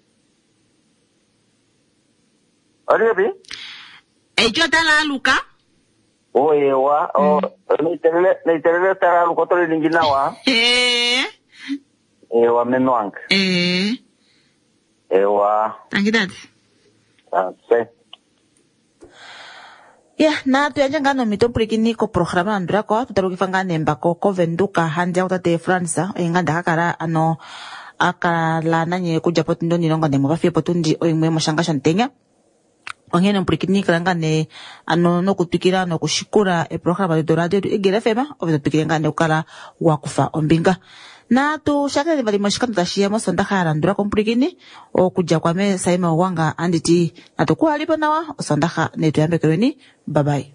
Ariyabi? Ejo tala luka. Oh, ewa. Oh, ni terele, ni terele tara lukotole linginawa. Eh. Ewa menuang. Eh. Ewa. Tangi dad. Ah, se. Ya, na tuyaje ngano mitompurikini ko programa andrako tutarukifanga nembako ko venduka hanja utate Fransa enganda kakara ano akala nanye kuja potundo nilongo nemo bafie potundi oimwe moshanga shantenya ongene mpurikini kalanga ne ano no kutukira no kushikura e programa de radio Igele F M ovyo tukiranga ne ukala wakufa ombinga na tu shaka de valimo shikanta tashia mo sonda khara ndura kompurikini o kuja kwa me saima wanga anditi na to kwa lipo nawa sonda kha ne tuyambe kweni bye bye.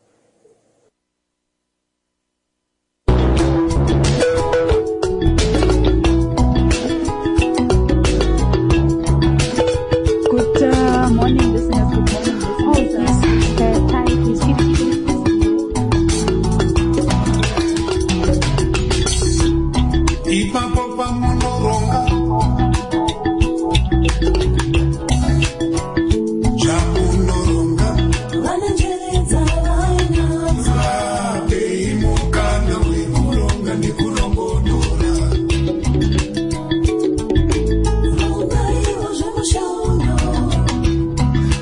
Good uh, morning, listeners. Good morning, listeners. The time is fifty.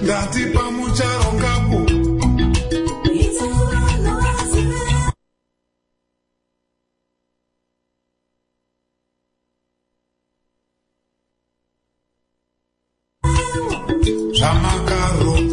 ngati pamucharongapo Zamakaro